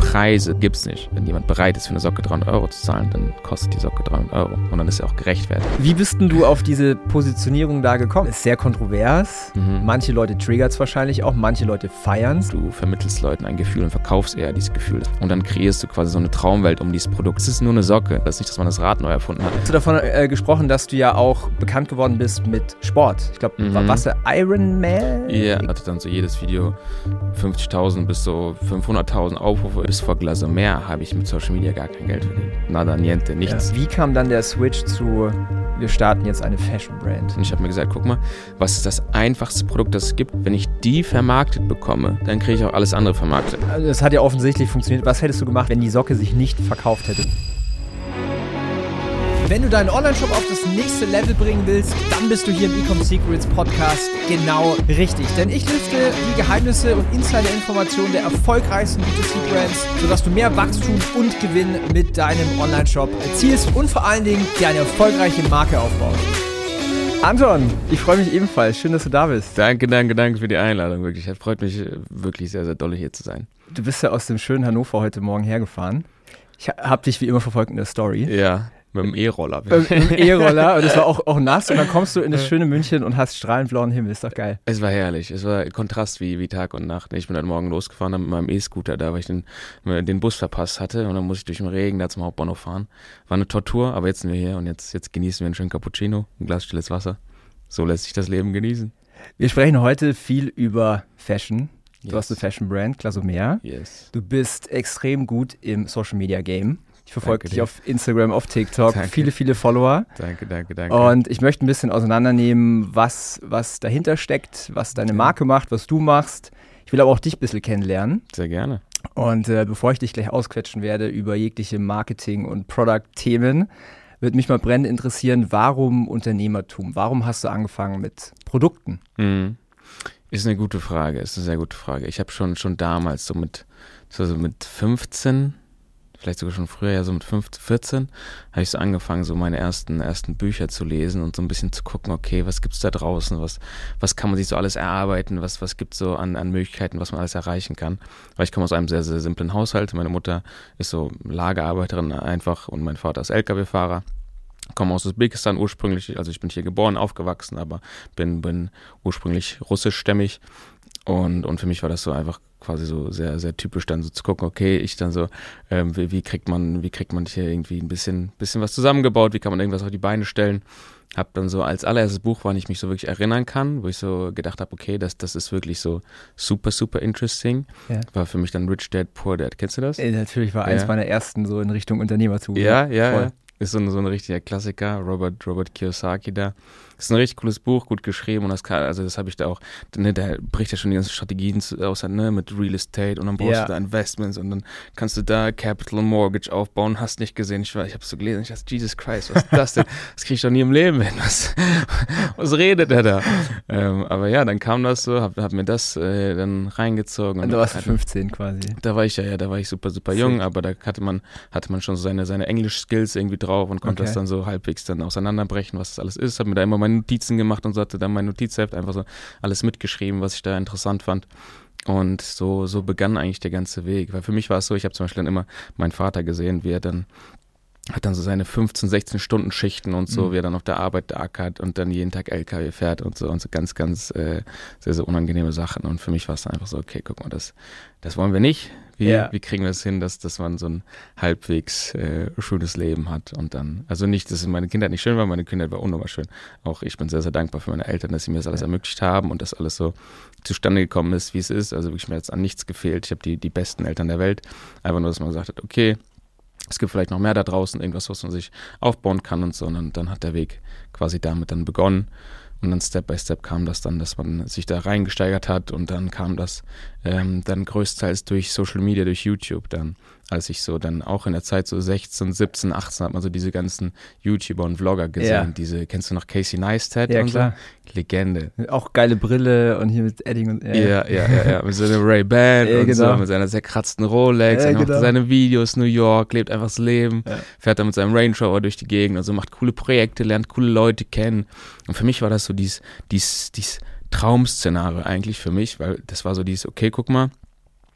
Preise gibt's nicht. Wenn jemand bereit ist, für eine Socke 300 € zu zahlen, dann kostet die Socke 300 €. Und dann ist er auch gerechtfertigt. Wie bist denn du auf diese Positionierung da gekommen? Ist sehr kontrovers. Manche Leute triggert es wahrscheinlich auch, manche Leute feiern es. Du vermittelst Leuten ein Gefühl und verkaufst eher dieses Gefühl. Und dann kreierst du quasi so eine Traumwelt um dieses Produkt. Es ist nur eine Socke. Das ist nicht, dass man das Rad neu erfunden hat. Hast du davon gesprochen, dass du ja auch bekannt geworden bist mit Sport? Ich glaube, warst du Ironman? Ja, hatte dann so jedes Video 50.000 bis so 500.000 Aufrufe. Bis vor Glas und mehr habe ich mit Social Media gar kein Geld verdient. Nada, niente, nichts. Ja. Wie kam dann der Switch zu, wir starten jetzt eine Fashion-Brand? Und ich habe mir gesagt, guck mal, was ist das einfachste Produkt, das es gibt? Wenn ich die vermarktet bekomme, dann kriege ich auch alles andere vermarktet. Also das hat ja offensichtlich funktioniert. Was hättest du gemacht, wenn die Socke sich nicht verkauft hätte? Wenn du deinen Online-Shop auf das nächste Level bringen willst, dann bist du hier im Ecom Secrets Podcast genau richtig. Denn ich lüfte die Geheimnisse und Insider-Informationen der erfolgreichsten B2C-Brands, sodass du mehr Wachstum und Gewinn mit deinem Online-Shop erzielst und vor allen Dingen dir eine erfolgreiche Marke aufbaust. Anton, ich freue mich ebenfalls. Schön, dass du da bist. Danke für die Einladung. Wirklich. Es freut mich wirklich sehr, sehr doll, hier zu sein. Du bist ja aus dem schönen Hannover heute Morgen hergefahren. Ich habe dich wie immer verfolgt in der Story. Ja. Mit dem E-Roller. Mit dem E-Roller und es war auch nass und dann kommst du in das schöne München und hast strahlend blauen Himmel, ist doch geil. Es war herrlich, es war Kontrast wie Tag und Nacht. Ich bin heute Morgen losgefahren mit meinem E-Scooter da, weil ich den Bus verpasst hatte und dann musste ich durch den Regen da zum Hauptbahnhof fahren. War eine Tortur, aber jetzt sind wir hier und jetzt genießen wir einen schönen Cappuccino, ein Glas stilles Wasser. So lässt sich das Leben genießen. Wir sprechen heute viel über Fashion. Du hast eine Fashion-Brand, Clasomer. Yes. Du bist extrem gut im Social-Media-Game. Ich verfolge dich auf Instagram, auf TikTok, viele Follower. Danke. Und ich möchte ein bisschen auseinandernehmen, was dahinter steckt, was deine Marke macht, was du machst. Ich will aber auch dich ein bisschen kennenlernen. Sehr gerne. Und bevor ich dich gleich ausquetschen werde über jegliche Marketing- und Product-Themen, würde mich mal brennend interessieren, warum Unternehmertum? Warum hast du angefangen mit Produkten? Ist eine gute Frage, ist eine sehr gute Frage. Ich habe schon damals so mit 15, vielleicht sogar schon früher, ja so mit 15, 14, habe ich so angefangen, so meine ersten Bücher zu lesen und so ein bisschen zu gucken, okay, was gibt's da draußen, was kann man sich so alles erarbeiten, was gibt's so an Möglichkeiten, was man alles erreichen kann. Weil ich komme aus einem sehr, sehr simplen Haushalt. Meine Mutter ist so Lagerarbeiterin einfach und mein Vater ist LKW-Fahrer. Komme aus Usbekistan ursprünglich, also ich bin hier geboren, aufgewachsen, aber bin ursprünglich russischstämmig. Und für mich war das so einfach quasi so sehr, sehr typisch dann so zu gucken, okay, ich dann so, wie kriegt man hier irgendwie ein bisschen was zusammengebaut, wie kann man irgendwas auf die Beine stellen. Hab dann so als allererstes Buch, woran ich mich so wirklich erinnern kann, wo ich so gedacht habe, okay, das ist wirklich so super, super interesting. Ja. War für mich dann Rich Dad, Poor Dad. Kennst du das? Natürlich war eins meiner ersten so in Richtung Unternehmertum. Ja. Ist so ein richtiger Klassiker, Robert Kiyosaki da. Ist ein richtig cooles Buch, gut geschrieben und das habe ich da auch, da bricht ja schon die ganzen Strategien aus, mit Real Estate und dann brauchst du da Investments und dann kannst du da Capital Mortgage aufbauen, hast nicht gesehen, ich habe es so gelesen, ich dachte, Jesus Christ, was ist das denn? Das krieg ich doch nie im Leben hin, was redet der da? Aber ja, dann kam das so, hab mir das dann reingezogen. Und da warst du 15 quasi. Da war ich super, super jung, aber da hatte man schon so seine Englisch-Skills irgendwie drauf und konnte das dann so halbwegs dann auseinanderbrechen, was das alles ist, hab mir da immer meine Notizen gemacht und so, hatte dann mein Notizheft einfach so alles mitgeschrieben, was ich da interessant fand. Und so begann eigentlich der ganze Weg. Weil für mich war es so, ich habe zum Beispiel dann immer meinen Vater gesehen, wie er dann hat dann so seine 15, 16 Stunden Schichten und so, wie er dann auf der Arbeit ackert und dann jeden Tag LKW fährt und so ganz, ganz sehr, sehr unangenehme Sachen. Und für mich war es dann einfach so, okay, guck mal, das wollen wir nicht. Wie kriegen wir es hin, dass man so ein halbwegs schönes Leben hat und dann, also nicht, dass meine Kindheit nicht schön war, meine Kindheit war unnormal schön. Auch ich bin sehr, sehr dankbar für meine Eltern, dass sie mir das alles ermöglicht haben und dass alles so zustande gekommen ist, wie es ist. Also wirklich, mir hat es an nichts gefehlt. Ich habe die besten Eltern der Welt. Einfach nur, dass man gesagt hat, okay, es gibt vielleicht noch mehr da draußen, irgendwas, was man sich aufbauen kann und so. Und dann hat der Weg quasi damit dann begonnen. Und dann Step by Step kam das dann, dass man sich da reingesteigert hat und dann kam das dann größtenteils durch Social Media, durch YouTube dann, als ich so dann auch in der Zeit so 16, 17, 18 hat man so diese ganzen YouTuber und Vlogger gesehen, kennst du noch Casey Neistat? Ja, klar. So? Legende. Auch geile Brille und hier mit Edding und Ja, mit seiner Ray-Ban und so, mit seiner zerkratzten Rolex, macht seine Videos, New York, lebt einfach das Leben, fährt dann mit seinem Range Rover durch die Gegend und so, macht coole Projekte, lernt coole Leute kennen. Und für mich war das so dies Traum-Szenario eigentlich für mich, weil das war so okay, guck mal,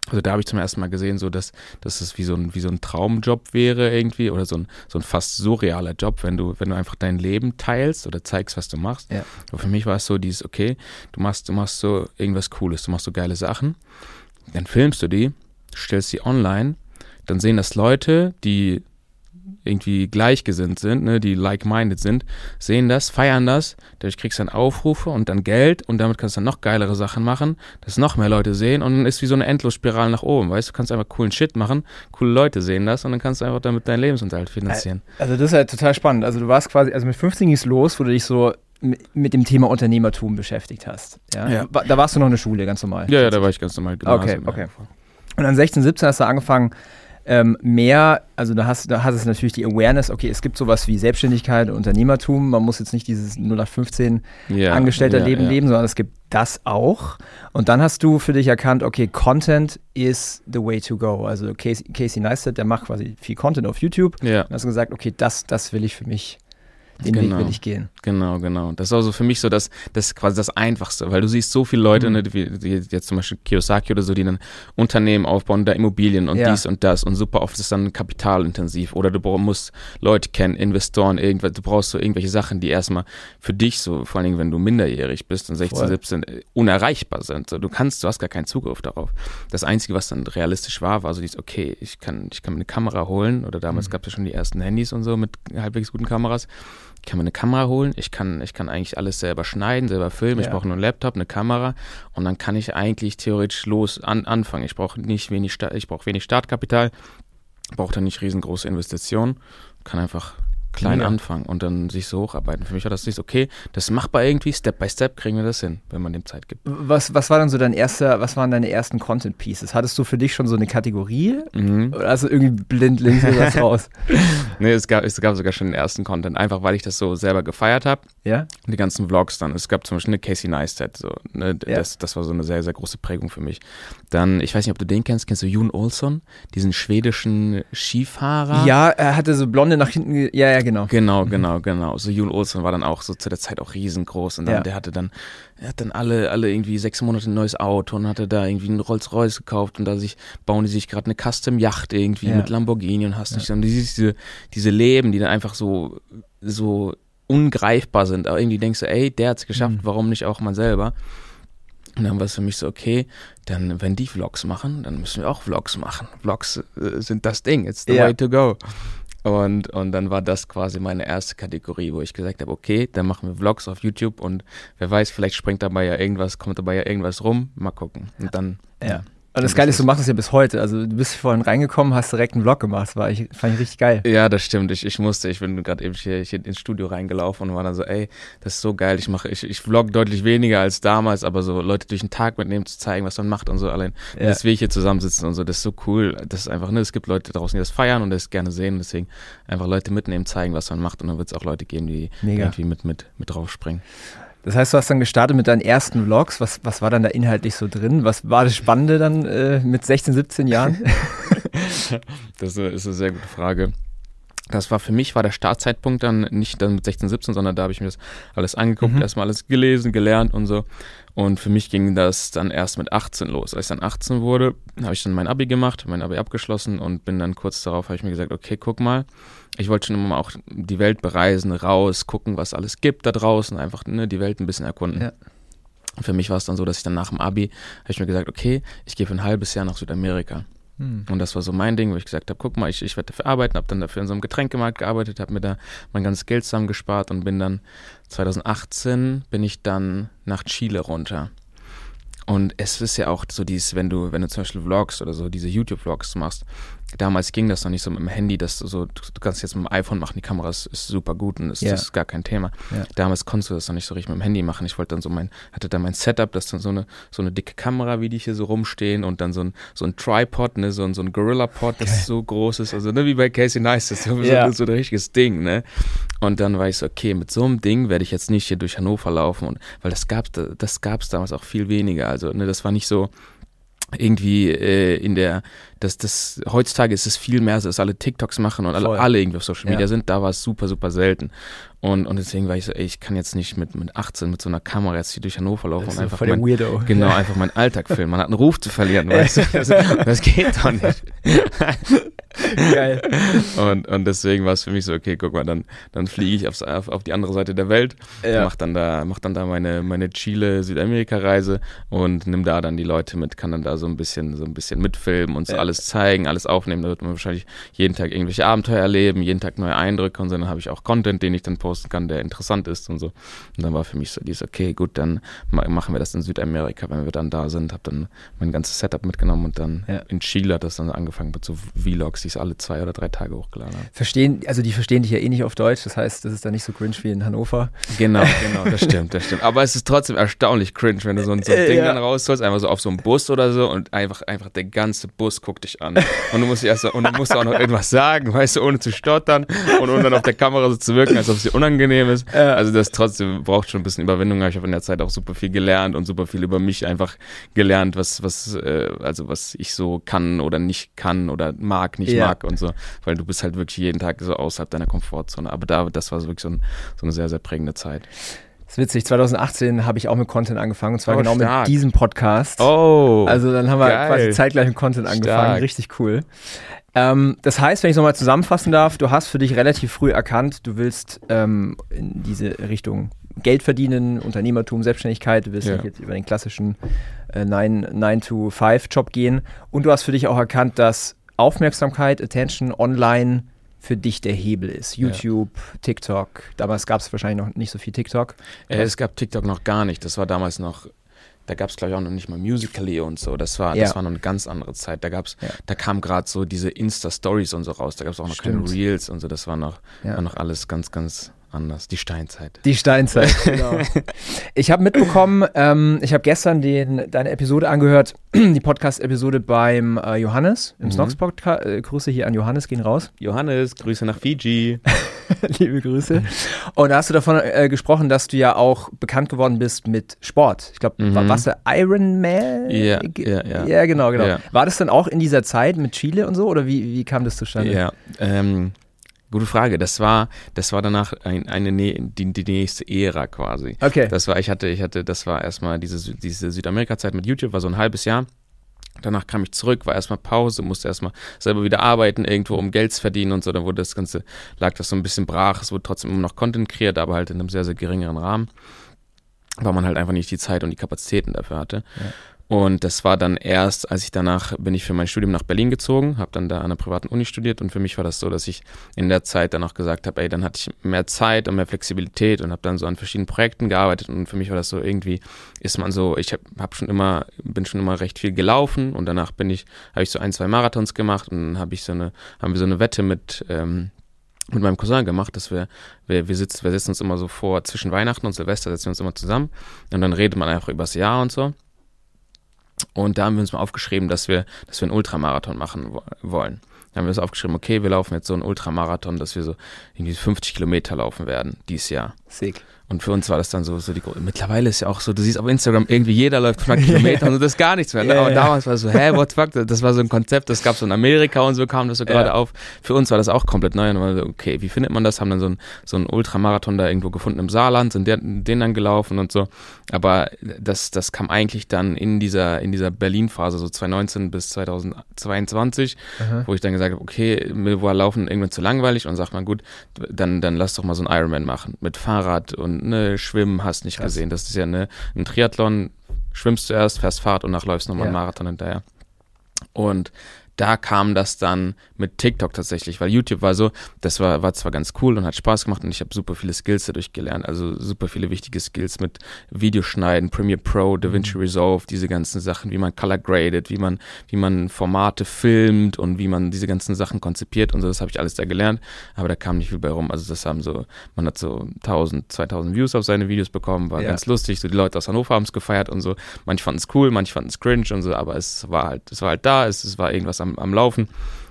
Also da habe ich zum ersten Mal gesehen, so dass es wie so ein Traumjob wäre irgendwie oder so ein fast surrealer Job, wenn du einfach dein Leben teilst oder zeigst, was du machst. Ja. Aber für mich war es so dieses, okay, du machst so irgendwas Cooles, du machst so geile Sachen, dann filmst du die, stellst die online, dann sehen das Leute, die irgendwie gleichgesinnt sind, ne, die like-minded sind, sehen das, feiern das, dadurch kriegst du dann Aufrufe und dann Geld und damit kannst du dann noch geilere Sachen machen, dass noch mehr Leute sehen und dann ist wie so eine Endlosspirale nach oben, weißt du, kannst einfach coolen Shit machen, coole Leute sehen das und dann kannst du einfach damit deinen Lebensunterhalt finanzieren. Also das ist halt total spannend, also du warst quasi, also mit 15 ging es los, wo du dich so mit dem Thema Unternehmertum beschäftigt hast. Ja? Da warst du noch in der Schule, ganz normal. Ja, da war ich ganz normal. Okay. Und dann 16, 17 hast du angefangen, also da hast du natürlich die Awareness, okay, es gibt sowas wie Selbstständigkeit und Unternehmertum, man muss jetzt nicht dieses 0815 Angestellterleben leben, sondern es gibt das auch. Und dann hast du für dich erkannt, okay, Content is the way to go. Also Casey Neistat, der macht quasi viel Content auf YouTube. Ja. Und hast du gesagt, okay, das will ich für mich. Den Weg will ich gehen. Genau. Das ist also für mich so das ist quasi das Einfachste, weil du siehst so viele Leute, ne, die jetzt zum Beispiel Kiyosaki oder so, die dann Unternehmen aufbauen, da Immobilien und dies und das und super oft ist dann kapitalintensiv oder du musst Leute kennen, Investoren, irgendwas, du brauchst so irgendwelche Sachen, die erstmal für dich so, vor allen Dingen, wenn du minderjährig bist und 16, 17, unerreichbar sind. So, du hast gar keinen Zugriff darauf. Das Einzige, was dann realistisch war so dieses, okay, ich kann mir eine Kamera holen oder damals gab es ja schon die ersten Handys und so mit halbwegs guten Kameras. Ich kann mir eine Kamera holen, ich kann eigentlich alles selber schneiden, selber filmen, ich brauche nur einen Laptop, eine Kamera und dann kann ich eigentlich theoretisch anfangen. Ich brauche wenig Startkapital, brauche dann nicht riesengroße Investitionen, kann einfach klein anfangen und dann sich so hocharbeiten. Für mich war das nicht okay, das ist machbar irgendwie, Step by Step kriegen wir das hin, wenn man dem Zeit gibt. Was war dann so was waren deine ersten Content Pieces? Hattest du für dich schon so eine Kategorie? Oder hast du irgendwie blind links was raus? Nee, es gab sogar schon den ersten Content, einfach weil ich das so selber gefeiert habe. Ja? Und die ganzen Vlogs dann. Es gab zum Beispiel eine Casey Neistat, so, ne? Das war so eine sehr, sehr große Prägung für mich. Dann, ich weiß nicht, ob du den kennst du Jon Olsson, diesen schwedischen Skifahrer? Ja, er hatte so blonde nach hinten, genau. Genau. So Jon Olsson war dann auch so zu der Zeit auch riesengroß und dann, er hat dann alle irgendwie 6 Monate ein neues Auto und hatte da irgendwie einen Rolls-Royce gekauft und bauen die sich gerade eine Custom-Yacht irgendwie mit Lamborghini und hast nicht. Und du siehst diese Leben, die dann einfach so ungreifbar sind, aber irgendwie denkst du, ey, der hat es geschafft, warum nicht auch man selber? Und dann war es für mich so, okay, dann, wenn die Vlogs machen, dann müssen wir auch Vlogs machen. Vlogs sind das Ding, it's the way to go. Und dann war das quasi meine erste Kategorie, wo ich gesagt habe, okay, dann machen wir Vlogs auf YouTube und wer weiß, vielleicht kommt dabei ja irgendwas rum, mal gucken. Und dann Und das Geile ist, du machst es ja bis heute. Also du bist vorhin reingekommen, hast direkt einen Vlog gemacht. Fand ich richtig geil. Ja, das stimmt. Ich bin gerade eben hier ins Studio reingelaufen und war dann so, ey, das ist so geil. Ich vlog deutlich weniger als damals, aber so Leute durch den Tag mitnehmen, zu zeigen, was man macht und so allein. Dass wir hier zusammensitzen und so, das ist so cool. Das ist einfach, es gibt Leute draußen, die das feiern und das gerne sehen. Deswegen einfach Leute mitnehmen, zeigen, was man macht und dann wird es auch Leute geben, die irgendwie mit draufspringen. Das heißt, du hast dann gestartet mit deinen ersten Vlogs. Was war dann da inhaltlich so drin? Was war das Spannende dann mit 16, 17 Jahren? Das ist eine sehr gute Frage. Für mich war der Startzeitpunkt dann nicht dann mit 16, 17, sondern da habe ich mir das alles angeguckt, erstmal alles gelesen, gelernt und so. Und für mich ging das dann erst mit 18 los. Als ich dann 18 wurde, habe ich dann mein Abi gemacht, mein Abi abgeschlossen und bin dann kurz darauf, habe ich mir gesagt, okay, guck mal, ich wollte schon immer mal auch die Welt bereisen, raus, gucken, was alles gibt da draußen, einfach die Welt ein bisschen erkunden. Ja. Für mich war es dann so, dass ich dann nach dem Abi, habe ich mir gesagt, okay, ich gehe für ein halbes Jahr nach Südamerika. Und das war so mein Ding, wo ich gesagt habe, guck mal, ich werde dafür arbeiten, habe dann dafür in so einem Getränkemarkt gearbeitet, habe mir da mein ganzes Geld zusammengespart und bin dann 2018 nach Chile runter. Und es ist ja auch so dieses, wenn du zum Beispiel Vlogs oder so diese YouTube-Vlogs machst, damals ging das noch nicht so mit dem Handy, dass du kannst jetzt mit dem iPhone machen, die Kamera ist super gut und das ist gar kein Thema. Ja. Damals konntest du das noch nicht so richtig mit dem Handy machen. Ich wollte dann hatte dann mein Setup, das ist dann so eine dicke Kamera, wie die hier so rumstehen und dann so ein Tripod, so ein Gorilla-Pod, das so groß ist, also wie bei Casey Neistat, so ein richtiges Ding, ne? Und dann war ich so, okay, mit so einem Ding werde ich jetzt nicht hier durch Hannover laufen, weil das gab's damals auch viel weniger, also das war nicht so irgendwie heutzutage ist es viel mehr so, dass alle TikToks machen und alle irgendwie auf Social Media sind, da war es super, super selten. Und deswegen war ich so, ich kann jetzt nicht mit 18 mit so einer Kamera jetzt hier durch Hannover laufen und einfach einfach meinen Alltag filmen. Man hat einen Ruf zu verlieren, weißt du? Das geht doch nicht. Geil. Und deswegen war es für mich so, okay, guck mal, dann fliege ich auf die andere Seite der Welt, mach dann da meine Chile-Südamerika-Reise und nimm da dann die Leute mit, kann dann da so ein bisschen mitfilmen und so alles zeigen, alles aufnehmen. Da wird man wahrscheinlich jeden Tag irgendwelche Abenteuer erleben, jeden Tag neue Eindrücke und so. Dann habe ich auch Content, den ich dann posten kann, der interessant ist und so. Und dann war für mich so okay, gut, dann machen wir das in Südamerika, wenn wir dann da sind. Habe dann mein ganzes Setup mitgenommen und dann in Chile hat das dann angefangen mit so Vlogs, die ich alle 2 oder 3 Tage hochgeladen habe. Die verstehen dich ja eh nicht auf Deutsch, das heißt, das ist dann nicht so cringe wie in Hannover. Genau, das stimmt. Aber es ist trotzdem erstaunlich cringe, wenn du so ein Ding dann rausholst, einfach so auf so einem Bus oder so und einfach der ganze Bus guckt dich an. Und du musst auch noch irgendwas sagen, weißt du, ohne zu stottern und ohne dann auf der Kamera so zu wirken, als ob es dir unangenehm ist. Also das trotzdem braucht schon ein bisschen Überwindung. Ich habe in der Zeit auch super viel gelernt und super viel über mich einfach gelernt, was ich so kann oder nicht kann oder nicht mag und so. Weil du bist halt wirklich jeden Tag so außerhalb deiner Komfortzone. Aber das war so wirklich so eine sehr, sehr prägende Zeit. Das ist witzig, 2018 habe ich auch mit Content angefangen und zwar genau stark. Mit diesem Podcast. Oh, also dann haben wir geil. Quasi zeitgleich mit Content angefangen, Stark. Richtig cool. Das heißt, wenn ich es nochmal zusammenfassen darf, du hast für dich relativ früh erkannt, du willst in diese Richtung Geld verdienen, Unternehmertum, Selbstständigkeit, du willst nicht jetzt über den klassischen 9-to-5-Job gehen und du hast für dich auch erkannt, dass Aufmerksamkeit, Attention online für dich der Hebel ist. YouTube, TikTok, damals gab es wahrscheinlich noch nicht so viel TikTok. Es gab TikTok noch gar nicht, das war damals noch, da gab es glaube ich auch noch nicht mal Musical.ly und so, das war noch eine ganz andere Zeit, da kam gerade so diese Insta-Stories und so raus, da gab es auch noch keine Reels und so, das war noch alles ganz, ganz anders, die Steinzeit. Genau. Ich habe mitbekommen, ich habe gestern deine Episode angehört, die Podcast-Episode beim Johannes im Snox-Podcast. Grüße hier an Johannes, gehen raus. Johannes, Grüße nach Fiji. Liebe Grüße. Und da hast du davon gesprochen, dass du ja auch bekannt geworden bist mit Sport. Ich glaube, warst du Ironman? Ja. Ja, genau. Ja. War das dann auch in dieser Zeit mit Chile und so oder wie kam das zustande? Ja, gute Frage. Das war danach die nächste Ära quasi. Okay. Das war erstmal diese Südamerika-Zeit mit YouTube, war so ein halbes Jahr. Danach kam ich zurück, war erstmal Pause, musste erstmal selber wieder arbeiten, irgendwo um Geld zu verdienen und so. Dann lag das so ein bisschen brach. Es wurde trotzdem immer noch Content kreiert, aber halt in einem sehr, sehr geringeren Rahmen, weil man halt einfach nicht die Zeit und die Kapazitäten dafür hatte. Ja. Und das war dann erst, bin ich für mein Studium nach Berlin gezogen, habe dann da an einer privaten Uni studiert und für mich war das so, dass ich in der Zeit dann auch gesagt habe, dann hatte ich mehr Zeit und mehr Flexibilität und habe dann so an verschiedenen Projekten gearbeitet und für mich war das so, irgendwie ist man so, ich bin schon immer recht viel gelaufen und danach habe ich so 1-2 Marathons gemacht und dann haben wir so eine Wette mit meinem Cousin gemacht, dass wir setzen uns immer so vor, zwischen Weihnachten und Silvester setzen wir uns immer zusammen und dann redet man einfach über das Jahr und so. Und da haben wir uns mal aufgeschrieben, dass wir einen Ultramarathon machen wollen. Dann haben wir uns aufgeschrieben, okay, wir laufen jetzt so einen Ultramarathon, dass wir so irgendwie 50 Kilometer laufen werden dieses Jahr. Sick. Und für uns war das dann so mittlerweile ist ja auch so, du siehst auf Instagram, irgendwie jeder läuft 100 Kilometer und das ist gar nichts mehr. Aber damals war es so, what the fuck, das war so ein Konzept, das gab es so in Amerika und so kam das so gerade auf. Für uns war das auch komplett neu und war so, okay, wie findet man das? Haben dann so einen Ultramarathon da irgendwo gefunden im Saarland, sind den dann gelaufen und so. Aber das kam eigentlich dann in dieser Berlin-Phase, so 2019 bis 2022, wo ich dann gesagt habe, okay, mir war Laufen irgendwann zu langweilig und sagt man, gut, dann lass doch mal so einen Ironman machen mit Fahrrad und Schwimmen hast nicht gesehen. Das ist ja ein Triathlon, schwimmst du erst, fährst Fahrrad und danach läufst nochmal einen Marathon hinterher. Und da kam das dann mit TikTok tatsächlich, weil YouTube war so, das war zwar ganz cool und hat Spaß gemacht und ich habe super viele Skills dadurch gelernt, also super viele wichtige Skills mit Videoschneiden, Premiere Pro, DaVinci Resolve, diese ganzen Sachen, wie man color gradet, wie man Formate filmt und wie man diese ganzen Sachen konzipiert und so, das habe ich alles da gelernt, aber da kam nicht viel bei rum, also man hat so 1000, 2000 Views auf seine Videos bekommen, war ganz lustig, so die Leute aus Hannover haben es gefeiert und so, manche fanden es cool, manche fanden es cringe und so, aber es war halt da, es war irgendwas am Laufen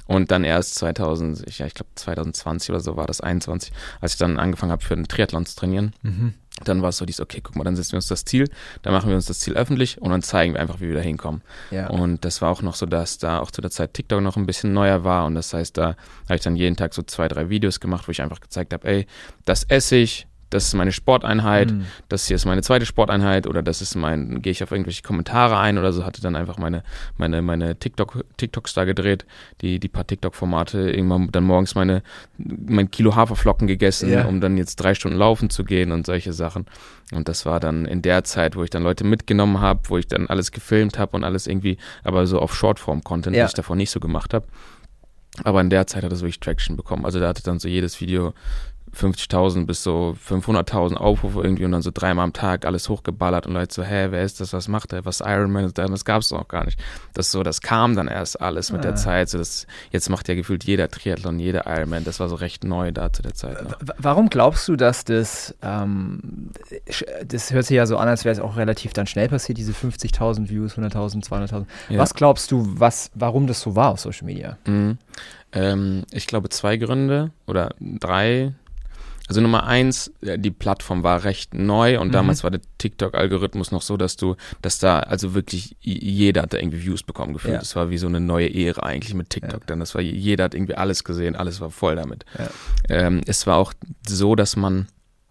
Und dann erst 2020 oder so war das, 21, als ich dann angefangen habe, für den Triathlon zu trainieren. Dann war es so okay, guck mal, dann setzen wir uns das Ziel, dann machen wir uns das Ziel öffentlich und dann zeigen wir einfach, wie wir da hinkommen. Ja. Und das war auch noch so, dass da auch zu der Zeit TikTok noch ein bisschen neuer war und das heißt, da habe ich dann jeden Tag so 2-3 Videos gemacht, wo ich einfach gezeigt habe, ey, das esse ich, das ist meine Sporteinheit, das hier ist meine zweite Sporteinheit oder das ist gehe ich auf irgendwelche Kommentare ein oder so, hatte dann einfach meine TikToks da gedreht, die paar TikTok-Formate, irgendwann dann morgens mein Kilo Haferflocken gegessen, um dann jetzt 3 Stunden laufen zu gehen und solche Sachen. Und das war dann in der Zeit, wo ich dann Leute mitgenommen habe, wo ich dann alles gefilmt habe und alles irgendwie, aber so auf Shortform-Content, was ich davor nicht so gemacht habe. Aber in der Zeit hat es wirklich Traction bekommen. Also da hatte dann so jedes Video 50.000 bis so 500.000 Aufrufe irgendwie und dann so 3-mal am Tag alles hochgeballert und Leute so, wer ist das, was macht der, was Ironman ist, das gab es noch gar nicht. Das kam dann erst alles mit der Zeit, so jetzt macht ja gefühlt jeder Triathlon, jeder Ironman, das war so recht neu da zu der Zeit noch. Warum glaubst du, dass das hört sich ja so an, als wäre es auch relativ dann schnell passiert, diese 50.000 Views, 100.000, 200.000. Ja. Was glaubst du, warum das so war auf Social Media? Ich glaube 2 Gründe oder 3. Also Nummer 1, die Plattform war recht neu und damals war der TikTok-Algorithmus noch so, dass da also wirklich jeder hat da irgendwie Views bekommen gefühlt. Das war wie so eine neue Ära eigentlich mit TikTok. Denn jeder hat irgendwie alles gesehen, alles war voll damit. Es war auch so, dass man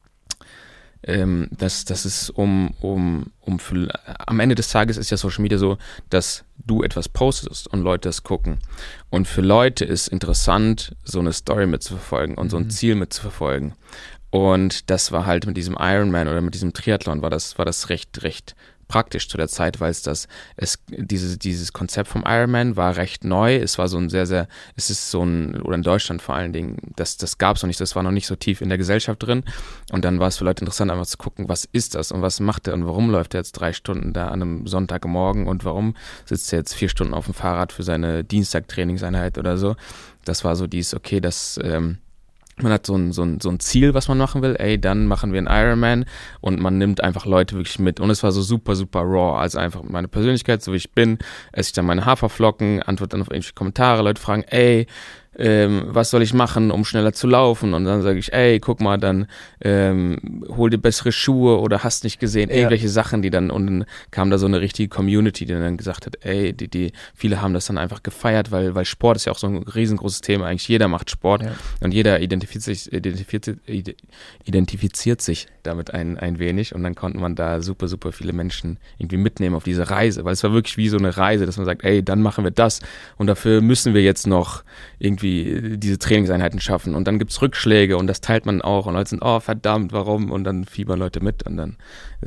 dass es am Ende des Tages ist ja Social Media so, dass du etwas postest und Leute das gucken. Und für Leute ist interessant, so eine Story mitzuverfolgen und so ein Ziel mitzuverfolgen. Und das war halt mit diesem Ironman oder mit diesem Triathlon war das recht praktisch zu der Zeit, weil dieses Konzept vom Ironman war recht neu. Es war oder in Deutschland vor allen Dingen, das gab es noch nicht, das war noch nicht so tief in der Gesellschaft drin. Und dann war es für Leute interessant, einfach zu gucken, was ist das und was macht er und warum läuft er jetzt 3 Stunden da an einem Sonntagmorgen und warum sitzt er jetzt 4 Stunden auf dem Fahrrad für seine Dienstag-Trainingseinheit oder so. Das war so man hat so ein Ziel, was man machen will, dann machen wir einen Ironman und man nimmt einfach Leute wirklich mit und es war so super, super raw, also einfach meine Persönlichkeit, so wie ich bin, esse ich dann meine Haferflocken, antworte dann auf irgendwelche Kommentare, Leute fragen, was soll ich machen, um schneller zu laufen? Und dann sage ich, guck mal, dann hol dir bessere Schuhe oder hast nicht gesehen, irgendwelche Sachen, und dann kam da so eine richtige Community, die dann gesagt hat, viele haben das dann einfach gefeiert, weil Sport ist ja auch so ein riesengroßes Thema, eigentlich jeder macht Sport und jeder identifiziert sich damit ein wenig und dann konnte man da super, super viele Menschen irgendwie mitnehmen auf diese Reise, weil es war wirklich wie so eine Reise, dass man sagt, dann machen wir das und dafür müssen wir jetzt noch irgendwie diese Trainingseinheiten schaffen und dann gibt es Rückschläge und das teilt man auch und Leute sind, verdammt, warum? Und dann fiebern Leute mit und dann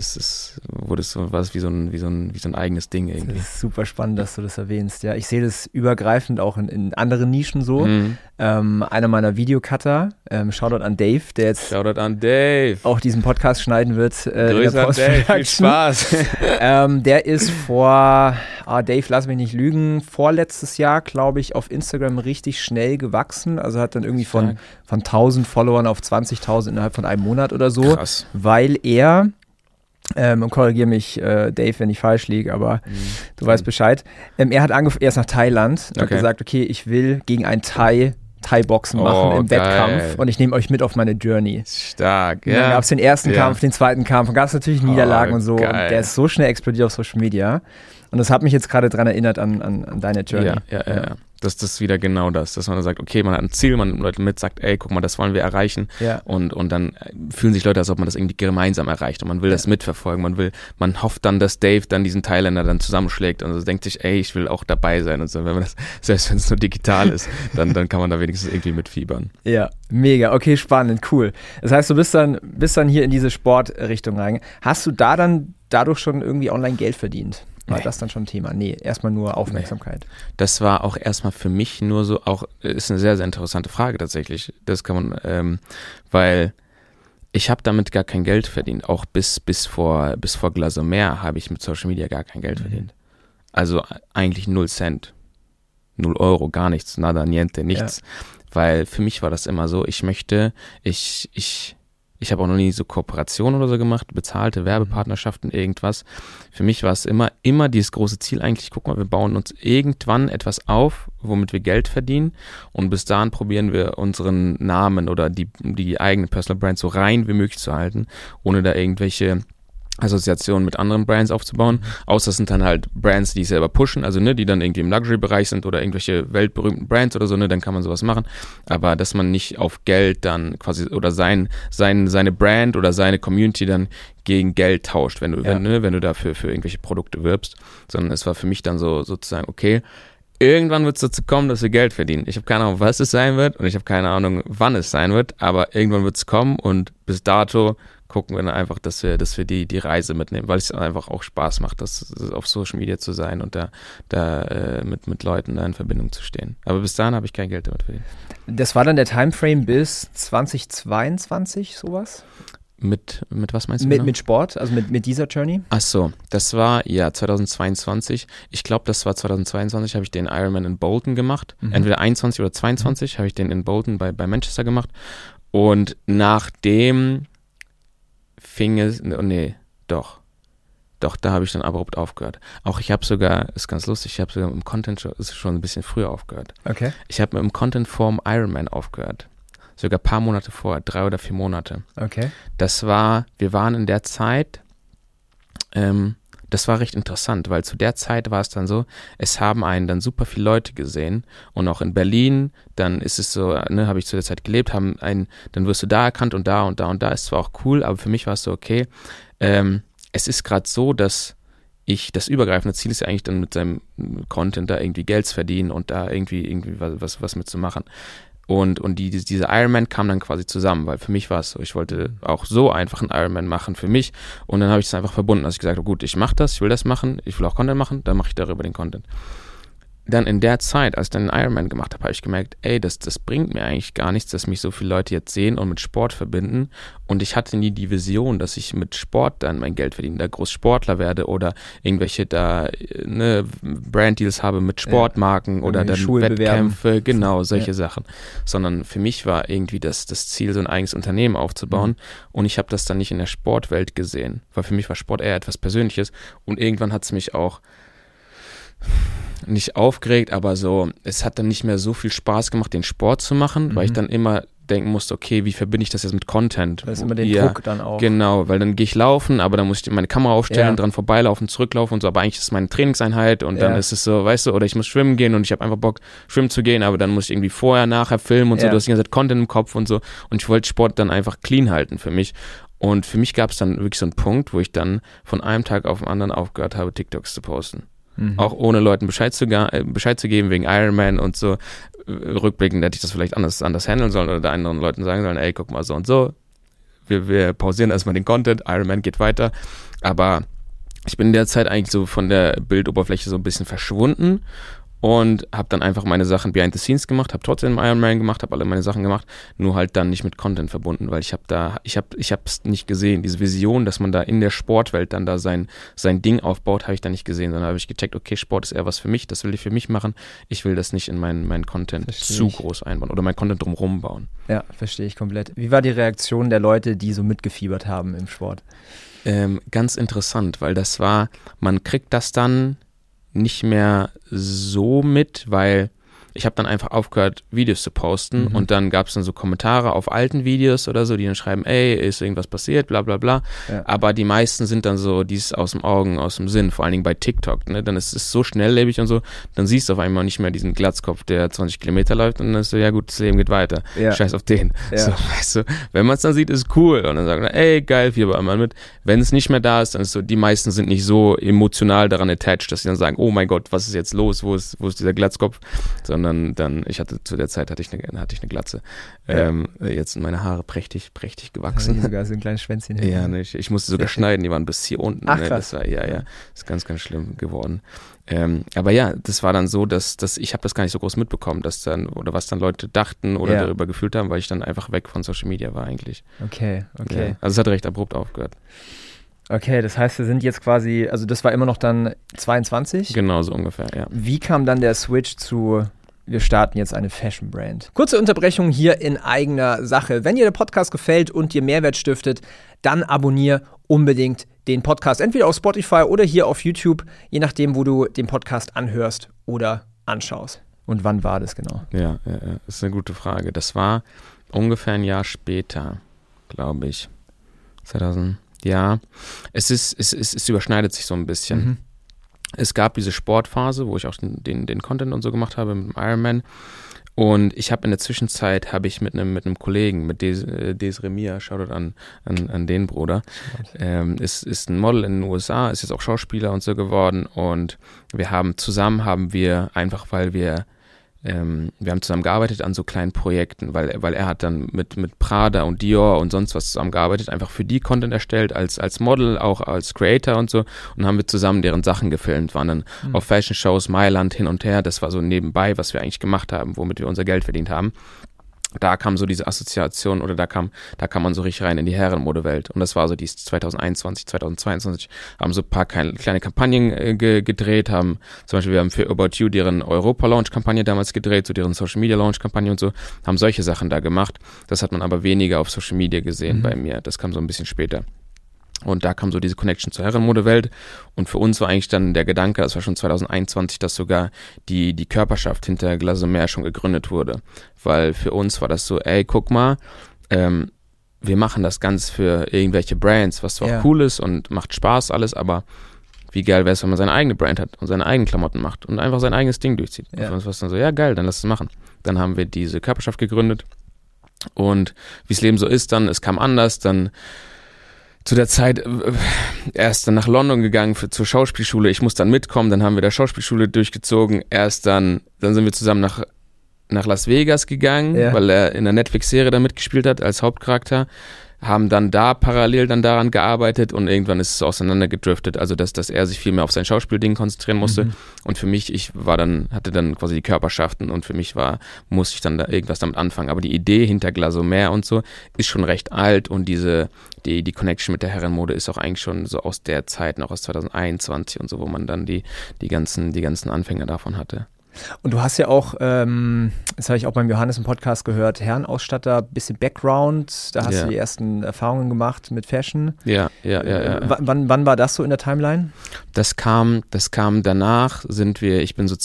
war es wie so ein eigenes Ding irgendwie. Das ist super spannend, dass du das erwähnst. Ja, ich sehe das übergreifend auch in anderen Nischen so. Einer meiner Videocutter, Shoutout an Dave, der jetzt auch diesen Podcast schneiden wird. Grüße an Dave, viel Spaß. Der ist Dave, lass mich nicht lügen, vorletztes Jahr, glaube ich, auf Instagram richtig schnell gewachsen. Also hat dann irgendwie von 1000 Followern auf 20.000 innerhalb von einem Monat oder so. Krass. Weil er und korrigiere mich, Dave, wenn ich falsch liege, aber du weißt Bescheid. Er ist nach Thailand und hat gesagt, okay, ich will gegen einen Thai-Boxen machen im Wettkampf und ich nehme euch mit auf meine Journey. Stark, ja. Dann gab es den ersten Kampf, den zweiten Kampf und gab es natürlich Niederlagen und so. Geil. Und der ist so schnell explodiert auf Social Media. Und das hat mich jetzt gerade daran erinnert an deine Journey. Ja. Das ist wieder genau das, dass man dann sagt, okay, man hat ein Ziel, man nimmt Leute mit, sagt, guck mal, das wollen wir erreichen und dann fühlen sich Leute, als ob man das irgendwie gemeinsam erreicht und man will das mitverfolgen, man hofft dann, dass Dave dann diesen Thailänder dann zusammenschlägt und denkt sich, ich will auch dabei sein und so, selbst wenn es nur digital ist, dann kann man da wenigstens irgendwie mitfiebern. Ja, mega, okay, spannend, cool. Das heißt, du bist dann hier in diese Sportrichtung rein. Hast du da dann dadurch schon irgendwie online Geld verdient? War das dann schon ein Thema? Nee, erstmal nur Aufmerksamkeit. Nee. Das war auch erstmal für mich nur so, ist eine sehr, sehr interessante Frage tatsächlich. Das kann man, weil ich habe damit gar kein Geld verdient. Auch bis vor Glasomer habe ich mit Social Media gar kein Geld verdient. Also eigentlich 0 Cent, 0 Euro, gar nichts, nada, niente, nichts. Ja. Weil für mich war das immer so, ich Ich habe auch noch nie so Kooperationen oder so gemacht, bezahlte Werbepartnerschaften, irgendwas. Für mich war es immer dieses große Ziel eigentlich, guck mal, wir bauen uns irgendwann etwas auf, womit wir Geld verdienen und bis dahin probieren wir unseren Namen oder die eigene Personal Brand so rein wie möglich zu halten, ohne da irgendwelche Assoziationen mit anderen Brands aufzubauen, außer es sind dann halt Brands, die selber pushen, also ne, die dann irgendwie im Luxury-Bereich sind oder irgendwelche weltberühmten Brands oder so, ne, dann kann man sowas machen, aber dass man nicht auf Geld dann quasi oder seine Brand oder seine Community dann gegen Geld tauscht, wenn du dafür für irgendwelche Produkte wirbst, sondern es war für mich dann so sozusagen, okay, irgendwann wird es dazu kommen, dass wir Geld verdienen. Ich habe keine Ahnung, was es sein wird und ich habe keine Ahnung, wann es sein wird, aber irgendwann wird es kommen und bis dato gucken wir dann einfach, dass wir die Reise mitnehmen, weil es einfach auch Spaß macht, das auf Social Media zu sein und da mit Leuten da in Verbindung zu stehen. Aber bis dahin habe ich kein Geld damit verdient. Das war dann der Timeframe bis 2022, sowas? Mit was meinst du genau? Mit Sport, also mit dieser Journey? Ach so, das war 2022. Ich glaube, das war 2022, habe ich den Ironman in Bolton gemacht. Entweder 21 oder 22 habe ich den in Bolton bei Manchester gemacht. Und nachdem fing es, doch, da habe ich dann abrupt aufgehört. Auch ich habe sogar, ist ganz lustig, ich habe sogar im Content schon ein bisschen früher aufgehört. Okay. Ich habe im Content vorm Ironman aufgehört. Sogar ein paar Monate vorher, 3 oder 4 Monate. Okay. Wir waren in der Zeit, das war recht interessant, weil zu der Zeit war es dann so, es haben einen dann super viele Leute gesehen und auch in Berlin, dann ist es so, ne, habe ich zu der Zeit gelebt, dann wirst du da erkannt und da und da und da, ist zwar auch cool, aber für mich war es so, okay, es ist gerade so, dass das übergreifende Ziel ist ja eigentlich dann mit seinem Content da irgendwie Geld zu verdienen und da irgendwie was mitzumachen. Und diese Ironman kam dann quasi zusammen, weil für mich war es so, ich wollte auch so einfach einen Ironman machen für mich und dann habe ich es einfach verbunden, dass ich gesagt habe, gut, ich mache das, ich will das machen, ich will auch Content machen, dann mache ich darüber den Content. Dann in der Zeit, als ich dann einen Ironman gemacht habe ich gemerkt, ey, das bringt mir eigentlich gar nichts, dass mich so viele Leute jetzt sehen und mit Sport verbinden und ich hatte nie die Vision, dass ich mit Sport dann mein Geld verdiene, da groß Sportler werde oder irgendwelche Branddeals habe mit Sportmarken oder dann Wettkämpfe, genau, solche Sachen. Sondern für mich war irgendwie das Ziel, so ein eigenes Unternehmen aufzubauen und ich habe das dann nicht in der Sportwelt gesehen, weil für mich war Sport eher etwas Persönliches und irgendwann hat es mich auch nicht aufgeregt, aber so, es hat dann nicht mehr so viel Spaß gemacht, den Sport zu machen, weil ich dann immer denken musste, okay, wie verbinde ich das jetzt mit Content? Da ist immer den Druck dann auch. Genau, weil dann gehe ich laufen, aber dann muss ich meine Kamera aufstellen und dran vorbeilaufen, zurücklaufen und so, aber eigentlich ist es meine Trainingseinheit und dann ist es so, weißt du, oder ich muss schwimmen gehen und ich habe einfach Bock, schwimmen zu gehen, aber dann muss ich irgendwie vorher, nachher filmen und so, du hast die ganze Zeit Content im Kopf und so und ich wollte Sport dann einfach clean halten für mich. Und für mich gab es dann wirklich so einen Punkt, wo ich dann von einem Tag auf den anderen aufgehört habe, TikToks zu posten. Auch ohne Leuten Bescheid zu geben wegen Ironman und so. Rückblickend hätte ich das vielleicht anders handeln sollen oder anderen Leuten sagen sollen, ey, guck mal so und so. Wir pausieren erstmal den Content, Ironman geht weiter. Aber ich bin in der Zeit eigentlich so von der Bildoberfläche so ein bisschen verschwunden und habe dann einfach meine Sachen behind the scenes gemacht, habe trotzdem Ironman gemacht, habe alle meine Sachen gemacht, nur halt dann nicht mit Content verbunden, weil ich habe es nicht gesehen, diese Vision, dass man da in der Sportwelt dann da sein Ding aufbaut, habe ich da nicht gesehen, sondern habe ich gecheckt, okay, Sport ist eher was für mich, das will ich für mich machen, ich will das nicht in meinen Content zu groß einbauen oder mein Content drumherum bauen. Ja, verstehe ich komplett. Wie war die Reaktion der Leute, die so mitgefiebert haben im Sport? Ganz interessant, weil man kriegt das dann nicht mehr so mit, weil ich habe dann einfach aufgehört, Videos zu posten und dann gab es dann so Kommentare auf alten Videos oder so, die dann schreiben, ey, ist irgendwas passiert, bla bla bla. Ja. Aber die meisten sind dann so, dies aus dem Augen, aus dem Sinn, vor allen Dingen bei TikTok. Ne? Dann ist es so schnelllebig und so, dann siehst du auf einmal nicht mehr diesen Glatzkopf, der 20 Kilometer läuft und dann ist so, ja gut, das Leben geht weiter. Ja. Scheiß auf den. Ja. So, weißt du, wenn man es dann sieht, ist cool. Und dann sagen wir, ey, geil, fieber einmal mit. Wenn es nicht mehr da ist, dann ist so, die meisten sind nicht so emotional daran attached, dass sie dann sagen, oh mein Gott, was ist jetzt los, wo ist dieser Glatzkopf? Sondern ich hatte zu der Zeit hatte ich eine Glatze. Ja. Jetzt sind meine Haare prächtig gewachsen. Ja, sogar so ein kleines Schwänzchen. Ja, ne, ich musste sogar schneiden, die waren bis hier unten. Ach, ne, krass. Das war, ist ganz, ganz schlimm geworden. Aber ja, das war dann so, dass ich habe das gar nicht so groß mitbekommen, dass dann, oder was dann Leute dachten oder darüber gefühlt haben, weil ich dann einfach weg von Social Media war eigentlich. Okay. Ja, also es hat recht abrupt aufgehört. Okay, das heißt, wir sind jetzt quasi, also das war immer noch dann 22? Genau, so ungefähr, ja. Wie kam dann der Switch zu wir starten jetzt eine Fashion-Brand. Kurze Unterbrechung hier in eigener Sache. Wenn dir der Podcast gefällt und dir Mehrwert stiftet, dann abonniere unbedingt den Podcast. Entweder auf Spotify oder hier auf YouTube, je nachdem, wo du den Podcast anhörst oder anschaust. Und wann war das genau? Ja, das ist eine gute Frage. Das war ungefähr ein Jahr später, glaube ich. 2000, ja. Es überschneidet sich so ein bisschen. Mhm. Es gab diese Sportphase, wo ich auch den Content und so gemacht habe mit dem Ironman. Und ich habe in der Zwischenzeit, mit einem Kollegen, mit Desiree Mia, Shoutout an den Bruder, ist ein Model in den USA, ist jetzt auch Schauspieler und so geworden. Und wir haben zusammen einfach, weil wir haben zusammen gearbeitet an so kleinen Projekten, weil er hat dann mit Prada und Dior und sonst was zusammengearbeitet, einfach für die Content erstellt, als Model, auch als Creator und so, und haben wir zusammen deren Sachen gefilmt, waren dann auf Fashion-Shows, Mailand hin und her, das war so nebenbei, was wir eigentlich gemacht haben, womit wir unser Geld verdient haben. Da kam so diese Assoziation oder da kam man so richtig rein in die Herrenmodewelt. Und das war so 2021, 2022, haben so ein paar kleine Kampagnen gedreht, zum Beispiel wir haben für About You deren Europa-Launch-Kampagne damals gedreht, so deren Social-Media-Launch-Kampagne und so, haben solche Sachen da gemacht. Das hat man aber weniger auf Social Media gesehen bei mir. Das kam so ein bisschen später. Und da kam so diese Connection zur Herrenmodewelt. Und für uns war eigentlich dann der Gedanke, das war schon 2021, dass sogar die Körperschaft hinter Glasomer schon gegründet wurde. Weil für uns war das so, ey, guck mal, wir machen das ganz für irgendwelche Brands, was zwar auch cool ist und macht Spaß alles, aber wie geil wäre es, wenn man seine eigene Brand hat und seine eigenen Klamotten macht und einfach sein eigenes Ding durchzieht. Ja. Und für uns war es dann so, ja geil, dann lass es machen. Dann haben wir diese Körperschaft gegründet. Und wie das Leben so ist dann, es kam anders, dann zu der Zeit erst dann nach London gegangen zur Schauspielschule. Ich muss dann mitkommen, dann haben wir da Schauspielschule durchgezogen. Erst dann sind wir zusammen nach Las Vegas gegangen, weil er in der Netflix-Serie da mitgespielt hat als Hauptcharakter. Haben dann da parallel dann daran gearbeitet und irgendwann ist es auseinandergedriftet, also dass er sich viel mehr auf sein Schauspielding konzentrieren musste und für mich, hatte dann quasi die Körperschaften und für mich musste ich dann da irgendwas damit anfangen, aber die Idee hinter Glasomer und so ist schon recht alt und die Connection mit der Herrenmode ist auch eigentlich schon so aus der Zeit, noch aus 2021 und so, wo man dann die ganzen Anfänge davon hatte. Und du hast ja auch, das habe ich auch beim Johannes im Podcast gehört, Herrenausstatter, bisschen Background, da hast du die ersten Erfahrungen gemacht mit Fashion. Ja. Wann war das so in der Timeline? Das kam danach, ich bin so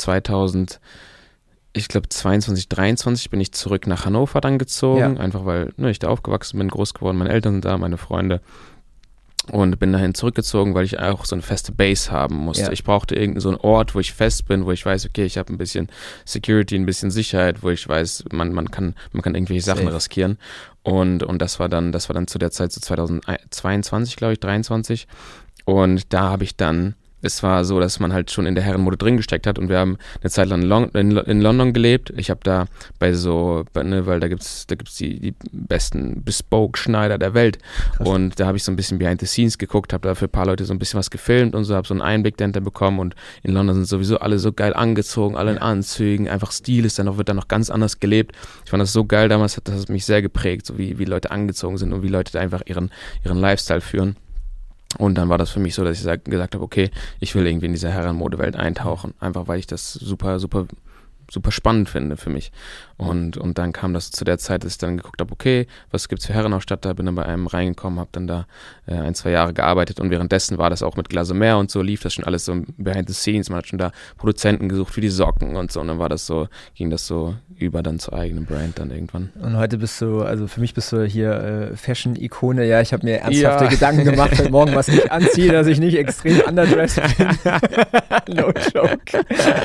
22, 23 bin ich zurück nach Hannover dann gezogen, einfach weil ich da aufgewachsen bin, groß geworden, meine Eltern sind da, meine Freunde. Und bin dahin zurückgezogen, weil ich auch so eine feste Base haben musste. Ja. Ich brauchte irgendeinen so einen Ort, wo ich fest bin, wo ich weiß, okay, ich habe ein bisschen Security, ein bisschen Sicherheit, wo ich weiß, man kann irgendwelche Sachen riskieren. Und das war dann zu der Zeit so 2022, glaube ich, 23. Und da habe ich dann, es war so, dass man halt schon in der Herrenmode drin gesteckt hat und wir haben eine Zeit lang in London gelebt. Ich habe da weil da gibt's die besten Bespoke-Schneider der Welt. Krass. Und da habe ich so ein bisschen behind the scenes geguckt, habe da für ein paar Leute so ein bisschen was gefilmt und so, habe so einen Einblick dahinter bekommen und in London sind sowieso alle so geil angezogen, alle in Anzügen, einfach Stil wird dann noch ganz anders gelebt. Ich fand das so geil damals, das hat mich sehr geprägt, so wie Leute angezogen sind und wie Leute da einfach ihren Lifestyle führen. Und dann war das für mich so, dass ich gesagt habe, okay, ich will irgendwie in diese Herrenmodewelt eintauchen, einfach weil ich das super, super, super spannend finde für mich. Und dann kam das zu der Zeit, dass ich dann geguckt habe, okay, was gibt's für Herrenausstatter, bin dann bei einem reingekommen, habe dann da 1-2 Jahre gearbeitet und währenddessen war das auch mit Glasomer und so, lief das schon alles so behind the scenes, man hat schon da Produzenten gesucht für die Socken und so und dann ging das so über dann zur eigenen Brand dann irgendwann. Und heute für mich bist du hier Fashion-Ikone, ja, ich habe mir ernsthafte Gedanken gemacht heute Morgen, was ich anziehe, dass ich nicht extrem underdressed bin. No joke.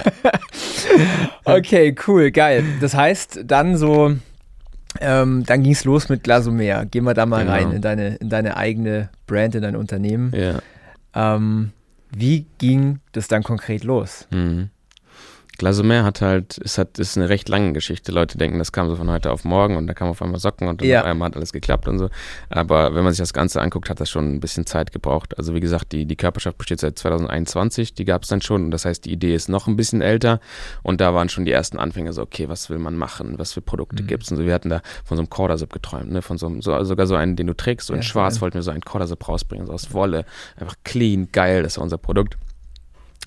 Okay, cool, geil. Das heißt, dann ging es los mit Glasomer. Gehen wir da mal rein in deine eigene Brand, in dein Unternehmen. Ja. Wie ging das dann konkret los? Glasomer ist eine recht lange Geschichte. Leute denken, das kam so von heute auf morgen und da kam auf einmal Socken und dann auf einmal hat alles geklappt und so. Aber wenn man sich das Ganze anguckt, hat das schon ein bisschen Zeit gebraucht. Also wie gesagt, die Körperschaft besteht seit 2021, die gab es dann schon und das heißt, die Idee ist noch ein bisschen älter und da waren schon die ersten Anfänge so, okay, was will man machen, was für Produkte gibt's und so. Wir hatten da von so einem Corda-Zip geträumt, ne? Von sogar so einen, den du trägst, so in schwarz wollten wir so einen Corda-Zip rausbringen, so aus Wolle, einfach clean, geil, das war unser Produkt.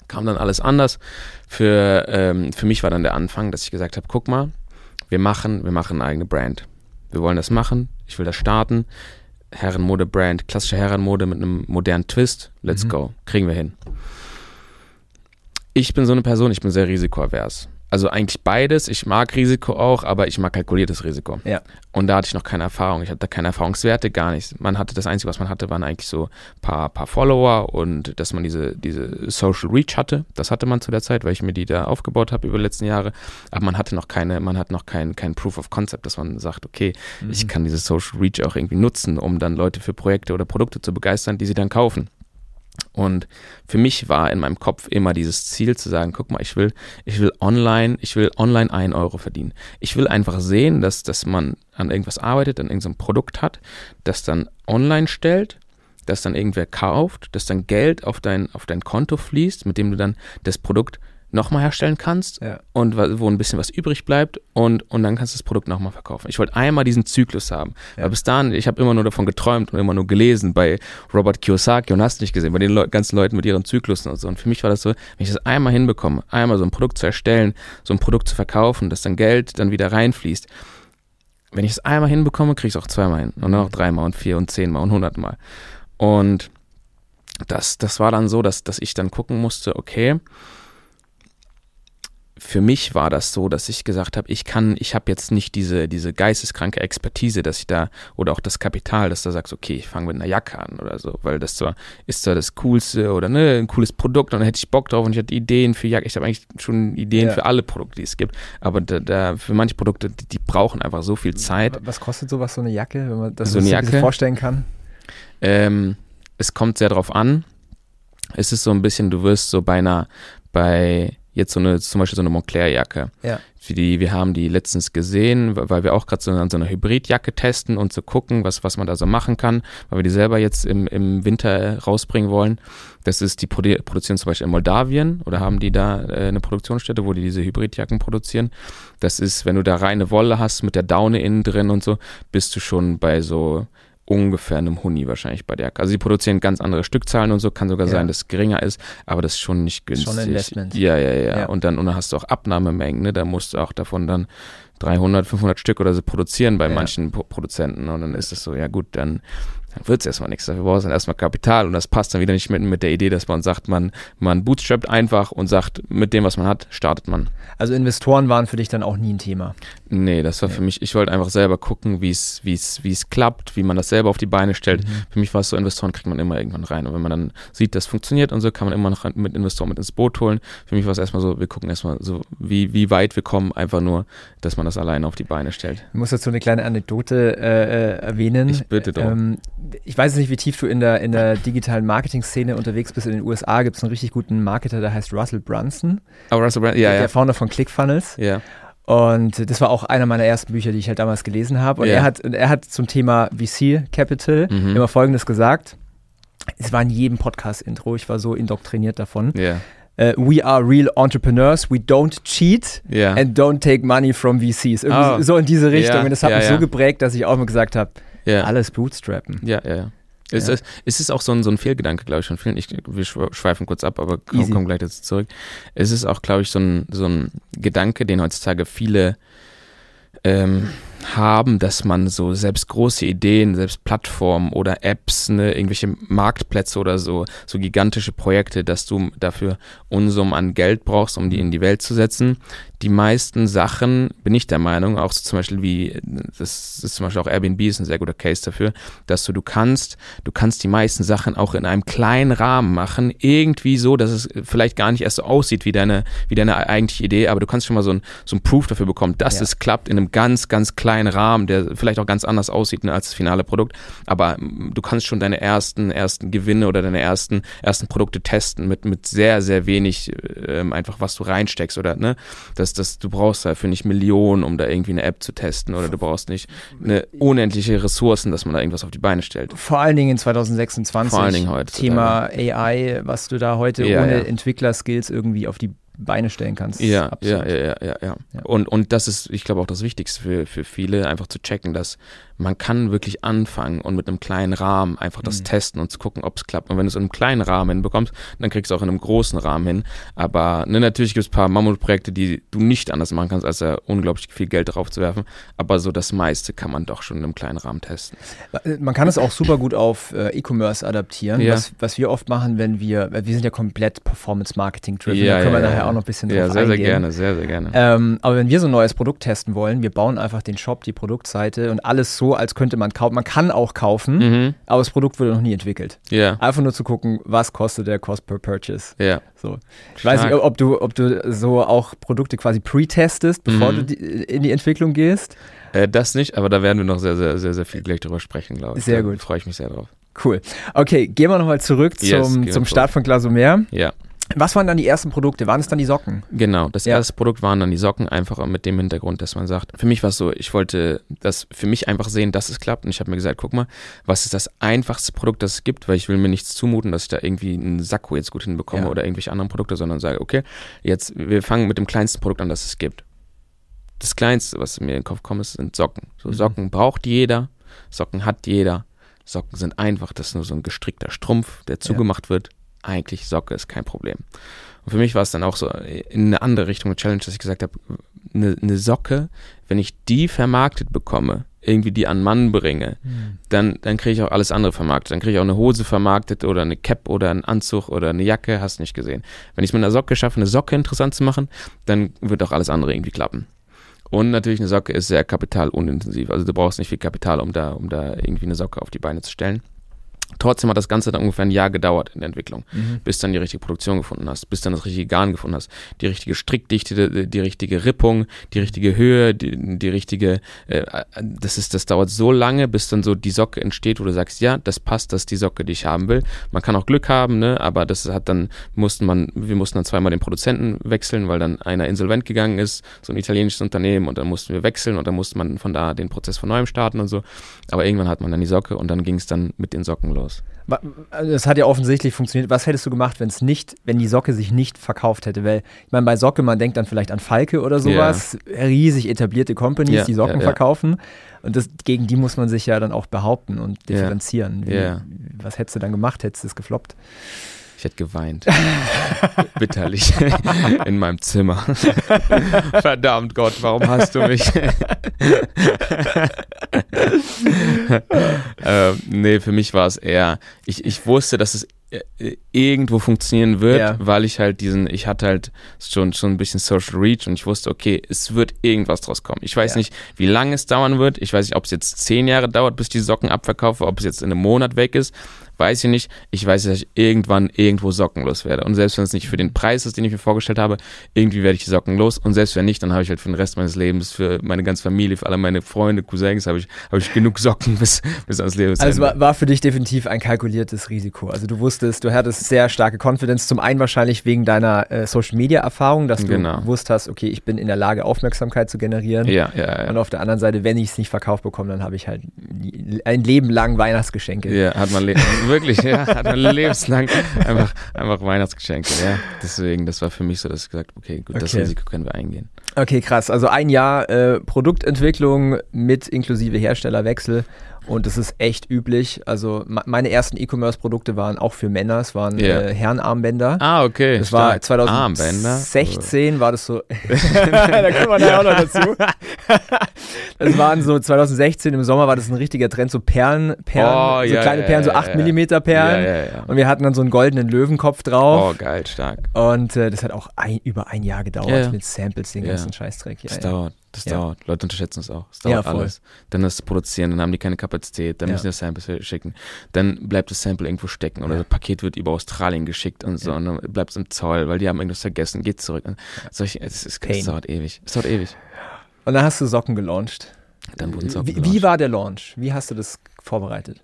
kam dann alles anders. Für mich war dann der Anfang, dass ich gesagt habe, guck mal, wir machen eine eigene Brand. Wir wollen das machen, ich will das starten. Herrenmode-Brand, klassische Herrenmode mit einem modernen Twist. Let's go. Kriegen wir hin. Ich bin so eine Person, ich bin sehr risikoavers. Also eigentlich beides. Ich mag Risiko auch, aber ich mag kalkuliertes Risiko. Ja. Und da hatte ich noch keine Erfahrung. Ich hatte da keine Erfahrungswerte, gar nichts. Das Einzige, was man hatte, waren eigentlich so ein paar Follower und dass man diese Social Reach hatte. Das hatte man zu der Zeit, weil ich mir die da aufgebaut habe über die letzten Jahre. Aber man hat noch kein Proof of Concept, dass man sagt, okay, ich kann diese Social Reach auch irgendwie nutzen, um dann Leute für Projekte oder Produkte zu begeistern, die sie dann kaufen. Und für mich war in meinem Kopf immer dieses Ziel zu sagen, guck mal, ich will online 1 Euro verdienen. Ich will einfach sehen, dass man an irgendwas arbeitet, an irgendeinem Produkt hat, das dann online stellt, das dann irgendwer kauft, dass dann Geld auf dein Konto fließt, mit dem du dann das Produkt nochmal herstellen kannst und wo ein bisschen was übrig bleibt und dann kannst du das Produkt nochmal verkaufen. Ich wollte einmal diesen Zyklus haben, weil bis dahin, ich habe immer nur davon geträumt und immer nur gelesen bei Robert Kiyosaki und hast nicht gesehen, bei den ganzen Leuten mit ihren Zyklusen und so. Und für mich war das so, wenn ich das einmal hinbekomme, einmal so ein Produkt zu erstellen, so ein Produkt zu verkaufen, dass dann Geld dann wieder reinfließt, wenn ich es einmal hinbekomme, kriege ich es auch 2-mal hin und dann noch 3-mal und 4 und 10-mal und 100-mal. Und das war dann so, dass ich dann gucken musste, okay, für mich war das so, dass ich gesagt habe, ich habe jetzt nicht diese geisteskranke Expertise, dass ich da, oder auch das Kapital, dass du sagst, okay, ich fange mit einer Jacke an oder so, weil das ist zwar das Coolste oder ein cooles Produkt und dann hätte ich Bock drauf und ich hatte Ideen für Jacke. Ich habe eigentlich schon Ideen für alle Produkte, die es gibt, aber für manche Produkte, die brauchen einfach so viel Zeit. Was kostet sowas, so eine Jacke, wenn man das so eine Jacke vorstellen kann? Es kommt sehr drauf an. Es ist so ein bisschen, du wirst so bei jetzt zum Beispiel so eine Moncler-Jacke. Ja. Wir haben die letztens gesehen, weil wir auch gerade so eine Hybridjacke testen und zu gucken, was man da so machen kann, weil wir die selber jetzt im Winter rausbringen wollen. Das ist, die produzieren zum Beispiel in Moldawien oder haben die da eine Produktionsstätte, wo die diese Hybridjacken produzieren. Das ist, wenn du da reine Wolle hast mit der Daune innen drin und so, bist du schon bei so ungefähr einem Huni wahrscheinlich bei der Jacke. Also sie produzieren ganz andere Stückzahlen und so, kann sogar sein, dass es geringer ist, aber das ist schon nicht günstig. Schon ein Investment. Ja. Und dann hast du auch Abnahmemengen, ne? Da musst du auch davon dann 300, 500 Stück oder so produzieren bei manchen Produzenten und dann ist es so, ja gut, dann wird es erstmal nichts. Dafür brauchst du dann erstmal Kapital und das passt dann wieder nicht mit der Idee, dass man sagt, man bootstrappt einfach und sagt, mit dem, was man hat, startet man. Also Investoren waren für dich dann auch nie ein Thema? Nee, das war für mich, ich wollte einfach selber gucken, wie es klappt, wie man das selber auf die Beine stellt. Für mich war es so, Investoren kriegt man immer irgendwann rein und wenn man dann sieht, das funktioniert und so, kann man immer noch mit Investoren mit ins Boot holen. Für mich war es erstmal so, wir gucken erstmal so, wie weit wir kommen, einfach nur, dass man das alleine auf die Beine stellt. Ich muss dazu eine kleine Anekdote erwähnen. Ich bitte doch. Ich weiß nicht, wie tief du in der digitalen Marketing-Szene unterwegs bist. In den USA gibt es einen richtig guten Marketer, der heißt Russell Brunson. Oh, Russell Brunson, ja. Der Founder von ClickFunnels. Ja. Und das war auch einer meiner ersten Bücher, die ich halt damals gelesen habe. Und er hat zum Thema VC Capital immer Folgendes gesagt. Es war in jedem Podcast-Intro, ich war so indoktriniert davon. Ja. We are real entrepreneurs, we don't cheat and don't take money from VCs. Irgendwie so in diese Richtung. Und das hat mich so geprägt, dass ich auch mal gesagt habe, alles bootstrappen. Ja. Es ist auch so ein Fehlgedanke, glaube ich, von vielen. Wir schweifen kurz ab, aber kommen gleich dazu zurück. Es ist auch, glaube ich, so ein Gedanke, den heutzutage viele haben, dass man so selbst große Ideen, selbst Plattformen oder Apps, irgendwelche Marktplätze oder so gigantische Projekte, dass du dafür Unsummen an Geld brauchst, um die in die Welt zu setzen. Die meisten Sachen, bin ich der Meinung, auch so zum Beispiel das ist zum Beispiel auch Airbnb ist ein sehr guter Case dafür, dass du kannst die meisten Sachen auch in einem kleinen Rahmen machen, irgendwie so, dass es vielleicht gar nicht erst so aussieht wie deine eigentliche Idee, aber du kannst schon mal so ein Proof dafür bekommen, dass es klappt in einem ganz, ganz kleinen Rahmen, der vielleicht auch ganz anders aussieht als das finale Produkt, aber du kannst schon deine ersten Gewinne oder deine ersten Produkte testen mit sehr, sehr wenig einfach, was du reinsteckst oder du brauchst dafür nicht Millionen, um da irgendwie eine App zu testen oder du brauchst nicht eine unendliche Ressourcen, dass man da irgendwas auf die Beine stellt. Vor allen Dingen in 2026. Vor allen Dingen heute. Thema AI, was du da heute ohne Entwickler-Skills irgendwie auf die Beine stellen kannst. Ja. Und das ist, ich glaube, auch das Wichtigste für viele, einfach zu checken, dass man kann wirklich anfangen und mit einem kleinen Rahmen einfach das testen und zu gucken, ob es klappt. Und wenn du es in einem kleinen Rahmen hinbekommst, dann kriegst du auch in einem großen Rahmen hin. Aber natürlich gibt es ein paar Mammutprojekte, die du nicht anders machen kannst, als da unglaublich viel Geld drauf zu werfen. Aber so das meiste kann man doch schon in einem kleinen Rahmen testen. Man kann es auch super gut auf E-Commerce adaptieren. Ja. Was wir oft machen, wenn wir sind ja komplett Performance-Marketing-driven, da können wir nachher auch noch ein bisschen drauf eingehen. Sehr gerne. Aber wenn wir so ein neues Produkt testen wollen, wir bauen einfach den Shop, die Produktseite und alles so, als könnte man kaufen. Man kann auch kaufen, aber das Produkt wurde noch nie entwickelt. Einfach nur zu gucken, was kostet der Cost per Purchase. So. Ich weiß nicht, ob du so auch Produkte quasi pre-testest, bevor du in die Entwicklung gehst. Das nicht, aber da werden wir noch sehr, sehr, sehr, sehr viel gleich drüber sprechen, glaube ich. Sehr gut. Da freue ich mich sehr drauf. Cool. Okay, gehen wir nochmal zurück zum Start von Glasumer. Ja. Was waren dann die ersten Produkte? Waren es dann die Socken? Genau, das erste Produkt waren dann die Socken, einfach mit dem Hintergrund, dass man sagt, für mich war es so, ich wollte das für mich einfach sehen, dass es klappt und ich habe mir gesagt, guck mal, was ist das einfachste Produkt, das es gibt, weil ich will mir nichts zumuten, dass ich da irgendwie einen Sakko jetzt gut hinbekomme oder irgendwelche anderen Produkte, sondern sage, okay, jetzt, wir fangen mit dem kleinsten Produkt an, das es gibt. Das Kleinste, was mir in den Kopf kommt, sind Socken. So, Socken braucht jeder, Socken hat jeder, Socken sind einfach, das ist nur so ein gestrickter Strumpf, der zugemacht wird. Eigentlich Socke ist kein Problem. Und für mich war es dann auch so in eine andere Richtung eine Challenge, dass ich gesagt habe, eine Socke, wenn ich die vermarktet bekomme, irgendwie die an Mann bringe, dann kriege ich auch alles andere vermarktet. Dann kriege ich auch eine Hose vermarktet oder eine Cap oder einen Anzug oder eine Jacke, hast nicht gesehen. Wenn ich es mit einer Socke schaffe, eine Socke interessant zu machen, dann wird auch alles andere irgendwie klappen. Und natürlich eine Socke ist sehr kapitalunintensiv. Also du brauchst nicht viel Kapital, um da irgendwie eine Socke auf die Beine zu stellen. Trotzdem hat das Ganze dann ungefähr ein Jahr gedauert in der Entwicklung, bis dann die richtige Produktion gefunden hast, bis dann das richtige Garn gefunden hast, die richtige Strickdichte, die richtige Rippung, die richtige Höhe, die richtige, das dauert so lange, bis dann so die Socke entsteht, wo du sagst, ja, das passt, das ist die Socke, die ich haben will. Man kann auch Glück haben, ne, aber wir mussten dann zweimal den Produzenten wechseln, weil dann einer insolvent gegangen ist, so ein italienisches Unternehmen, und dann mussten wir wechseln und dann musste man von da den Prozess von neuem starten und so. Aber irgendwann hat man dann die Socke und dann ging es dann mit den Socken los. Das hat ja offensichtlich funktioniert. Was hättest du gemacht, wenn die Socke sich nicht verkauft hätte? Weil, ich meine, bei Socke, man denkt dann vielleicht an Falke oder sowas, riesig etablierte Companies, die Socken verkaufen. Und gegen die muss man sich ja dann auch behaupten und differenzieren. Was hättest du dann gemacht? Hättest du es gefloppt? Ich hätte geweint. Bitterlich. In meinem Zimmer. Verdammt Gott, warum hast du mich? Nee, für mich war es eher, ich wusste, dass es irgendwo funktionieren wird, weil ich hatte halt schon ein bisschen Social Reach und ich wusste, okay, es wird irgendwas draus kommen. Ich weiß nicht, wie lange es dauern wird. Ich weiß nicht, ob es jetzt 10 Jahre dauert, bis die Socken abverkaufe, ob es jetzt in einem Monat weg ist. Weiß ich nicht. Ich weiß, dass ich irgendwann irgendwo sockenlos werde. Und selbst wenn es nicht für den Preis ist, den ich mir vorgestellt habe, irgendwie werde ich die Socken los. Und selbst wenn nicht, dann habe ich halt für den Rest meines Lebens, für meine ganze Familie, für alle meine Freunde, Cousins, habe ich genug Socken bis ans Lebensende. Also war für dich definitiv ein kalkuliertes Risiko. Also du wusstest, du hattest sehr starke Confidence. Zum einen wahrscheinlich wegen deiner Social-Media-Erfahrung, dass du gewusst hast, okay, ich bin in der Lage, Aufmerksamkeit zu generieren. Ja. Und auf der anderen Seite, wenn ich es nicht verkauft bekomme, dann habe ich halt ein Leben lang Weihnachtsgeschenke. Ja, hat man wirklich, hat man lebenslang einfach Weihnachtsgeschenke, ja. Deswegen, das war für mich so, dass ich gesagt habe, okay, gut, das Risiko können wir eingehen. Okay, krass. Also ein Jahr Produktentwicklung mit inklusive Herstellerwechsel. Und das ist echt üblich. Also meine ersten E-Commerce-Produkte waren auch für Männer. Es waren Herrenarmbänder. Ah, okay. Das war 2016 war das so. Da kommen wir nachher auch noch dazu. Das waren so 2016 im Sommer war das ein richtiger Trend, so Perlen, kleine Perlen, so 8 mm Perlen. Ja. Und wir hatten dann so einen goldenen Löwenkopf drauf. Oh, geil, stark. Und das hat auch über ein Jahr gedauert mit Samples, den ganzen Scheißdreck. Das dauert. Leute unterschätzen es auch. Es dauert alles. Dann das Produzieren, dann haben die keine Kapazität, dann müssen die das Sample schicken. Dann bleibt das Sample irgendwo stecken oder das Paket wird über Australien geschickt und so und dann bleibt es im Zoll, weil die haben irgendwas vergessen, geht zurück. Es dauert ewig. Und dann hast du Socken gelauncht. Dann wurden Socken gelauncht. Wie war der Launch? Wie hast du das vorbereitet?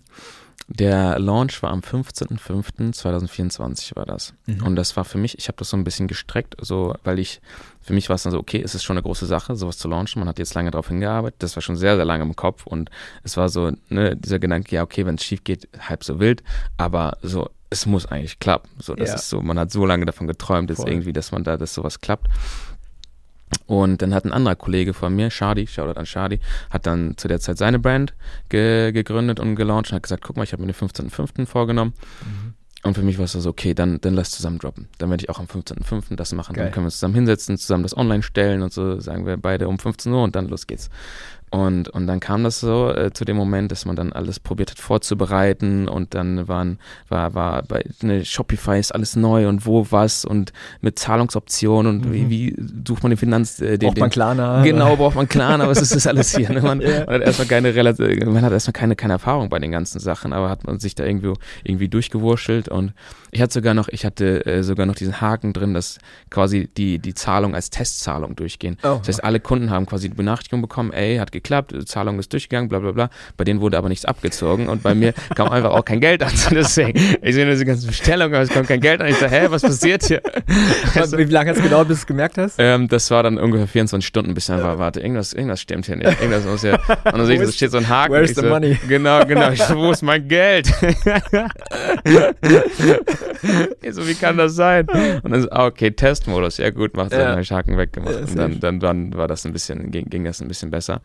Der Launch war am 15.05.2024 war das. Und das war für mich, ich habe das so ein bisschen gestreckt, so, weil für mich war es dann so, okay, es ist schon eine große Sache, sowas zu launchen. Man hat jetzt lange darauf hingearbeitet, das war schon sehr, sehr lange im Kopf und es war so, dieser Gedanke, ja, okay, wenn es schief geht, halb so wild, aber so, es muss eigentlich klappen. So, das ist so, man hat so lange davon geträumt, dass irgendwie, dass sowas klappt. Und dann hat ein anderer Kollege von mir, Shadi, Shoutout an Shadi, hat dann zu der Zeit seine Brand gegründet und gelauncht und hat gesagt, guck mal, ich habe mir den 15.05. vorgenommen. Und für mich war es so, okay, dann lass zusammen droppen. Dann werde ich auch am 15.05. das machen. Geil. Dann können wir uns zusammen hinsetzen, zusammen das online stellen und so, sagen wir beide um 15 Uhr und dann los geht's. Und dann kam das so zu dem Moment, dass man dann alles probiert hat vorzubereiten und dann war bei Shopify ist alles neu und wo was und mit Zahlungsoptionen und wie sucht man den braucht man Klarna? Genau, braucht man Klarna, was ist das alles hier? Ne? Man hat erstmal keine Erfahrung bei den ganzen Sachen, aber hat man sich da irgendwie durchgewurschtelt und ich hatte sogar noch diesen Haken drin, dass quasi die Zahlung als Testzahlung durchgehen. Oh. Das heißt, alle Kunden haben quasi die Benachrichtigung bekommen, hat geklappt, Zahlung ist durchgegangen, bla bla bla. Bei denen wurde aber nichts abgezogen und bei mir kam einfach auch kein Geld an. Deswegen, ich sehe nur diese ganzen Bestellungen, aber es kommt kein Geld an. Ich dachte, was passiert hier? Also, wie lange hat es gedauert, bis du es gemerkt hast? Das war dann ungefähr 24 Stunden, bis ich einfach warte, irgendwas stimmt hier nicht. Irgendwas muss ja. Und dann sehe ich, da steht so ein Haken. Where's the money? Genau. Ich so, wo ist mein Geld? Ich so, wie kann das sein? Und dann so, okay, Testmodus, ja gut, dann habe ich Haken weggemacht. Und dann war das ging das ein bisschen besser.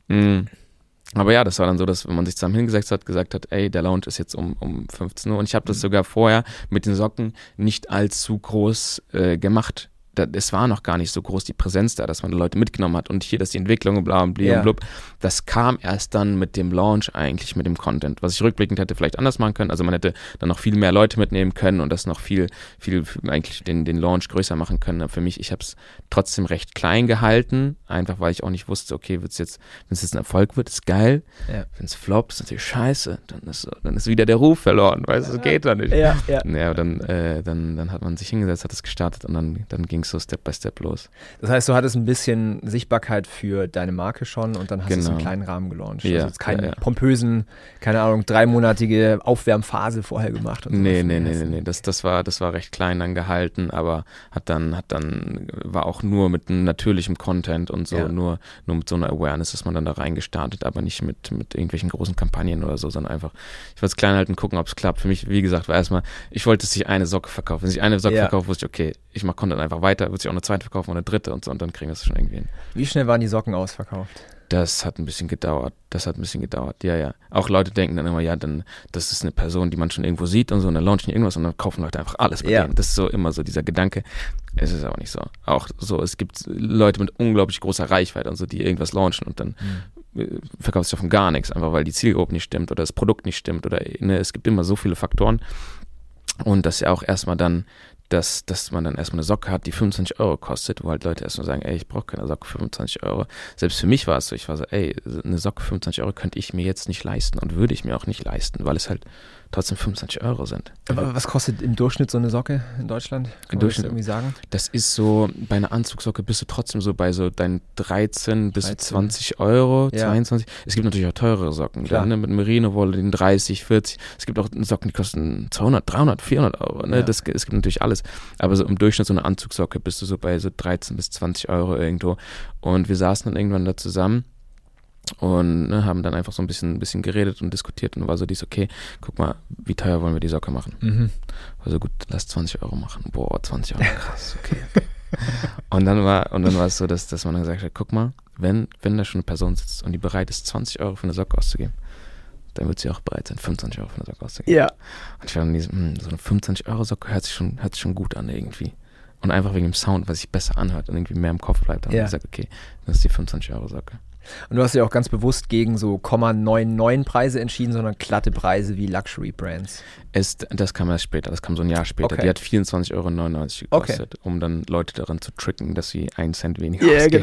Aber ja, das war dann so, dass wenn man sich zusammen hingesetzt hat, gesagt hat, ey, der Launch ist jetzt um 15 Uhr und ich habe das sogar vorher mit den Socken nicht allzu groß gemacht. Es war noch gar nicht so groß die Präsenz da, dass man Leute mitgenommen hat und hier, dass die Entwicklung und bla und blub. Das kam erst dann mit dem Launch eigentlich, mit dem Content, was ich rückblickend hätte vielleicht anders machen können. Also man hätte dann noch viel mehr Leute mitnehmen können und das noch viel eigentlich den Launch größer machen können. Aber für mich, ich habe es trotzdem recht klein gehalten, einfach weil ich auch nicht wusste, okay, wenn es jetzt ein Erfolg wird, ist geil. Ja. Wenn es floppt, ist natürlich scheiße. Dann ist wieder der Ruf verloren, weißt du, das geht dann nicht. Ja, dann hat man sich hingesetzt, hat es gestartet und dann ging so Step by Step los. Das heißt, du hattest ein bisschen Sichtbarkeit für deine Marke schon und dann hast du es im kleinen Rahmen gelauncht. Ja, also jetzt keinen pompösen, keine Ahnung, 3-monatige Aufwärmphase vorher gemacht. Und nee. Das war recht klein dann gehalten, aber war auch nur mit natürlichem Content und so, nur mit so einer Awareness ist man dann da reingestartet, aber nicht mit irgendwelchen großen Kampagnen oder so, sondern einfach, ich wollte es klein halten, gucken, ob es klappt. Für mich, wie gesagt, war erstmal, ich wollte, dass sich eine Socke verkauft. Wenn sich eine Socke verkauft, wusste ich, okay, ich mache Content einfach weiter, wird sich auch eine zweite verkaufen und eine dritte und so und dann kriegen wir es schon irgendwie hin. Wie schnell waren die Socken ausverkauft? Das hat ein bisschen gedauert. Ja. Auch Leute denken dann immer, das ist eine Person, die man schon irgendwo sieht und so und dann launchen irgendwas und dann kaufen Leute einfach alles bei denen. Das ist so immer so dieser Gedanke. Es ist aber nicht so. Auch so, es gibt Leute mit unglaublich großer Reichweite und so, die irgendwas launchen und dann verkauft sich davon gar nichts, einfach weil die Zielgruppe nicht stimmt oder das Produkt nicht stimmt oder es gibt immer so viele Faktoren und das ja auch erstmal dann dass man dann erstmal eine Socke hat, die 25 € kostet, wo halt Leute erstmal sagen, ey, ich brauche keine Socke für 25 €. Selbst für mich war es so, ich war so, ey, eine Socke für 25 € könnte ich mir jetzt nicht leisten und würde ich mir auch nicht leisten, weil es halt trotzdem 25 € sind. Aber was kostet im Durchschnitt so eine Socke in Deutschland? Kann man das irgendwie sagen? Das ist so, bei einer Anzugssocke bist du trotzdem so bei so deinen 13 bis 20 €, 22. Es gibt natürlich auch teurere Socken, dann, ne, mit Merino-Wolle, den 30, 40. Es gibt auch Socken, die kosten 200, 300, 400 €. Ne? Es gibt natürlich alles. Aber so im Durchschnitt so eine Anzugssocke bist du so bei so 13 bis 20 € irgendwo. Und wir saßen dann irgendwann da zusammen und haben dann einfach so ein bisschen geredet und diskutiert und war so okay, guck mal, wie teuer wollen wir die Socke machen? Also gut, lass 20 € machen. Boah, 20 €, krass, okay. Und dann war es so, dass man dann gesagt hat, guck mal, wenn da schon eine Person sitzt und die bereit ist, 20 € für eine Socke auszugeben, dann wird sie auch bereit sein, 25 € für eine Socke auszugeben. Ja. Und ich war dann so eine 25 € Socke hört sich schon gut an irgendwie. Und einfach wegen dem Sound, was sich besser anhört und irgendwie mehr im Kopf bleibt. Dann habe ich gesagt, okay, das ist die 25 € Socke. Und du hast ja auch ganz bewusst gegen so 0,99 Preise entschieden, sondern glatte Preise wie Luxury-Brands. Das kam erst später, das kam so ein Jahr später. Okay. Die hat 24,99 € gekostet, um dann Leute daran zu tricken, dass sie 1 Cent weniger ausgeben.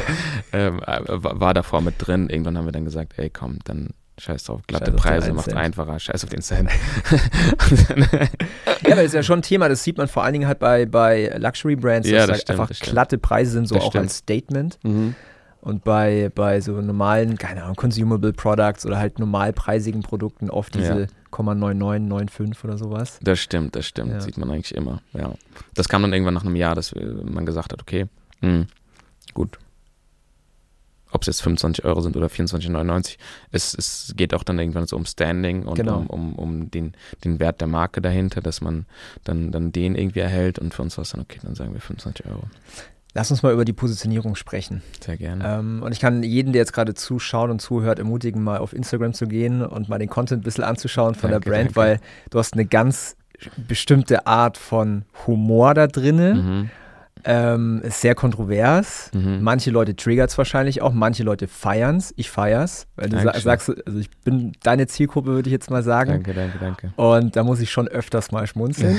Genau. War davor mit drin. Irgendwann haben wir dann gesagt, ey komm, dann scheiß drauf, glatte Preise macht es einfacher, scheiß auf den Cent. Ja, aber das ist ja schon ein Thema, das sieht man vor allen Dingen halt bei Luxury-Brands, dass halt einfach glatte Preise sind, so auch als Statement. Und bei so normalen, keine Ahnung, Consumable Products oder halt normalpreisigen Produkten oft diese 0,99, 0,95 oder sowas. Das stimmt, sieht man eigentlich immer, ja. Das kam dann irgendwann nach einem Jahr, dass man gesagt hat, okay, gut. ob es jetzt 25 Euro sind oder 24,99, es geht auch dann irgendwann so um Standing und um den Wert der Marke dahinter, dass man dann den irgendwie erhält, und für uns war es dann okay, dann sagen wir 25 Euro. Lass uns mal über die Positionierung sprechen. Sehr gerne. Und ich kann jeden, der jetzt gerade zuschaut und zuhört, ermutigen, mal auf Instagram zu gehen und mal den Content ein bisschen anzuschauen von der Brand, weil du hast eine ganz bestimmte Art von Humor da drinne. Ist sehr kontrovers. Manche Leute triggert es wahrscheinlich auch, manche Leute feiern es. Ich feier's, weil du sagst, also ich bin deine Zielgruppe, würde ich jetzt mal sagen. Danke. Und da muss ich schon öfters mal schmunzeln.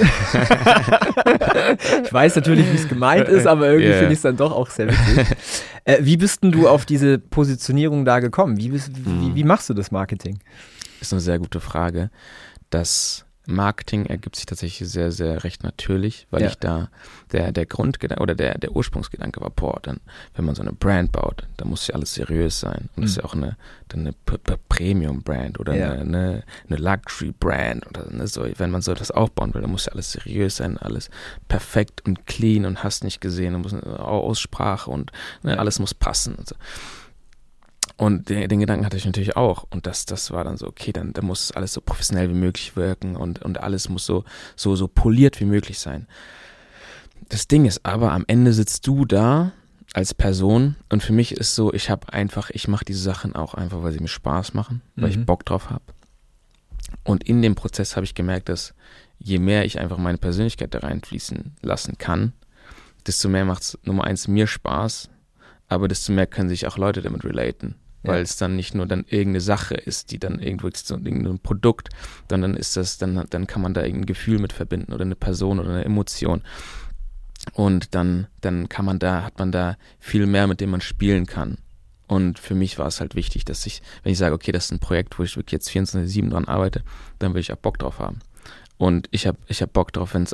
Ich weiß natürlich, wie es gemeint ist, aber irgendwie finde ich es dann doch auch sehr witzig. Wie bist denn du auf diese Positionierung da gekommen? Wie machst du das Marketing? Ist eine sehr gute Frage. Das Marketing ergibt sich tatsächlich sehr, sehr recht natürlich, weil ich da der Grundgedanke oder der Ursprungsgedanke war, dann, wenn man so eine Brand baut, dann muss ja alles seriös sein. Und das ist ja auch eine Premium-Brand oder eine Luxury-Brand oder ne, so. Wenn man so etwas aufbauen will, dann muss ja alles seriös sein, alles perfekt und clean und hast nicht gesehen, und muss eine Aussprache und alles muss passen und so. Und den Gedanken hatte ich natürlich auch. Und das war dann so, okay, dann muss alles so professionell wie möglich wirken und alles muss so poliert wie möglich sein. Das Ding ist aber, am Ende sitzt du da als Person, und für mich ist so, ich mache diese Sachen auch einfach, weil sie mir Spaß machen, weil ich Bock drauf habe. Und in dem Prozess habe ich gemerkt, dass je mehr ich einfach meine Persönlichkeit da reinfließen lassen kann, desto mehr macht es Nummer 1 mir Spaß, aber desto mehr können sich auch Leute damit relaten. Weil es dann nicht nur dann irgendeine Sache ist, die dann irgendwo ist, so irgendein Produkt, sondern ist das, dann kann man da irgendein Gefühl mit verbinden oder eine Person oder eine Emotion. Und dann hat man da viel mehr, mit dem man spielen kann. Und für mich war es halt wichtig, dass wenn ich sage, okay, das ist ein Projekt, wo ich wirklich jetzt 24/7 dran arbeite, dann will ich auch Bock drauf haben. Und ich hab Bock drauf, wenn es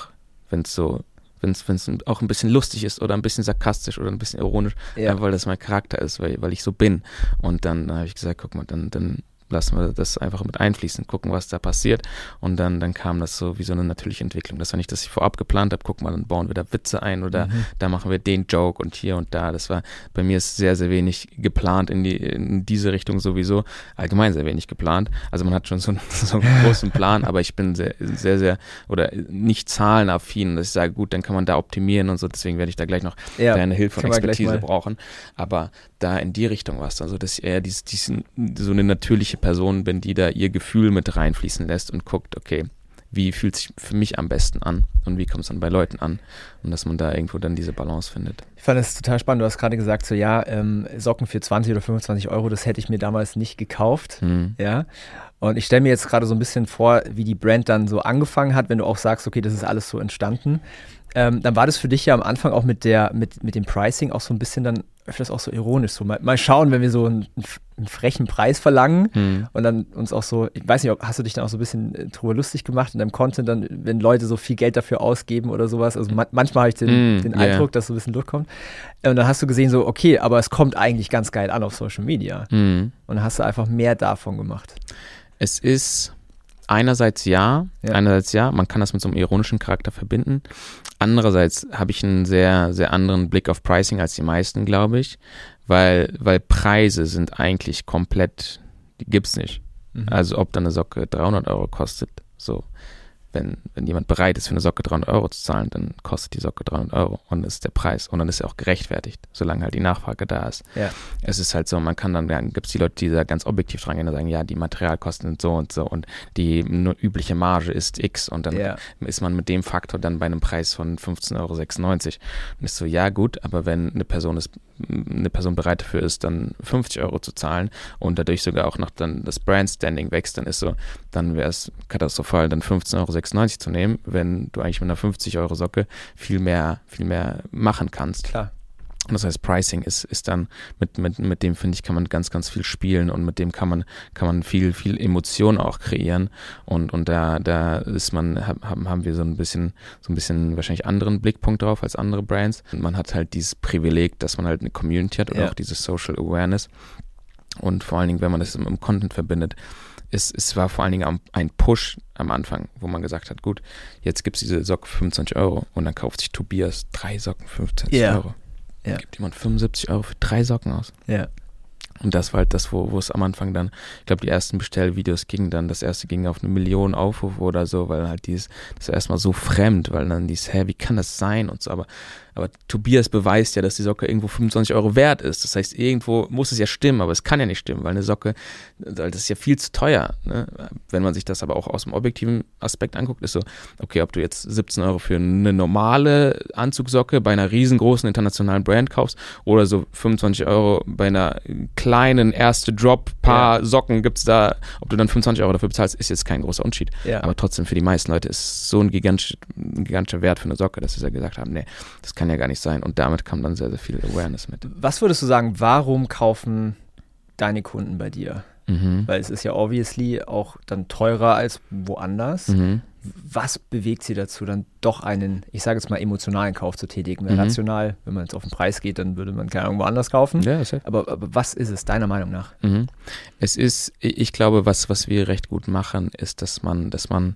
auch ein bisschen lustig ist oder ein bisschen sarkastisch oder ein bisschen ironisch, weil das mein Charakter ist, weil ich so bin. Und dann habe ich gesagt, guck mal, dann lassen wir das einfach mit einfließen, gucken, was da passiert. Und dann kam das so wie so eine natürliche Entwicklung. Das war nicht, dass ich vorab geplant habe, guck mal, dann bauen wir da Witze ein oder da machen wir den Joke und hier und da. Das war, bei mir ist sehr, sehr wenig geplant in diese Richtung sowieso. Allgemein sehr wenig geplant. Also man hat schon so einen großen Plan, aber ich bin sehr, sehr, sehr, oder nicht zahlenaffin, dass ich sage, gut, dann kann man da optimieren und so. Deswegen werde ich da gleich noch deine Hilfe und Expertise brauchen. Aber da in die Richtung war es dann so, dass ich eher so eine natürliche Person bin, die da ihr Gefühl mit reinfließen lässt und guckt, okay, wie fühlt sich für mich am besten an und wie kommt es dann bei Leuten an, und dass man da irgendwo dann diese Balance findet. Ich fand das total spannend. Du hast gerade gesagt, so Socken für 20 oder 25 Euro, das hätte ich mir damals nicht gekauft. Ja. Und ich stelle mir jetzt gerade so ein bisschen vor, wie die Brand dann so angefangen hat, wenn du auch sagst, okay, das ist alles so entstanden. Dann war das für dich ja am Anfang auch mit dem Pricing auch so ein bisschen dann öfters auch so ironisch. So mal schauen, wenn wir so einen frechen Preis verlangen und dann uns auch so, ich weiß nicht, hast du dich dann auch so ein bisschen drüber lustig gemacht in deinem Content, dann, wenn Leute so viel Geld dafür ausgeben oder sowas. Also manchmal habe ich den Eindruck, dass so ein bisschen durchkommt. Und dann hast du gesehen so, okay, aber es kommt eigentlich ganz geil an auf Social Media. Und dann hast du einfach mehr davon gemacht. Es ist einerseits ja, man kann das mit so einem ironischen Charakter verbinden. Andererseits habe ich einen sehr, sehr anderen Blick auf Pricing als die meisten, glaube ich, weil Preise sind eigentlich komplett, die gibt's nicht. Also ob dann eine Socke 300 Euro kostet, so. Wenn jemand bereit ist, für eine Socke 300 Euro zu zahlen, dann kostet die Socke 300 Euro und das ist der Preis. Und dann ist er auch gerechtfertigt, solange halt die Nachfrage da ist. Ja. Es ist halt so, man kann dann gibt es die Leute, die da ganz objektiv dran gehen und sagen, ja, die Materialkosten sind so und die übliche Marge ist X und dann ist man mit dem Faktor dann bei einem Preis von 15,96 Euro. Und ist so, ja gut, aber wenn eine Person bereit dafür ist, dann 50 Euro zu zahlen und dadurch sogar auch noch dann das Brand-Standing wächst, dann wäre es katastrophal, dann 15,96 Euro zu nehmen, wenn du eigentlich mit einer 50 Euro Socke viel mehr machen kannst. Klar. Und das heißt, Pricing ist dann, mit dem, finde ich, kann man ganz, ganz viel spielen und mit dem kann man viel, viel Emotion auch kreieren und da haben wir so ein bisschen wahrscheinlich anderen Blickpunkt drauf als andere Brands. Und man hat halt dieses Privileg, dass man halt eine Community hat oder auch diese Social Awareness und vor allen Dingen, wenn man das im Content verbindet, es war vor allen Dingen ein Push am Anfang, wo man gesagt hat, gut, jetzt gibt es diese Socke für 25 Euro und dann kauft sich Tobias 3 Socken für 25 Euro. Ja. Gibt jemand 75 € für 3 Socken aus. Ja. Und das war halt das, wo es am Anfang dann, ich glaube, die ersten Bestellvideos gingen dann, das erste ging auf 1 Million Aufrufe oder so, weil halt das war erstmal so fremd, weil dann wie kann das sein und so, aber Tobias beweist ja, dass die Socke irgendwo 25 € wert ist. Das heißt, irgendwo muss es ja stimmen, aber es kann ja nicht stimmen, weil eine Socke, das ist ja viel zu teuer. Ne? Wenn man sich das aber auch aus dem objektiven Aspekt anguckt, ist so, okay, ob du jetzt 17 € für eine normale Anzugssocke bei einer riesengroßen internationalen Brand kaufst oder so 25 € bei einer kleinen erste Drop-Paar Socken gibt's da, ob du dann 25 € dafür bezahlst, ist jetzt kein großer Unterschied. Ja. Aber trotzdem für die meisten Leute ist so ein gigantischer Wert für eine Socke, dass sie ja gesagt haben, nee, das kann ja gar nicht sein. Und damit kam dann sehr, sehr viel Awareness mit. Was würdest du sagen, warum kaufen deine Kunden bei dir? Weil es ist ja obviously auch dann teurer als woanders. Was bewegt sie dazu, dann doch einen, ich sage jetzt mal, emotionalen Kauf zu tätigen? Weil rational, wenn man jetzt auf den Preis geht, dann würde man keine irgendwo anders kaufen. Ja, aber was ist es, deiner Meinung nach? Es ist, ich glaube, was wir recht gut machen, ist, dass man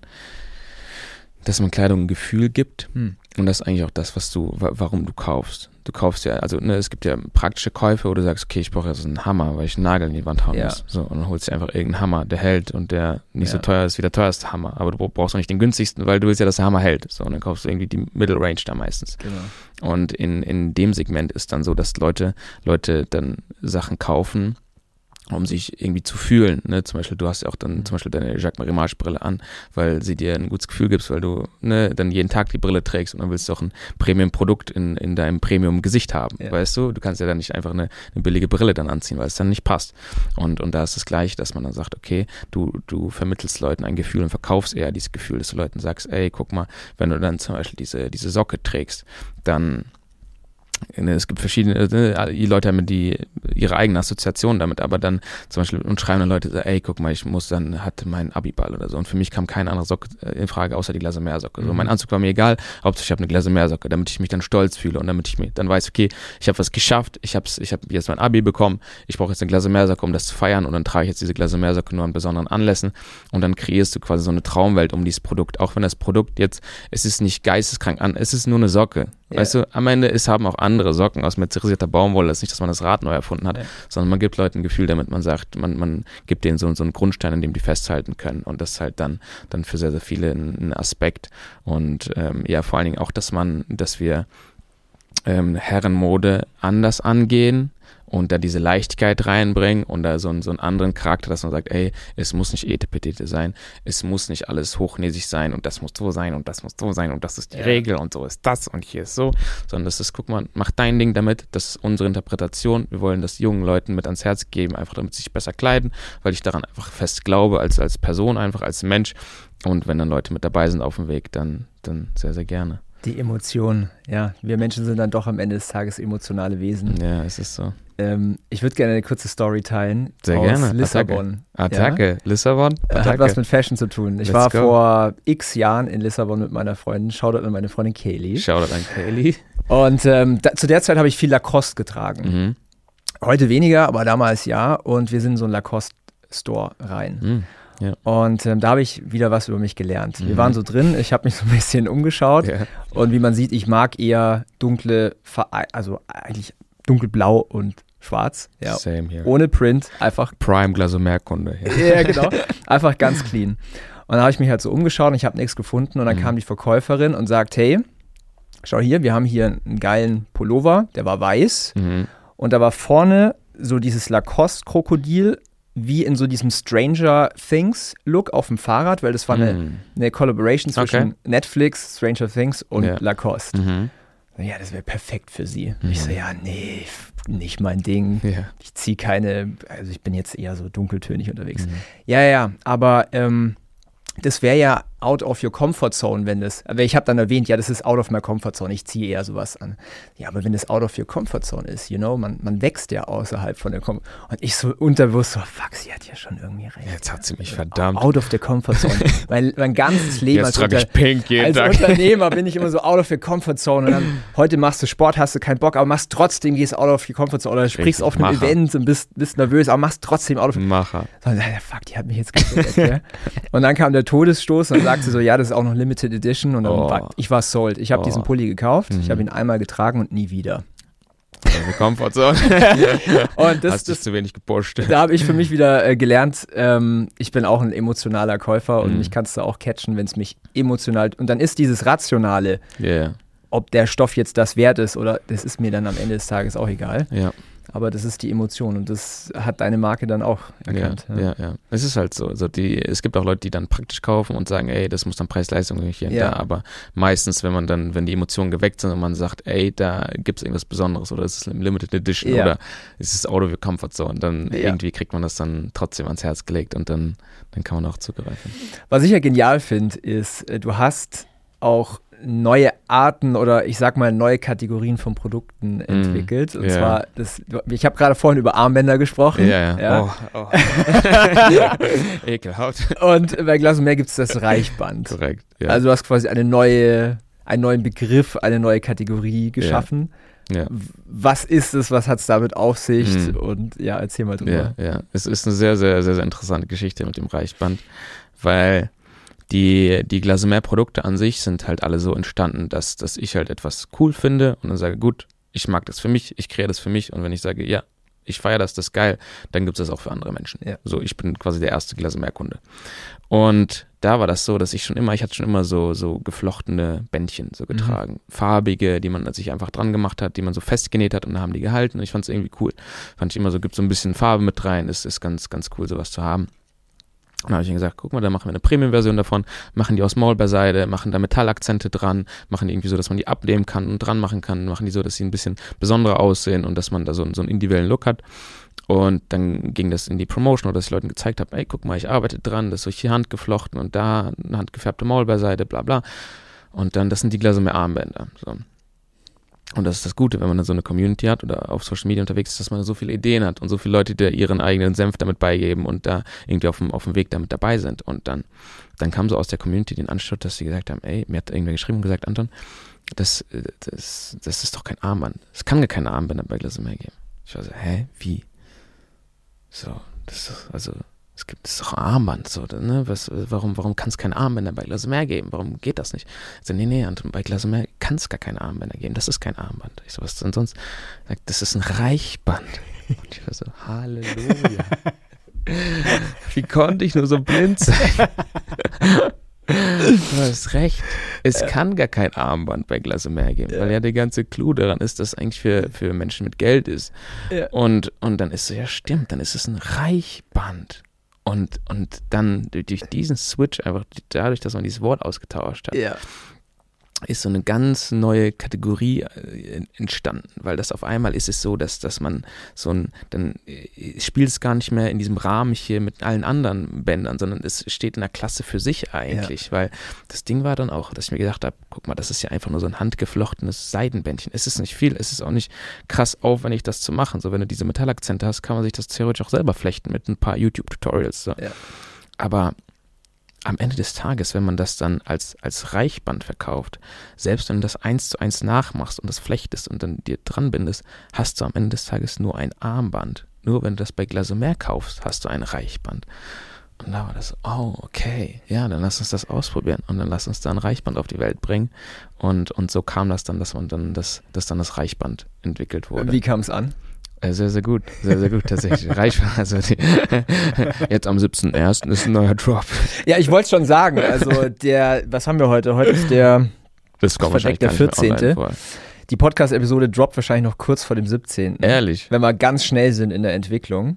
Kleidung ein Gefühl gibt. Und das ist eigentlich auch das, warum du kaufst. Du kaufst ja, also es gibt ja praktische Käufe, wo du sagst, okay, ich brauche jetzt einen Hammer, weil ich einen Nagel in die Wand hauen muss. So, und dann holst du einfach irgendeinen Hammer, der hält und der nicht so teuer ist wie der teuerste Hammer. Aber du brauchst auch nicht den günstigsten, weil du willst ja, dass der Hammer hält. So, und dann kaufst du irgendwie die Middle Range da meistens. Genau. Und in dem Segment ist dann so, dass Leute dann Sachen kaufen, um sich irgendwie zu fühlen. Ne? Zum Beispiel, du hast ja auch dann zum Beispiel deine Jacques Marimage Brille an, weil sie dir ein gutes Gefühl gibt, weil du dann jeden Tag die Brille trägst und dann willst du auch ein Premium-Produkt in deinem Premium-Gesicht haben. Ja. Weißt du? Du kannst ja dann nicht einfach eine billige Brille dann anziehen, weil es dann nicht passt. Und da ist das Gleiche, dass man dann sagt, okay, du vermittelst Leuten ein Gefühl und verkaufst eher dieses Gefühl, dass du Leuten sagst, ey, guck mal, wenn du dann zum Beispiel diese Socke trägst, dann es gibt verschiedene, die Leute haben ihre eigene Assoziation damit, aber dann zum Beispiel und schreiben dann Leute, ey, guck mal, hatte meinen Abiball oder so und für mich kam keine andere Socke in Frage, außer die Glasemer-Socke. So, mein Anzug war mir egal, Hauptsache ich habe eine Glasemer-Socke, damit ich mich dann stolz fühle und damit ich mir dann weiß, okay, ich habe was geschafft, ich habe jetzt mein Abi bekommen, ich brauche jetzt eine Glasemer-Socke, um das zu feiern und dann trage ich jetzt diese Glasemer-Socke nur an besonderen Anlässen und dann kreierst du quasi so eine Traumwelt um dieses Produkt, auch wenn das Produkt jetzt, es ist nicht geisteskrank an, es ist nur eine Socke. Weißt du, am Ende haben auch andere Socken aus metalllisierter Baumwolle. Es ist nicht, dass man das Rad neu erfunden hat, sondern man gibt Leuten ein Gefühl, damit man sagt, man gibt denen so einen Grundstein, an dem die festhalten können. Und das ist halt dann für sehr, sehr viele ein Aspekt. Und vor allen Dingen auch, dass wir Herrenmode anders angehen und da diese Leichtigkeit reinbringen und da so einen anderen Charakter, dass man sagt, ey, es muss nicht etepetete sein, es muss nicht alles hochnäsig sein und das muss so sein und das muss so sein und das ist die Regel und so ist das und hier ist so, sondern das ist, guck mal, mach dein Ding damit, das ist unsere Interpretation, wir wollen das jungen Leuten mit ans Herz geben, einfach damit sie sich besser kleiden, weil ich daran einfach fest glaube, als Person einfach, als Mensch und wenn dann Leute mit dabei sind auf dem Weg, dann sehr, sehr gerne. Die Emotionen, ja, wir Menschen sind dann doch am Ende des Tages emotionale Wesen. Ja, es ist so. Ich würde gerne eine kurze Story teilen. Sehr aus gerne. Lissabon. Attacke. Lissabon? Attacke. Hat was mit Fashion zu tun. Ich war vor x Jahren in Lissabon mit meiner Freundin. Shoutout an meine Freundin Kaylee. Shoutout an Kaylee. Und zu der Zeit habe ich viel Lacoste getragen. Heute weniger, aber damals ja. Und wir sind in so einen Lacoste-Store rein. Ja. Und da habe ich wieder was über mich gelernt. Wir waren so drin, ich habe mich so ein bisschen umgeschaut. Ja. Und wie man sieht, ich mag eher dunkle, also eigentlich dunkelblau und schwarz. Ja. Same here. Ohne Print, einfach. Prime Glasemer-Kunde. Ja, genau. Einfach ganz clean. Und dann habe ich mich halt so umgeschaut und ich habe nichts gefunden. Und dann kam die Verkäuferin und sagt, hey, schau hier, wir haben hier einen geilen Pullover, der war weiß. Und da war vorne so dieses Lacoste-Krokodil, wie in so diesem Stranger Things-Look auf dem Fahrrad, weil das war eine Collaboration zwischen Netflix, Stranger Things und Lacoste. Ja, das wäre perfekt für sie. Ich so, ja, nee, nicht mein Ding. Ja. Ich ziehe also ich bin jetzt eher so dunkeltönig unterwegs. Ja, aber das wäre ja out of your comfort zone, wenn ich habe dann erwähnt, ja, das ist out of my comfort zone, ich ziehe eher sowas an. Ja, aber wenn das out of your comfort zone ist, man wächst ja außerhalb von der Comfort zone. Und ich so unterbewusst so, fuck, sie hat ja schon irgendwie recht. Jetzt hat sie mich verdammt. Out of the comfort zone. mein ganzes Leben jetzt trage ich pink jeden Tag. Unternehmer bin ich immer so out of your comfort zone und dann, heute machst du Sport, hast du keinen Bock, aber machst trotzdem, gehst out of your comfort zone oder sprichst auf einem Event und bist nervös, aber machst trotzdem out of your Macher. So, fuck, die hat mich jetzt getötet. Ja. Und dann kam der Todesstoß und dann sagt sie so, ja, das ist auch noch Limited Edition und dann ich war sold. Ich habe diesen Pulli gekauft, ich habe ihn einmal getragen und nie wieder. Also Comfortzone. Und hast dich zu wenig gepusht. Da habe ich für mich wieder gelernt, ich bin auch ein emotionaler Käufer und mich kannst du auch catchen, wenn es mich emotional, und dann ist dieses Rationale, ob der Stoff jetzt das wert ist oder das ist mir dann am Ende des Tages auch egal. Ja. Aber das ist die Emotion und das hat deine Marke dann auch erkannt. Ja. Es ist halt so. Also es gibt auch Leute, die dann praktisch kaufen und sagen, ey, das muss dann Preis-Leistung hier und da. Aber meistens, wenn die Emotionen geweckt sind und man sagt, ey, da gibt es irgendwas Besonderes oder es ist eine Limited Edition oder es ist Out of your Comfort Zone, dann irgendwie kriegt man das dann trotzdem ans Herz gelegt und dann kann man auch zugreifen. Was ich ja genial finde, ist, du hast auch neue Arten oder ich sag mal neue Kategorien von Produkten entwickelt. Und zwar, ich habe gerade vorhin über Armbänder gesprochen. Ja. Oh. Ekelhaft. Und bei Glas & Mehr gibt es das Reichband. Korrekt. Ja. Also du hast quasi einen neuen Begriff, eine neue Kategorie geschaffen. Ja. Was ist es, was hat es damit auf sich? Und erzähl mal drüber. Ja. Es ist eine sehr, sehr, sehr, sehr interessante Geschichte mit dem Reichband, weil die Glas & Mehr Produkte an sich sind halt alle so entstanden, dass ich halt etwas cool finde und dann sage, gut, ich mag das für mich, ich kreiere das für mich und wenn ich sage, ja, ich feiere das ist geil, dann gibt es das auch für andere Menschen. Ja. So, ich bin quasi der erste Glas & Mehr Kunde. Und da war das so, dass ich hatte schon immer so geflochtene Bändchen so getragen. Farbige, die man sich einfach dran gemacht hat, die man so festgenäht hat und dann haben die gehalten und ich fand es irgendwie cool. Fand ich immer so, gibt so ein bisschen Farbe mit rein, ist ganz, ganz cool, sowas zu haben. Und dann habe ich gesagt, guck mal, da machen wir eine Premium-Version davon, machen die aus Maulbeerseide, machen da Metallakzente dran, machen die irgendwie so, dass man die abnehmen kann und dran machen kann, machen die so, dass sie ein bisschen besonderer aussehen und dass man da so einen individuellen Look hat. Und dann ging das in die Promotion, oder dass ich Leuten gezeigt habe, ey, guck mal, ich arbeite dran, das ist durch die Hand geflochten und da eine handgefärbte Maulbeerseide, bla bla. Und dann, das sind die Glas & Mehr Armbänder. So. Und das ist das Gute, wenn man dann so eine Community hat oder auf Social Media unterwegs ist, dass man so viele Ideen hat und so viele Leute, die ihren eigenen Senf damit beigeben und da irgendwie auf dem Weg damit dabei sind. Und dann kam so aus der Community den Anstoß, dass sie gesagt haben, ey, mir hat irgendwer geschrieben und gesagt, Anton, das ist doch kein Armband. Es kann gar keine Armbänder bei Glas & Mehr geben. Ich war so, wie? So, das ist doch ein Armband, so, ne? Warum kann es keine Armbänder bei Glas & Mehr geben? Warum geht das nicht? Ich so, nee, Anton, bei Glas & Mehr kann es gar keine Armbänder geben. Das ist kein Armband. Ich so, was denn sonst? Sagt, das ist ein Reichband. Und ich war so, Halleluja. Wie konnte ich nur so blind sein? Du hast recht. Es kann gar kein Armband bei Glas & Mehr geben, weil ja der ganze Clou daran ist, dass es eigentlich für Menschen mit Geld ist. Ja. Und dann ist so, ja stimmt, dann ist es ein Reichband. Und dann durch diesen Switch, einfach dadurch, dass man dieses Wort ausgetauscht hat, ist so eine ganz neue Kategorie entstanden, weil das auf einmal ist es so, dass man dann spielt es gar nicht mehr in diesem Rahmen hier mit allen anderen Bändern, sondern es steht in der Klasse für sich eigentlich, weil das Ding war dann auch, dass ich mir gedacht habe, guck mal, das ist ja einfach nur so ein handgeflochtenes Seidenbändchen. Es ist nicht viel, es ist auch nicht krass aufwendig, das zu machen. So, wenn du diese Metallakzente hast, kann man sich das theoretisch auch selber flechten mit ein paar YouTube-Tutorials. So. Ja. Aber am Ende des Tages, wenn man das dann als Reichband verkauft, selbst wenn du das 1:1 nachmachst und das flechtest und dann dir dran bindest, hast du am Ende des Tages nur ein Armband. Nur wenn du das bei Glas & Mehr kaufst, hast du ein Reichband. Und da war das, oh, okay, ja, dann lass uns das ausprobieren und dann lass uns da ein Reichband auf die Welt bringen. Und so kam das dann, dass man dann das Reichband entwickelt wurde. Wie kam es an? Sehr, sehr gut tatsächlich. Reichband, also jetzt am 17.01. ist ein neuer Drop. Ja, ich wollte schon sagen, also was haben wir heute? Heute ist der 14. Die Podcast-Episode droppt wahrscheinlich noch kurz vor dem 17. Ehrlich? Wenn wir ganz schnell sind in der Entwicklung.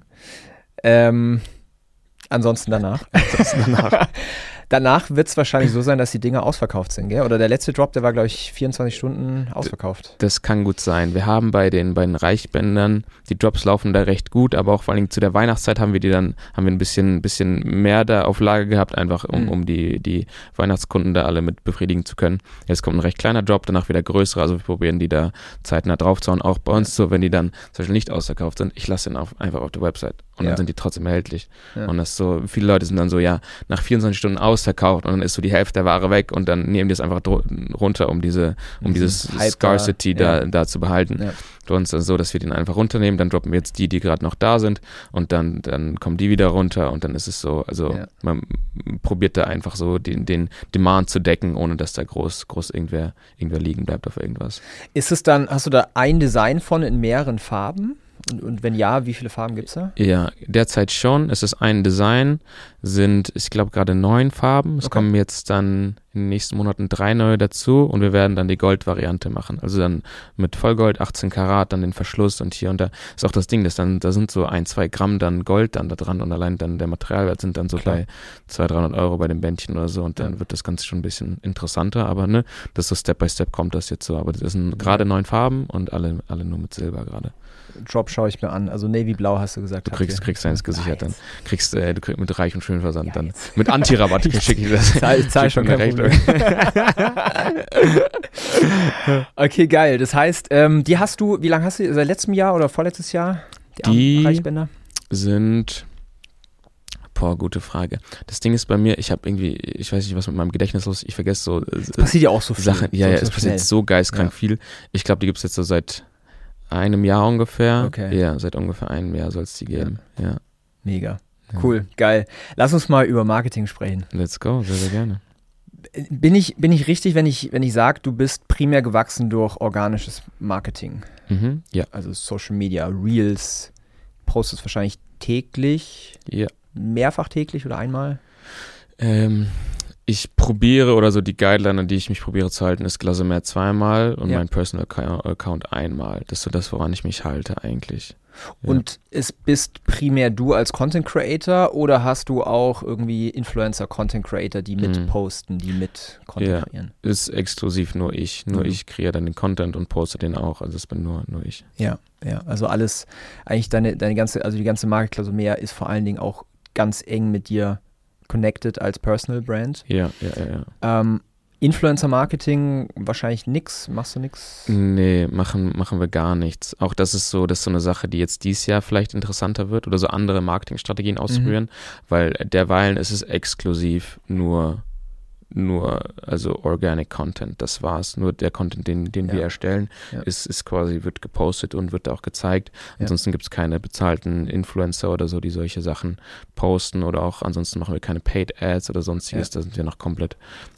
Ansonsten danach. Danach wird es wahrscheinlich so sein, dass die Dinger ausverkauft sind, gell? Oder der letzte Drop, der war, glaube ich, 24 Stunden ausverkauft. Das kann gut sein. Wir haben bei den Reichbändern, die Drops laufen da recht gut, aber auch vor allem zu der Weihnachtszeit haben wir ein bisschen mehr da auf Lager gehabt, einfach um die Weihnachtskunden da alle mit befriedigen zu können. Jetzt kommt ein recht kleiner Drop, danach wieder größere, also wir probieren die da zeitnah draufzuhauen. Auch bei uns so, wenn die dann zum Beispiel nicht ausverkauft sind, ich lasse den einfach auf der Website und dann sind die trotzdem erhältlich. Ja. Und das so, viele Leute sind dann so, ja, nach 24 Stunden aus ausverkauft und dann ist so die Hälfte der Ware weg und dann nehmen die es einfach runter, um dieses Scarcity da zu behalten. Ja. Für uns ist es so, dass wir den einfach runternehmen, dann droppen wir jetzt die gerade noch da sind und dann kommen die wieder runter und dann ist es so, also man probiert da einfach so den Demand zu decken, ohne dass da groß irgendwer liegen bleibt auf irgendwas. Ist es dann, hast du da ein Design von in mehreren Farben? Und wenn ja, wie viele Farben gibt es da? Ja, derzeit schon. Es ist ein Design, sind, ich glaube, gerade 9 Farben. Es kommen jetzt dann in den nächsten Monaten 3 neue dazu und wir werden dann die Gold-Variante machen. Also dann mit Vollgold, 18 Karat, dann den Verschluss und hier und da ist auch das Ding, da sind so 1-2 Gramm dann Gold dann da dran und allein dann der Materialwert sind dann so bei 200-300 Euro bei den Bändchen oder so und dann wird das Ganze schon ein bisschen interessanter, aber ne, das ist so Step by Step kommt das jetzt so, aber das sind gerade 9 Farben und alle nur mit Silber gerade. Drop schaue ich mir an. Also Navy-Blau hast du gesagt. Du kriegst eins gesichert dann. Du kriegst mit Reich und Schönversand dann. Mit Anti-Rabatt schicke ich das. Zahl schon kein Problem. Okay, geil. Das heißt, die hast du, wie lange hast du, seit letztem Jahr oder vorletztes Jahr? Die Reichbänder? Sind, gute Frage. Das Ding ist bei mir, ich habe irgendwie, ich weiß nicht, was mit meinem Gedächtnis los ist, ich vergesse so. Es passiert ja auch so viel. Sachen. Ja, es passiert so geistkrank viel. Ich glaube, die gibt es jetzt so seit einem Jahr ungefähr. Okay. Ja, seit ungefähr einem Jahr soll es die geben. Ja. Mega. Cool, geil. Lass uns mal über Marketing sprechen. Let's go, sehr, sehr gerne. Bin ich richtig, wenn ich sage, du bist primär gewachsen durch organisches Marketing? Ja. Also Social Media, Reels, postest wahrscheinlich täglich? Ja. Mehrfach täglich oder einmal? Ich probiere, oder so die Guideline, an die ich mich probiere zu halten, ist Glasmer 2-mal und mein Personal Account 1-mal. Das ist so das, woran ich mich halte eigentlich. Ja. Und bist primär du als Content Creator oder hast du auch irgendwie Influencer, Content Creator, die mit posten, die mit Content kreieren? Ist exklusiv nur ich. Nur ich kreiere dann den Content und poste den auch. Also es bin nur ich. Ja. Also alles, eigentlich die ganze Marke Glasmer ist vor allen Dingen auch ganz eng mit dir connected als Personal Brand. Ja. Influencer-Marketing wahrscheinlich nix, machst du nix? Nee, machen wir gar nichts. Auch das ist so eine Sache, die jetzt dieses Jahr vielleicht interessanter wird oder so andere Marketingstrategien ausprobieren, weil derweilen ist es exklusiv nur also Organic Content, das war's. Nur der Content, den wir erstellen, ist quasi, wird gepostet und wird auch gezeigt. Ansonsten gibt es keine bezahlten Influencer oder so, die solche Sachen posten oder auch ansonsten machen wir keine Paid Ads oder sonstiges. Da sind wir noch komplett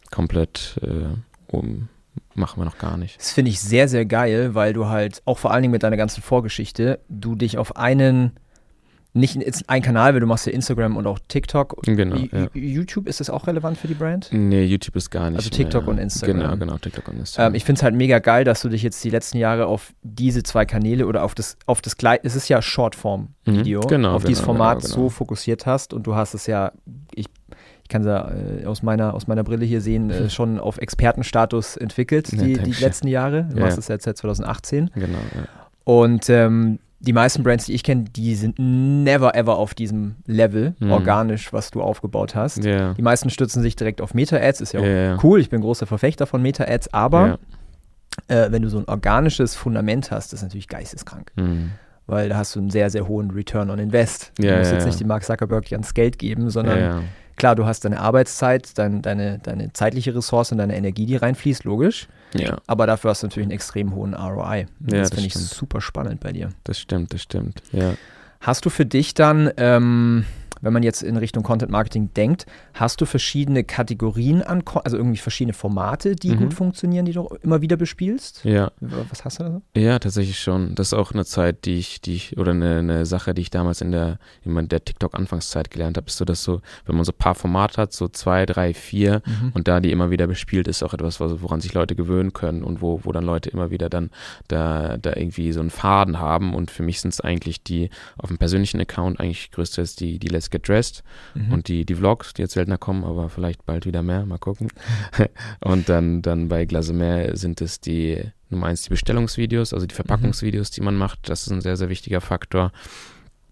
machen wir noch gar nicht. Das finde ich sehr, sehr geil, weil du halt auch vor allen Dingen mit deiner ganzen Vorgeschichte, du dich auf nicht ein Kanal, weil du machst ja Instagram und auch TikTok. Genau. YouTube, ist das auch relevant für die Brand? Nee, YouTube ist gar nicht. Also TikTok und Instagram. Genau, TikTok und Instagram. Ich finde es halt mega geil, dass du dich jetzt die letzten Jahre auf diese 2 Kanäle oder auf das es ist ja Shortform-Video, auf dieses Format so fokussiert hast und du hast es ja, ich kann es ja aus meiner Brille hier sehen, schon auf Expertenstatus entwickelt, die letzten Jahre. Du machst es jetzt seit 2018. Genau, Und die meisten Brands, die ich kenne, die sind never ever auf diesem Level organisch, was du aufgebaut hast. Die meisten stützen sich direkt auf Meta-Ads, ist ja auch cool, ich bin großer Verfechter von Meta-Ads, aber wenn du so ein organisches Fundament hast, das ist natürlich geisteskrank. Weil da hast du einen sehr, sehr hohen Return on Invest. Du musst jetzt nicht dem Mark Zuckerberg ans Geld geben, sondern klar, du hast deine Arbeitszeit, deine zeitliche Ressource und deine Energie, die reinfließt, logisch. Ja. Aber dafür hast du natürlich einen extrem hohen ROI. Das finde ich super spannend bei dir. Das stimmt, ja. Hast du für dich dann, wenn man jetzt in Richtung Content Marketing denkt, hast du verschiedene Kategorien also irgendwie verschiedene Formate, die gut funktionieren, die du immer wieder bespielst? Ja. Was hast du da so? Ja, tatsächlich schon. Das ist auch eine Zeit, oder eine Sache, die ich damals in der TikTok-Anfangszeit gelernt habe, ist so, dass so, wenn man so ein paar Formate hat, so 2, 3, 4 und da die immer wieder bespielt, ist auch etwas, woran sich Leute gewöhnen können und wo dann Leute immer wieder dann da irgendwie so einen Faden haben und für mich sind es eigentlich die auf dem persönlichen Account eigentlich größtenteils die Let's Get Dressed und die Vlogs, die jetzt seltener kommen, aber vielleicht bald wieder mehr, mal gucken. Und dann bei Glasmer sind es Nummer 1 die Bestellungsvideos, also die Verpackungsvideos, die man macht, das ist ein sehr, sehr wichtiger Faktor.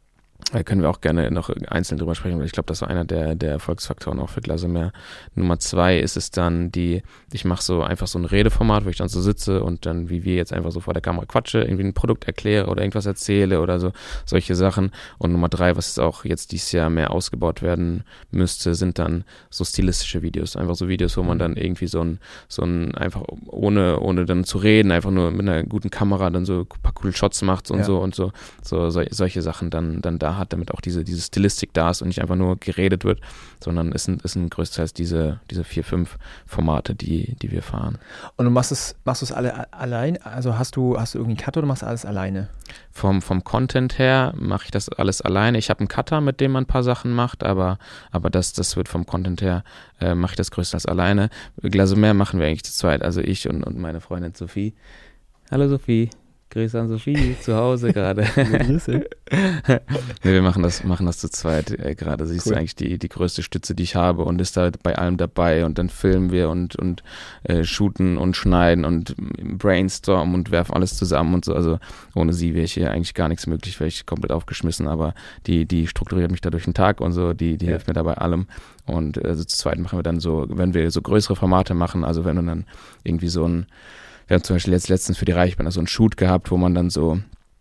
Da können wir auch gerne noch einzeln drüber sprechen, weil ich glaube, das war einer der Erfolgsfaktoren auch für Glasomer. Nummer 2 ist es dann ich mache so einfach so ein Redeformat, wo ich dann so sitze und dann, wie wir jetzt einfach so vor der Kamera quatsche, irgendwie ein Produkt erkläre oder irgendwas erzähle oder so, solche Sachen. Und Nummer 3, was auch jetzt dieses Jahr mehr ausgebaut werden müsste, sind dann so stilistische Videos. Einfach so Videos, wo man dann irgendwie so ein einfach ohne dann zu reden, einfach nur mit einer guten Kamera dann so ein paar coole Shots macht und solche Sachen dann da hat, damit auch diese Stilistik da ist und nicht einfach nur geredet wird, sondern es sind größtenteils diese 4-5 Formate, die wir fahren. Und du machst es alle allein? Also hast du irgendwie einen Cutter oder machst du alles alleine? Vom Content her mache ich das alles alleine. Ich habe einen Cutter, mit dem man ein paar Sachen macht, aber das wird vom Content her, mache ich das größtenteils alleine. Glasomer machen wir eigentlich zu zweit, also ich und meine Freundin Sophie. Hallo Sophie. Grüße an Sophie zu Hause gerade. Grüße. Nee, wir machen das zu zweit gerade. Sie ist eigentlich die größte Stütze, die ich habe und ist da bei allem dabei und dann filmen wir und shooten und schneiden und brainstormen und werfen alles zusammen und so. Also ohne sie wäre ich hier eigentlich gar nichts möglich, wäre ich komplett aufgeschmissen, aber die strukturiert mich da durch den Tag und so, die hilft mir da bei allem. Und also zu zweit machen wir dann so, wenn wir so größere Formate machen, also wenn wir dann irgendwie wir haben zum Beispiel jetzt letztens für die Reichbahn so einen Shoot gehabt, wo man dann so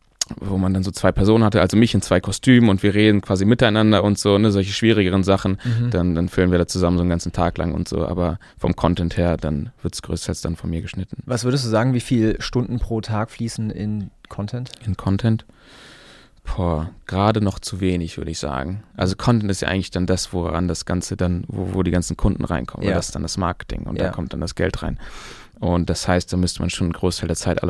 2 Personen hatte, also mich in 2 Kostümen und wir reden quasi miteinander und so, ne, solche schwierigeren Sachen, dann filmen wir da zusammen so einen ganzen Tag lang und so, aber vom Content her, dann wird es größtenteils dann von mir geschnitten. Was würdest du sagen, wie viele Stunden pro Tag fließen in Content? In Content? Gerade noch zu wenig, würde ich sagen. Also Content ist ja eigentlich dann das, woran das Ganze dann, wo die ganzen Kunden reinkommen, weil das ist dann das Marketing und da kommt dann das Geld rein. Und das heißt, da müsste man schon einen Großteil der Zeit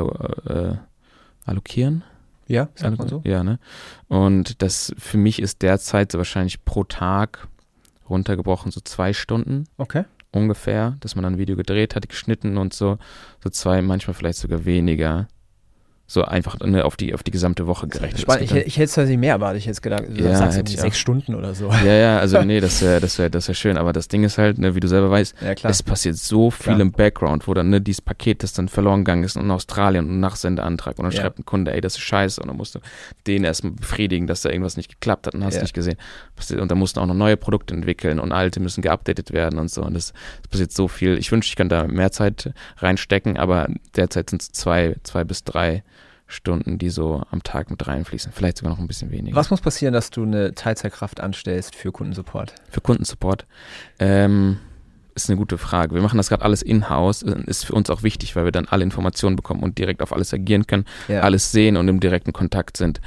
allokieren. Ja, sagt man so. Ja, ne? Und das für mich ist derzeit so wahrscheinlich pro Tag runtergebrochen so 2 Stunden. Okay. Ungefähr, dass man dann ein Video gedreht hat, geschnitten und so 2, manchmal vielleicht sogar weniger. So einfach auf die gesamte Woche gerechnet. Spannend. Ich hätte es tatsächlich mehr erwartet. Ich hätte gedacht, du sagst irgendwie 6 Stunden oder so. Ja, also nee, das wär schön. Aber das Ding ist halt, ne, wie du selber weißt, es passiert so viel im Background, wo dann dieses Paket, das dann verloren gegangen ist in Australien und Nachsendeantrag und dann schreibt ein Kunde, ey, das ist scheiße und dann musst du den erstmal befriedigen, dass da irgendwas nicht geklappt hat und hast nicht gesehen. Und dann mussten auch noch neue Produkte entwickeln und alte müssen geupdatet werden und so und das passiert so viel. Ich wünschte, ich könnte da mehr Zeit reinstecken, aber derzeit sind es 2 bis 3 Stunden, die so am Tag mit reinfließen. Vielleicht sogar noch ein bisschen weniger. Was muss passieren, dass du eine Teilzeitkraft anstellst für Kundensupport? Für Kundensupport ist eine gute Frage. Wir machen das gerade alles in-house. Ist für uns auch wichtig, weil wir dann alle Informationen bekommen und direkt auf alles agieren können, alles sehen und im direkten Kontakt sind.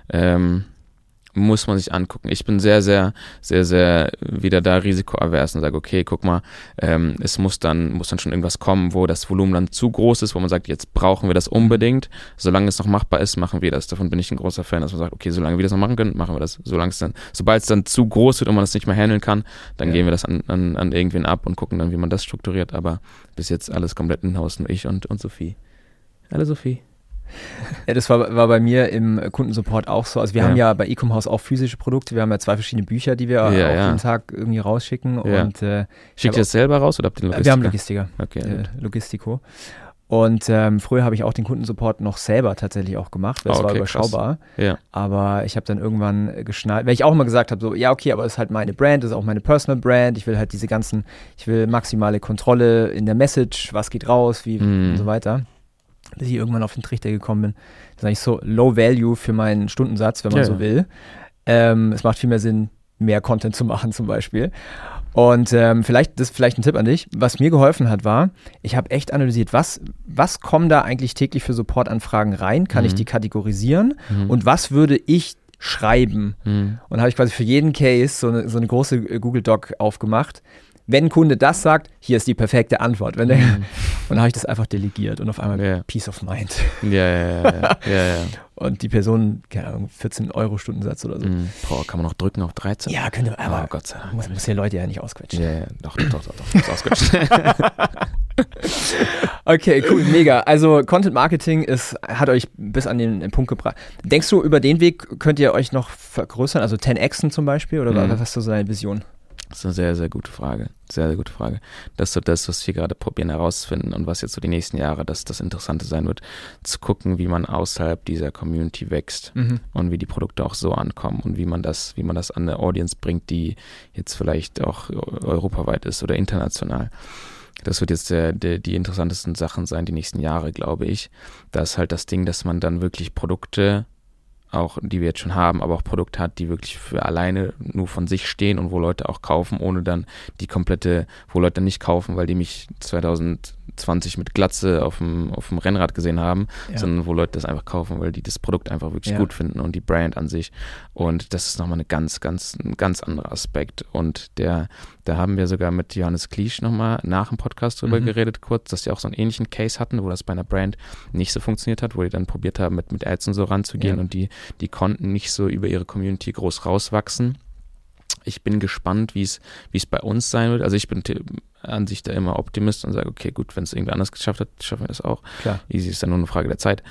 Muss man sich angucken. Ich bin sehr, sehr, sehr, sehr wieder da risikoavers und sage, okay, guck mal, es muss dann schon irgendwas kommen, wo das Volumen dann zu groß ist, wo man sagt, jetzt brauchen wir das unbedingt. Solange es noch machbar ist, machen wir das. Davon bin ich ein großer Fan, dass man sagt, okay, solange wir das noch machen können, machen wir das. Sobald es dann zu groß wird und man das nicht mehr handeln kann, dann gehen wir das an irgendwen ab und gucken dann, wie man das strukturiert. Aber bis jetzt alles komplett in-house, nur ich und Sophie. Hallo Sophie. Ja, das war bei mir im Kundensupport auch so. Also wir haben ja bei Ecom-Haus auch physische Produkte. Wir haben ja 2 verschiedene Bücher, die wir auch jeden Tag irgendwie rausschicken. Ja. Und, schickt ihr das selber raus oder habt ihr einen Logistiker? Wir haben Logistiker. Okay. Logistico. Und früher habe ich auch den Kundensupport noch selber tatsächlich auch gemacht, weil es war überschaubar. Ja. Aber ich habe dann irgendwann geschnallt, weil ich auch immer gesagt habe, so, ja okay, aber es ist halt meine Brand, das ist auch meine Personal Brand. Ich will halt ich will maximale Kontrolle in der Message, was geht raus, wie und so weiter. Bis ich irgendwann auf den Trichter gekommen bin. Das ist eigentlich so Low Value für meinen Stundensatz, wenn man so will. Es macht viel mehr Sinn, mehr Content zu machen zum Beispiel. Und vielleicht ein Tipp an dich. Was mir geholfen hat, war, ich habe echt analysiert, was kommen da eigentlich täglich für Supportanfragen rein? Kann ich die kategorisieren? Und was würde ich schreiben? Und habe ich quasi für jeden Case so eine große Google Doc aufgemacht. Wenn ein Kunde das sagt, hier ist die perfekte Antwort. Und dann habe ich das einfach delegiert und auf einmal Peace of Mind. Ja. Und die Person, keine Ahnung, 14 € Stundensatz oder so. Kann man noch drücken auf 13? Ja, könnte, aber Gott sei Dank. Muss ja Leute ja nicht ausquetschen. Ja, doch, muss ausquetschen. Okay, cool, mega. Also Content Marketing hat euch bis an den Punkt gebracht. Denkst du, über den Weg könnt ihr euch noch vergrößern, also 10xen zum Beispiel, oder was ist so deine Vision? Das ist eine sehr, sehr gute Frage. Sehr, sehr gute Frage. Das ist so das, was wir gerade probieren herauszufinden und was jetzt so die nächsten Jahre das Interessante sein wird, zu gucken, wie man außerhalb dieser Community wächst und wie die Produkte auch so ankommen und wie man das an eine Audience bringt, die jetzt vielleicht auch europaweit ist oder international. Das wird jetzt die interessantesten Sachen sein, die nächsten Jahre, glaube ich. Da ist halt das Ding, dass man dann wirklich Produkte auch, die wir jetzt schon haben, aber auch Produkte hat, die wirklich für alleine nur von sich stehen und wo Leute auch kaufen, ohne dann wo Leute nicht kaufen, weil die mich 2020 mit Glatze auf dem Rennrad gesehen haben, sondern wo Leute das einfach kaufen, weil die das Produkt einfach wirklich gut finden und die Brand an sich. Und das ist nochmal ein ganz anderer Aspekt. Und da haben wir sogar mit Johannes Kliesch nochmal nach dem Podcast drüber geredet kurz, dass die auch so einen ähnlichen Case hatten, wo das bei einer Brand nicht so funktioniert hat, wo die dann probiert haben, mit Ads und so ranzugehen und die konnten nicht so über ihre Community groß rauswachsen. Ich bin gespannt, wie es bei uns sein wird. Also ich bin an sich da immer Optimist und sage, okay, gut, wenn es irgendwer anders geschafft hat, schaffen wir das auch. Klar. Easy ist dann nur eine Frage der Zeit.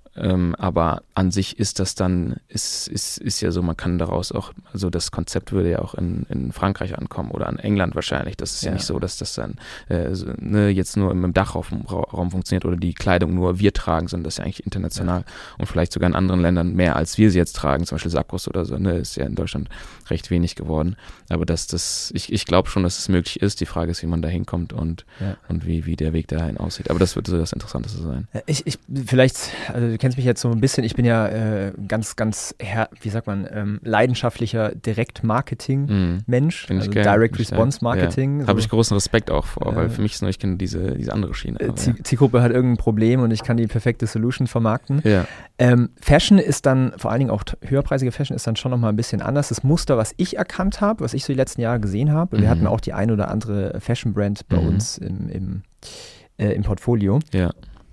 Aber an sich ist das dann, ist ja so, man kann daraus auch, also das Konzept würde ja auch in Frankreich ankommen oder an England wahrscheinlich. Das ist ja nicht so, dass das dann jetzt nur im Dachraum funktioniert oder die Kleidung nur wir tragen, sondern das ist ja eigentlich international und vielleicht sogar in anderen Ländern mehr, als wir sie jetzt tragen, zum Beispiel Sakkos oder so, ist ja in Deutschland recht wenig geworden. Aber ich glaube schon, dass es möglich ist. Die Frage ist, wie man da hinkommt und wie der Weg dahin aussieht. Aber das wird so das Interessanteste sein. Also du kennst mich jetzt so ein bisschen, ich bin ja ganz, wie sagt man, leidenschaftlicher Direct-Marketing-Mensch, also Direct-Response-Marketing. Ja. Habe ich großen Respekt auch vor, weil für mich ist nur, ich kenne diese andere Schiene. Zielgruppe hat irgendein Problem und ich kann die perfekte Solution vermarkten. Ja. Fashion ist dann, vor allen Dingen auch höherpreisige Fashion ist dann schon nochmal ein bisschen anders. Das Muster, was ich erkannt habe, was ich so die letzten Jahre gesehen habe, wir hatten auch die ein oder andere Fashion-Brand bei uns im Portfolio. Ja.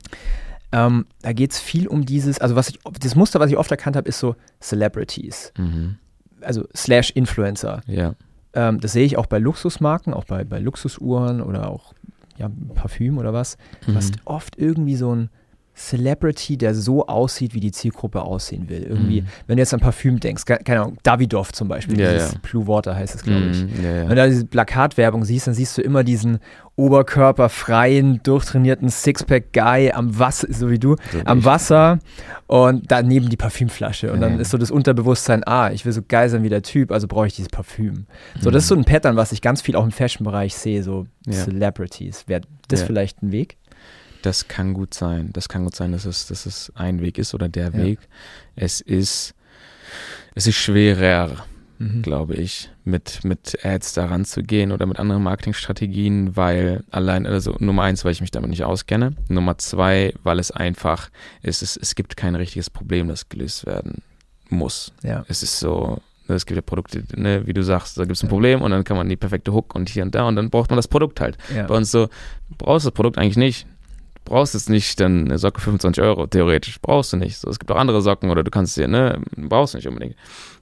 Da geht es viel um das Muster, was ich oft erkannt habe, ist so Celebrities. Also /Influencer. Ja. Das sehe ich auch bei Luxusmarken, auch bei Luxusuhren oder auch Parfüm oder was. Du hast oft irgendwie so ein Celebrity, der so aussieht, wie die Zielgruppe aussehen will. Irgendwie, wenn du jetzt an Parfüm denkst, keine Ahnung, Davidoff zum Beispiel, Blue Water heißt es, glaube ich. Wenn du da diese Plakatwerbung siehst, dann siehst du immer diesen oberkörperfreien, durchtrainierten Sixpack-Guy am Wasser, so wie du, am Wasser und daneben die Parfümflasche. Und dann ist so das Unterbewusstsein, ich will so geil sein wie der Typ, also brauche ich dieses Parfüm. So, das ist so ein Pattern, was ich ganz viel auch im Fashion-Bereich sehe, so Celebrities. Wäre das vielleicht ein Weg? Das kann gut sein. Das kann gut sein, dass es ein Weg ist oder der Weg. Es ist schwerer, glaube ich, mit Ads da ranzugehen oder mit anderen Marketingstrategien, weil also Nummer 1, weil ich mich damit nicht auskenne. Nummer 2, weil es einfach es gibt kein richtiges Problem, das gelöst werden muss. Ja. Es ist so, es gibt ja Produkte, wie du sagst, da gibt es ein Problem und dann kann man die perfekte Hook und hier und da und dann braucht man das Produkt halt. Ja. Bei uns so, du brauchst das Produkt eigentlich nicht. Brauchst jetzt nicht dann eine Socke 25 €, theoretisch. Brauchst du nicht. So, es gibt auch andere Socken oder du kannst dir, brauchst du nicht unbedingt.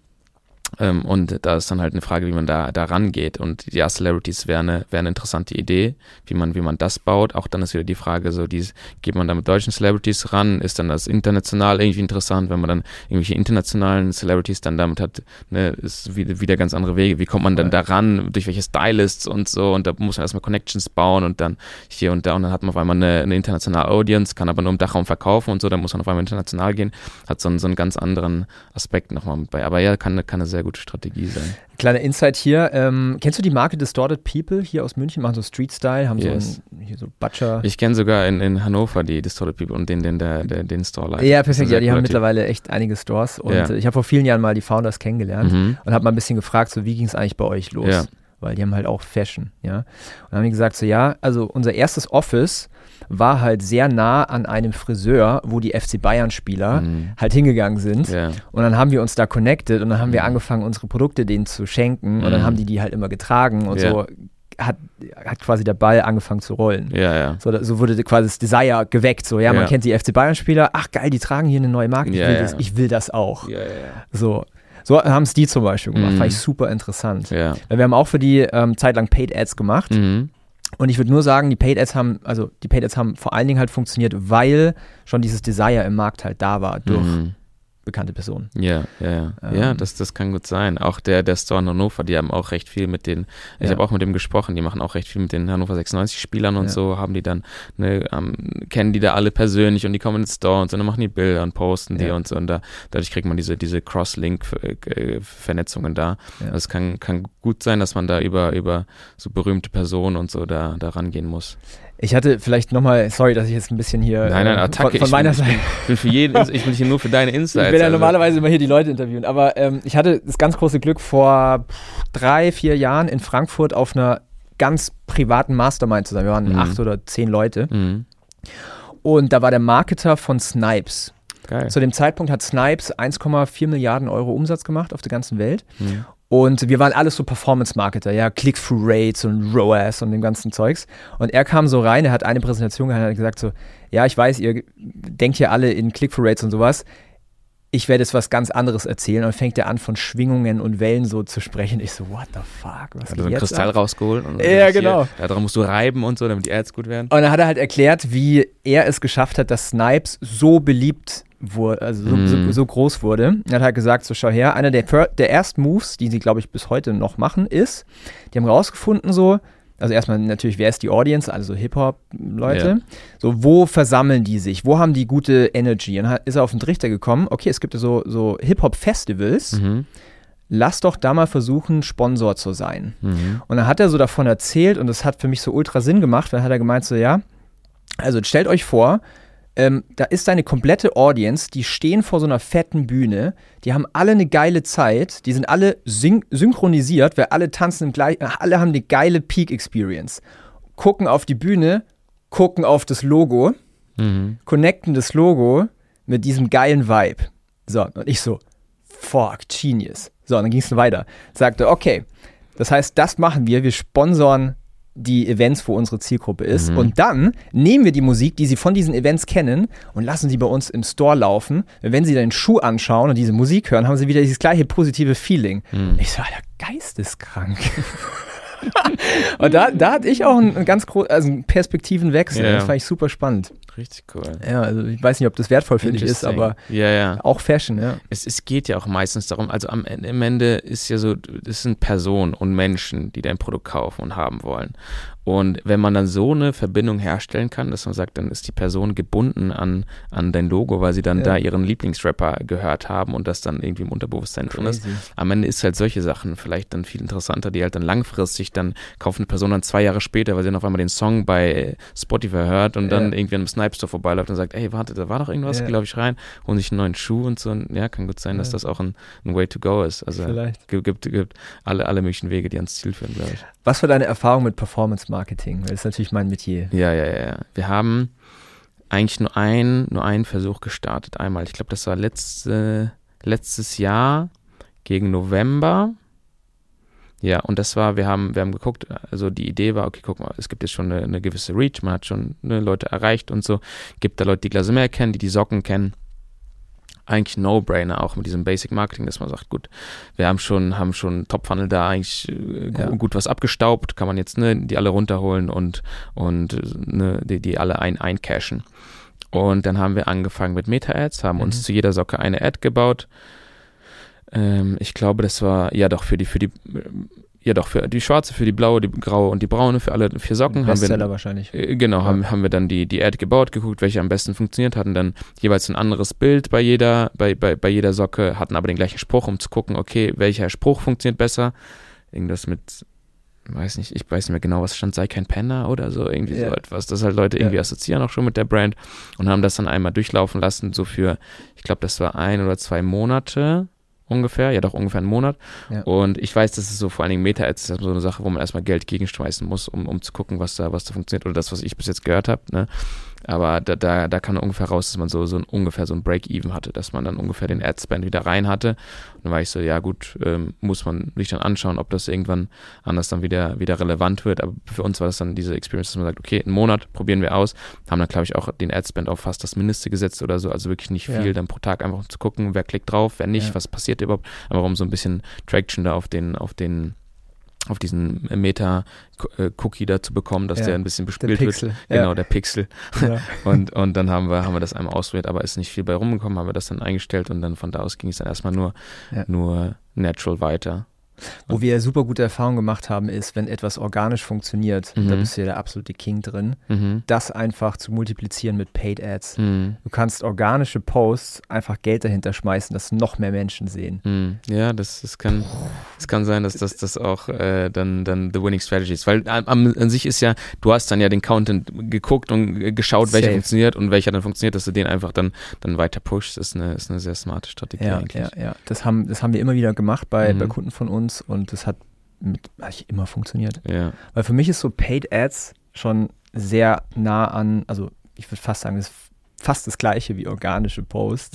Und da ist dann halt eine Frage, wie man da rangeht. Und ja, Celebrities wäre eine interessante Idee, wie man das baut. Auch dann ist wieder die Frage, so geht man da mit deutschen Celebrities ran? Ist dann das international irgendwie interessant, wenn man dann irgendwelche internationalen Celebrities dann damit hat, ist wieder ganz andere Wege. Wie kommt man dann da ran? Durch welche Stylists und so? Und da muss man erstmal Connections bauen und dann hier und da und dann hat man auf einmal eine internationale Audience, kann aber nur im Dachraum verkaufen und so, dann muss man auf einmal international gehen. Hat so einen ganz anderen Aspekt nochmal mit bei. Aber ja, kann eine sehr gute Strategie sein. Kleiner Insight hier. Kennst du die Marke Distorted People hier aus München? Machen so Street-Style, haben hier so Butcher. Ich kenne sogar in Hannover die Distorted People und den Store leitet. Ja, perfekt. Ja, die haben mittlerweile echt einige Stores und ich habe vor vielen Jahren mal die Founders kennengelernt und habe mal ein bisschen gefragt, so wie ging es eigentlich bei euch los? Ja. Weil die haben halt auch Fashion, ja. Und dann haben die gesagt, so also unser erstes Office war halt sehr nah an einem Friseur, wo die FC Bayern-Spieler halt hingegangen sind. Ja. Und dann haben wir uns da connected und dann haben wir angefangen, unsere Produkte denen zu schenken und dann haben die halt immer getragen und so hat quasi der Ball angefangen zu rollen. Ja, ja. So wurde quasi das Desire geweckt. So, man kennt die FC Bayern-Spieler, ach geil, die tragen hier eine neue Marke, ich will das auch. Ja, ja. So haben es die zum Beispiel gemacht. Fand ich super interessant. Ja. Wir haben auch für die Zeit lang Paid Ads gemacht. Und ich würde nur sagen, die Paid Ads haben vor allen Dingen halt funktioniert, weil schon dieses Desire im Markt halt da war durch bekannte Person. Ja, das kann gut sein. Auch der Store in Hannover, die haben auch recht viel mit den, ich habe auch mit dem gesprochen, die machen auch recht viel mit den Hannover 96-Spielern und so, haben die dann, kennen die da alle persönlich und die kommen ins Store und so, dann machen die Bilder und posten die und so und dadurch kriegt man diese Cross-Link-Vernetzungen da. Ja. Also es kann gut sein, dass man da über so berühmte Personen und so da rangehen muss. Ich hatte vielleicht nochmal, sorry, dass ich jetzt ein bisschen hier Attacke. Von meiner Seite. Ich will hier nur für deine Insights. Ich will ja normalerweise immer hier die Leute interviewen, aber ich hatte das ganz große Glück, vor 3-4 Jahren in Frankfurt auf einer ganz privaten Mastermind zu sein. Wir waren 8 oder 10 Leute. Und da war der Marketer von Snipes. Geil. Zu dem Zeitpunkt hat Snipes 1,4 Milliarden Euro Umsatz gemacht auf der ganzen Welt. Und wir waren alles so Performance-Marketer, ja, Click-Through-Rates und ROAS und dem ganzen Zeugs. Und er kam so rein, er hat eine Präsentation gehalten und hat gesagt so, ja, ich weiß, ihr denkt hier alle in Click-Through-Rates und sowas. Ich werde jetzt was ganz anderes erzählen. Und fängt er an, von Schwingungen und Wellen so zu sprechen. Ich so, what the fuck, was geht so ein jetzt Kristall rausgeholt. Und ja, genau. Daran musst du reiben und so, damit die Ads gut werden. Und dann hat er halt erklärt, wie er es geschafft hat, dass Snipes so beliebt wurde, also so groß wurde. Er hat halt gesagt, so schau her, einer der ersten Moves, die sie, glaube ich, bis heute noch machen, ist, die haben rausgefunden so, also erstmal natürlich, wer ist die Audience, also Hip-Hop-Leute, so, wo versammeln die sich, wo haben die gute Energy? Und dann ist er auf den Trichter gekommen, okay, es gibt so Hip-Hop-Festivals, lass doch da mal versuchen, Sponsor zu sein. Und dann hat er so davon erzählt und das hat für mich so ultra Sinn gemacht, weil hat er gemeint so, ja, also stellt euch vor, da ist eine komplette Audience, die stehen vor so einer fetten Bühne, die haben alle eine geile Zeit, die sind alle synchronisiert, weil alle tanzen alle haben eine geile Peak-Experience. Gucken auf die Bühne, gucken auf das Logo, connecten das Logo mit diesem geilen Vibe. So, und ich so, fuck, genius. So, und dann ging es weiter. Sagte, okay, das heißt, das machen wir sponsoren die Events, wo unsere Zielgruppe ist. Und dann nehmen wir die Musik, die sie von diesen Events kennen und lassen sie bei uns im Store laufen. Wenn sie den Schuh anschauen und diese Musik hören, haben sie wieder dieses gleiche positive Feeling. Ich so, Alter, geisteskrank. Und da hatte ich auch einen ganz großen Perspektivenwechsel. Das fand ich super spannend. Richtig cool. Ja, also ich weiß nicht, ob das wertvoll für dich ist, aber auch Fashion, ja. Es geht ja auch meistens darum, also am Ende ist ja so, das sind Personen und Menschen, die dein Produkt kaufen und haben wollen. Und wenn man dann so eine Verbindung herstellen kann, dass man sagt, dann ist die Person gebunden an dein Logo, weil sie dann da ihren Lieblingsrapper gehört haben und das dann irgendwie im Unterbewusstsein drin ist. Am Ende ist halt solche Sachen vielleicht dann viel interessanter, die halt dann langfristig, dann kauft eine Person dann 2 Jahre später, weil sie dann auf einmal den Song bei Spotify hört und dann irgendwie an einem Snipe Store vorbeiläuft und sagt, ey, warte, da war doch irgendwas, glaube ich, rein, holen sich einen neuen Schuh und so. Und ja, kann gut sein, dass das auch ein Way to go ist. Also gibt alle möglichen Wege, die ans Ziel führen, glaube ich. Was war deine Erfahrung mit Performance-Marketing? Das ist natürlich mein Metier. Ja. Wir haben eigentlich nur einen Versuch gestartet. Einmal, ich glaube, das war letztes Jahr gegen November. Ja, und das war, wir haben geguckt, also die Idee war, okay, guck mal, es gibt jetzt schon eine gewisse Reach, man hat schon Leute erreicht und so. Gibt da Leute, die Glacier kennen, die Socken kennen. Eigentlich No-Brainer auch mit diesem Basic Marketing, dass man sagt, gut, wir haben schon Top-Funnel da eigentlich gut was abgestaubt, kann man jetzt die alle runterholen und die alle eincashen. Und dann haben wir angefangen mit Meta-Ads, haben uns zu jeder Socke eine Ad gebaut. Ich glaube, das war für die schwarze, für die blaue, die graue und die braune, für alle 4 Socken. Bestseller wahrscheinlich. Genau, haben wir dann die Ad gebaut, geguckt, welche am besten funktioniert, hatten dann jeweils ein anderes Bild bei jeder Socke, hatten aber den gleichen Spruch, um zu gucken, okay, welcher Spruch funktioniert besser. Irgendwas mit, ich weiß nicht mehr genau, was stand, sei kein Penner oder so, irgendwie so etwas, das halt Leute irgendwie assoziieren auch schon mit der Brand und haben das dann einmal durchlaufen lassen, so für, ich glaube, das war 1 oder 2 Monate. Ungefähr einen Monat. Ja. Und ich weiß, dass es so vor allen Dingen Meta-Ads ist so eine Sache, wo man erstmal Geld gegenschmeißen muss, um zu gucken, was da funktioniert oder das, was ich bis jetzt gehört habe. Ne? Aber da kam ungefähr raus, dass man so ein Break-Even hatte, dass man dann ungefähr den Ad-Spend wieder rein hatte. Und dann war ich so, ja gut, muss man sich dann anschauen, ob das irgendwann anders dann wieder relevant wird. Aber für uns war das dann diese Experience, dass man sagt, okay, einen Monat probieren wir aus. Haben dann, glaube ich, auch den Ad-Spend auf fast das Mindeste gesetzt oder so. Also wirklich nicht viel, dann pro Tag einfach zu gucken, wer klickt drauf, wer nicht, was passiert überhaupt. Aber um so ein bisschen Traction da auf den auf diesen Meta-Cookie da zu bekommen, dass der ein bisschen bespielt wird. Genau, der Pixel. Ja. und dann haben wir das einmal ausprobiert, aber ist nicht viel bei rumgekommen, haben wir das dann eingestellt und dann von da aus ging es dann erstmal nur natural weiter. Wo wir super gute Erfahrungen gemacht haben, ist, wenn etwas organisch funktioniert, da bist du ja der absolute King drin, das einfach zu multiplizieren mit Paid Ads. Du kannst organische Posts einfach Geld dahinter schmeißen, dass noch mehr Menschen sehen. Ja, das kann sein, dass das auch dann the winning strategy ist. Weil an sich ist ja, du hast dann ja den Content geguckt und geschaut, welcher funktioniert und welcher dann funktioniert, dass du den einfach dann weiter pushst, ist eine sehr smarte Strategie eigentlich. Ja. Das haben wir immer wieder gemacht bei Kunden von uns. Und das hat eigentlich immer funktioniert. Ja. Weil für mich ist so Paid Ads schon sehr nah an, also ich würde fast sagen, das ist fast das Gleiche wie organische Posts.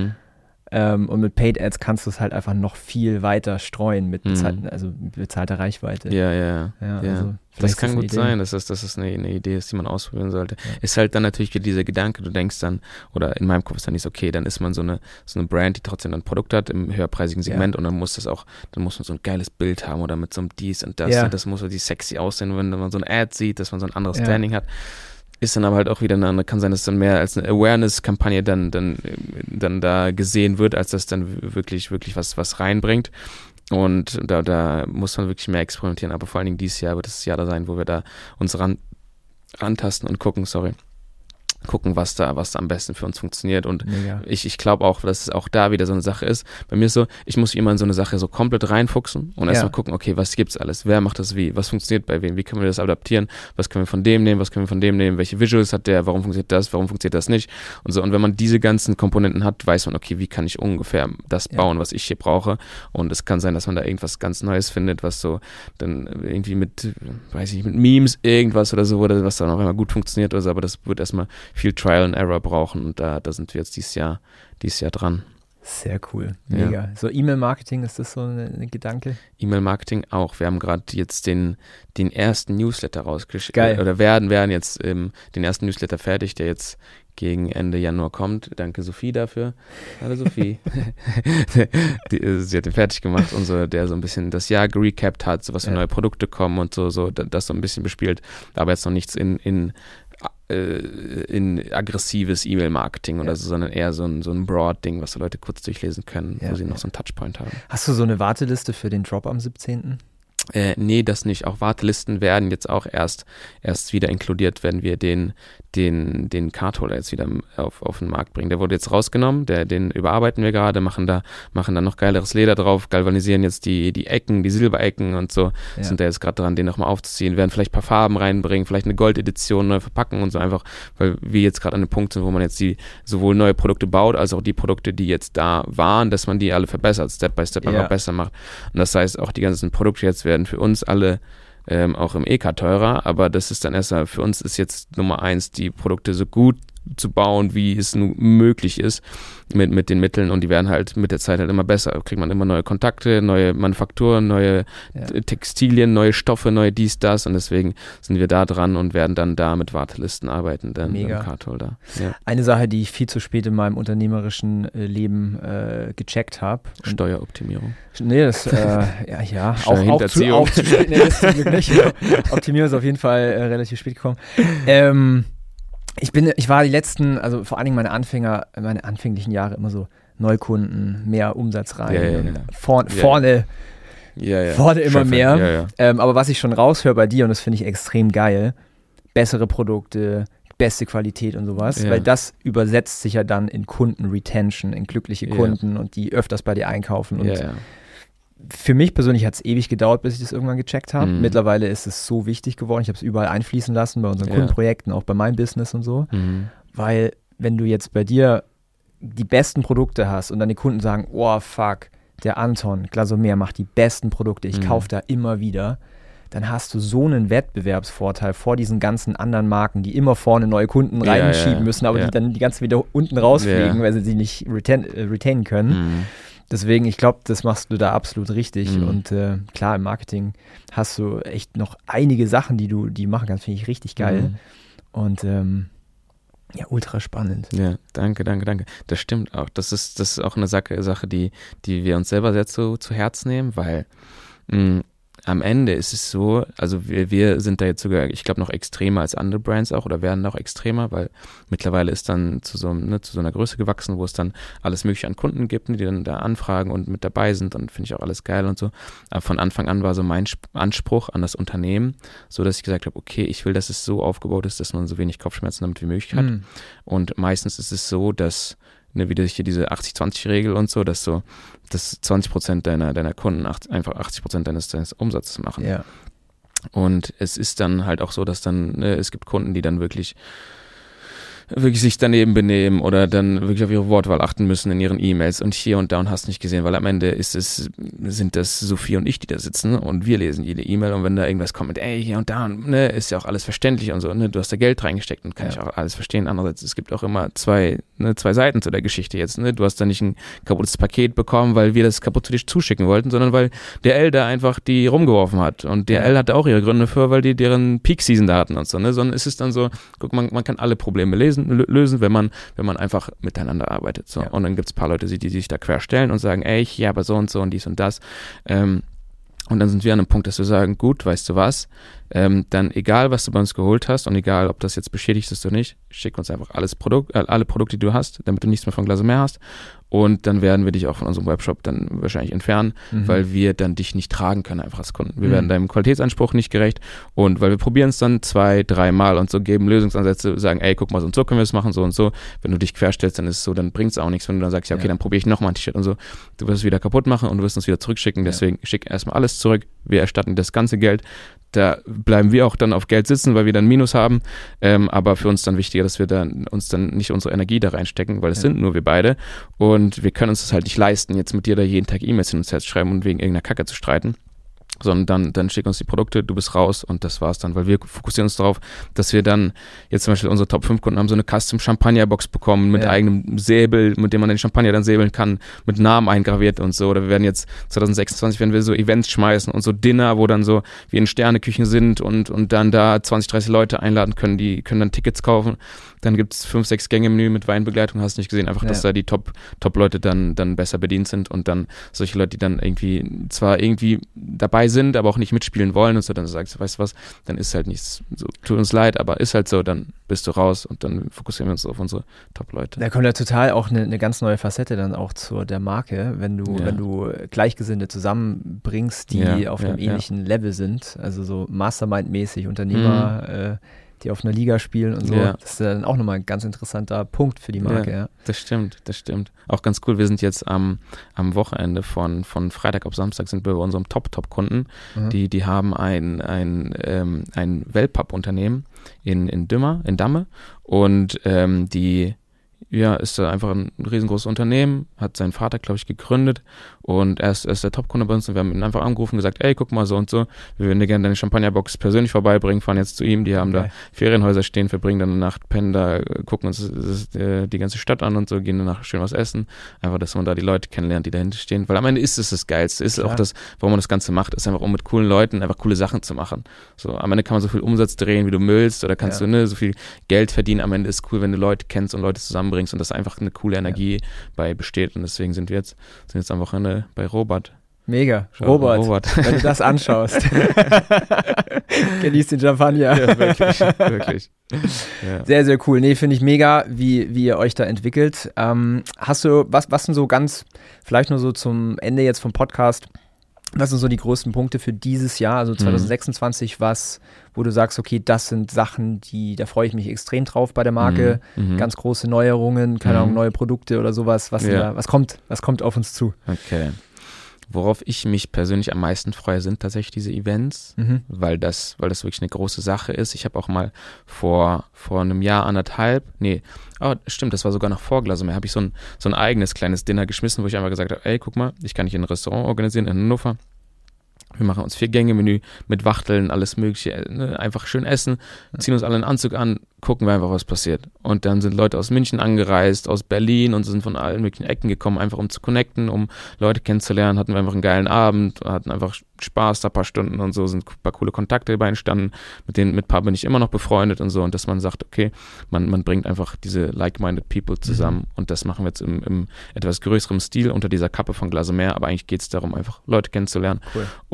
Und mit Paid Ads kannst du es halt einfach noch viel weiter streuen mit bezahlter Reichweite. Ja. Also das kann gut sein, dass das eine Idee ist, die man ausprobieren sollte. Ist halt dann natürlich wieder dieser Gedanke, du denkst dann, oder in meinem Kopf ist dann nicht so, okay, dann ist man so eine Brand, die trotzdem dann ein Produkt hat im höherpreisigen Segment und dann muss man so ein geiles Bild haben oder mit so einem dies und das und das muss so die sexy aussehen, wenn man so ein Ad sieht, dass man so ein anderes Standing hat. Ist dann aber halt auch wieder kann sein, dass dann mehr als eine Awareness-Kampagne dann da gesehen wird, als dass dann wirklich was reinbringt. Und da muss man wirklich mehr experimentieren. Aber vor allen Dingen dieses Jahr wird es das Jahr da sein, wo wir da uns rantasten und gucken, was da am besten für uns funktioniert. Und ich glaube auch, dass es auch da wieder so eine Sache ist. Bei mir ist so, ich muss immer in so eine Sache so komplett reinfuchsen und erstmal gucken, okay, was gibt's alles? Wer macht das wie? Was funktioniert bei wem? Wie können wir das adaptieren? Was können wir von dem nehmen? Was können wir von dem nehmen? Welche Visuals hat der? Warum funktioniert das? Warum funktioniert das nicht? Und so. Und wenn man diese ganzen Komponenten hat, weiß man, okay, wie kann ich ungefähr das bauen, was ich hier brauche? Und es kann sein, dass man da irgendwas ganz Neues findet, was so dann irgendwie mit Memes irgendwas oder so, oder was dann auch immer gut funktioniert oder so, aber das wird erstmal viel Trial and Error brauchen und da sind wir jetzt dieses Jahr dran. Sehr cool, mega. Ja. So E-Mail-Marketing, ist das so ein Gedanke? E-Mail-Marketing auch. Wir haben gerade jetzt den ersten Newsletter rausgeschickt. Geil. Oder werden jetzt den ersten Newsletter fertig, der jetzt gegen Ende Januar kommt. Danke Sophie dafür. Hallo Sophie. Sie hat den fertig gemacht und so, der so ein bisschen das Jahr gerecapt hat, so was für neue Produkte kommen und so das so ein bisschen bespielt. Aber jetzt noch nichts in aggressives E-Mail-Marketing oder so, sondern eher so ein Broad-Ding, was so Leute kurz durchlesen können, wo sie noch so einen Touchpoint haben. Hast du so eine Warteliste für den Drop am 17.? Nee, das nicht. Auch Wartelisten werden jetzt auch erst wieder inkludiert, wenn wir den Cardholder jetzt wieder auf den Markt bringen. Der wurde jetzt rausgenommen, den überarbeiten wir gerade, machen da noch geileres Leder drauf, galvanisieren jetzt die Ecken, die Silberecken und so. Sind da jetzt gerade dran, den nochmal aufzuziehen, werden vielleicht ein paar Farben reinbringen, vielleicht eine Goldedition neu verpacken und so, einfach, weil wir jetzt gerade an dem Punkt sind, wo man jetzt sowohl neue Produkte baut, als auch die Produkte, die jetzt da waren, dass man die alle verbessert, Step by Step einfach besser macht. Und das heißt, auch die ganzen Produkte jetzt werden für uns alle auch im EK teurer, aber das ist dann erstmal, für uns ist jetzt Nummer 1, die Produkte so gut zu bauen, wie es nun möglich ist mit den Mitteln, und die werden halt mit der Zeit halt immer besser. Kriegt man immer neue Kontakte, neue Manufakturen, neue Textilien, neue Stoffe, neue dies, das, und deswegen sind wir da dran und werden dann da mit Wartelisten arbeiten, dann im Cardholder. Ja. Eine Sache, die ich viel zu spät in meinem unternehmerischen Leben gecheckt habe. Steueroptimierung. Nee, das, auch zu spät, nee, das zum Glück nicht. Optimierung ist auf jeden Fall relativ spät gekommen. Ich war die letzten, also vor allen Dingen meine anfänglichen Jahre immer so Neukunden, mehr Umsatz rein, vorne immer mehr. Aber was ich schon raushöre bei dir, und das finde ich extrem geil, bessere Produkte, beste Qualität und sowas, weil das übersetzt sich ja dann in Kundenretention, in glückliche Kunden und die öfters bei dir einkaufen. Und für mich persönlich hat es ewig gedauert, bis ich das irgendwann gecheckt habe. Mittlerweile ist es so wichtig geworden. Ich habe es überall einfließen lassen, bei unseren Kundenprojekten, auch bei meinem Business und so. Weil wenn du jetzt bei dir die besten Produkte hast und deine Kunden sagen, oh fuck, der Anton Glasomer macht die besten Produkte, ich kaufe da immer wieder, dann hast du so einen Wettbewerbsvorteil vor diesen ganzen anderen Marken, die immer vorne neue Kunden reinschieben müssen, aber die dann die ganze wieder unten rausfliegen, weil sie nicht retainen können. Deswegen, ich glaube, das machst du da absolut richtig. Und klar, im Marketing hast du echt noch einige Sachen, die machen kannst, finde ich richtig geil. Und ultra spannend. Ja, danke. Das stimmt auch. Das ist auch eine Sache, die wir uns selber sehr zu Herz nehmen, weil am Ende ist es so, also wir sind da jetzt sogar, ich glaube, noch extremer als andere Brands auch oder werden noch extremer, weil mittlerweile ist dann zu so einer Größe gewachsen, wo es dann alles mögliche an Kunden gibt, die dann da anfragen und mit dabei sind und finde ich auch alles geil und so. Aber von Anfang an war so mein Anspruch an das Unternehmen, so dass ich gesagt habe, okay, ich will, dass es so aufgebaut ist, dass man so wenig Kopfschmerzen damit wie möglich hat. Und meistens ist es so, dass wieder hier diese 80-20-Regel und so, dass 20% deiner Kunden einfach 80% deines Umsatzes machen. Ja. Und es ist dann halt auch so, dass dann, es gibt Kunden, die dann wirklich sich daneben benehmen oder dann wirklich auf ihre Wortwahl achten müssen in ihren E-Mails und hier und da und hast nicht gesehen, weil am Ende sind das Sophie und ich, die da sitzen und wir lesen jede E-Mail und wenn da irgendwas kommt mit hier und da, ist ja auch alles verständlich und so, du hast da Geld reingesteckt und kann ich auch alles verstehen. Andererseits, es gibt auch immer zwei Seiten zu der Geschichte jetzt, du hast da nicht ein kaputtes Paket bekommen, weil wir das kaputt zu dir zuschicken wollten, sondern weil der L da einfach die rumgeworfen hat und der L hatte auch ihre Gründe für, weil die deren Peak-Season da hatten und so, sondern es ist dann so, guck, man kann alle Probleme lösen, wenn man einfach miteinander arbeitet. So. Ja. Und dann gibt es ein paar Leute, die sich da querstellen und sagen, aber so und dies und das. Und dann sind wir an einem Punkt, dass wir sagen, gut, weißt du was, dann egal, was du bei uns geholt hast und egal, ob das jetzt beschädigt ist oder nicht, schick uns einfach alle Produkte, die du hast, damit du nichts mehr von Glasomer hast. Und dann werden wir dich auch von unserem Webshop dann wahrscheinlich entfernen, weil wir dann dich nicht tragen können einfach als Kunden. Wir werden deinem Qualitätsanspruch nicht gerecht und weil wir probieren es dann 2-3 Mal und so, geben Lösungsansätze, sagen, guck mal, so und so können wir es machen, so und so. Wenn du dich querstellst, dann ist es so, dann bringt es auch nichts, wenn du dann sagst, okay, dann probiere ich nochmal ein T-Shirt und so. Du wirst es wieder kaputt machen und du wirst uns wieder zurückschicken, deswegen schick erstmal alles zurück, wir erstatten das ganze Geld. Da bleiben wir auch dann auf Geld sitzen, weil wir dann Minus haben. Aber für uns dann wichtiger, dass wir uns dann nicht unsere Energie da reinstecken, weil es sind nur wir beide. Und wir können uns das halt nicht leisten, jetzt mit dir da jeden Tag E-Mails hin und her zu schreiben und wegen irgendeiner Kacke zu streiten. Sondern dann schick uns die Produkte, du bist raus und das war's dann, weil wir fokussieren uns darauf, dass wir dann, jetzt zum Beispiel unsere Top 5 Kunden haben so eine Custom Champagner Box bekommen mit eigenem Säbel, mit dem man den Champagner dann säbeln kann, mit Namen eingraviert und so, oder wir werden jetzt 2026 werden wir so Events schmeißen und so Dinner, wo dann so wir in Sterneküchen sind und dann da 20, 30 Leute einladen können, die können dann Tickets kaufen, dann gibt's 5-6 Gänge-Menü mit Weinbegleitung, hast du nicht gesehen, einfach, dass da die Top-Leute dann besser bedient sind und dann solche Leute, die dann irgendwie dabei sind, aber auch nicht mitspielen wollen und so, dann sagst du, weißt du was, dann ist halt nichts, so, tut uns leid, aber ist halt so, dann bist du raus und dann fokussieren wir uns auf unsere Top-Leute. Da kommt ja total auch eine ganz neue Facette dann auch zu der Marke, wenn du Gleichgesinnte zusammenbringst, die auf einem ähnlichen Level sind, also so Mastermind-mäßig, Unternehmer, die auf einer Liga spielen und so. Ja. Das ist dann auch nochmal ein ganz interessanter Punkt für die Marke. Ja. Das stimmt. Auch ganz cool, wir sind jetzt am Wochenende von Freitag auf Samstag sind wir bei unserem Top-Kunden. Die haben ein Wellpapp-Unternehmen in Damme und die ist da einfach ein riesengroßes Unternehmen, hat seinen Vater, glaube ich, gegründet und er ist der Top-Kunde bei uns und wir haben ihn einfach angerufen und gesagt, guck mal so und so, wir würden dir gerne deine Champagnerbox persönlich vorbeibringen, fahren jetzt zu ihm, die haben da Ferienhäuser stehen, verbringen dann eine Nacht, pennen da, gucken uns die ganze Stadt an und so, gehen danach schön was essen, einfach, dass man da die Leute kennenlernt, die dahinter stehen, weil am Ende ist es das Geilste, ist auch das, warum man das Ganze macht, ist einfach, um mit coolen Leuten einfach coole Sachen zu machen. So, am Ende kann man so viel Umsatz drehen, wie du willst oder kannst du so viel Geld verdienen, am Ende ist es cool, wenn du Leute kennst und Leute zusammenbringst und das einfach eine coole Energie bei besteht und deswegen sind wir jetzt am Wochenende bei Robert. Mega. Robert, wenn du das anschaust. Genießt den Champagner. Ja, wirklich. Ja. Sehr, sehr cool. Nee, finde ich mega, wie ihr euch da entwickelt. Hast du, was sind so ganz, vielleicht nur so zum Ende jetzt vom Podcast, was sind so die größten Punkte für dieses Jahr, also 2026, wo du sagst, okay, das sind Sachen, da freue ich mich extrem drauf bei der Marke, ganz große Neuerungen, keine Ahnung, neue Produkte oder sowas, was kommt auf uns zu? Okay. Worauf ich mich persönlich am meisten freue, sind tatsächlich diese Events, weil das wirklich eine große Sache ist. Ich habe auch mal vor einem Jahr, stimmt, das war sogar noch vor Glasomer, habe ich so ein eigenes kleines Dinner geschmissen, wo ich einfach gesagt habe, guck mal, ich kann hier ein Restaurant organisieren in Hannover. Wir machen uns 4-Gänge-Menü mit Wachteln, alles mögliche, einfach schön essen, ziehen uns alle einen Anzug an, gucken wir einfach, was passiert. Und dann sind Leute aus München angereist, aus Berlin und sind von allen möglichen Ecken gekommen, einfach um zu connecten, um Leute kennenzulernen, hatten wir einfach einen geilen Abend, hatten einfach Spaß da ein paar Stunden und so, sind ein paar coole Kontakte dabei entstanden, mit ein paar bin ich immer noch befreundet und so und dass man sagt, okay, man bringt einfach diese like-minded people zusammen und das machen wir jetzt im etwas größerem Stil unter dieser Kappe von Glasomer, aber eigentlich geht es darum, einfach Leute kennenzulernen. Cool.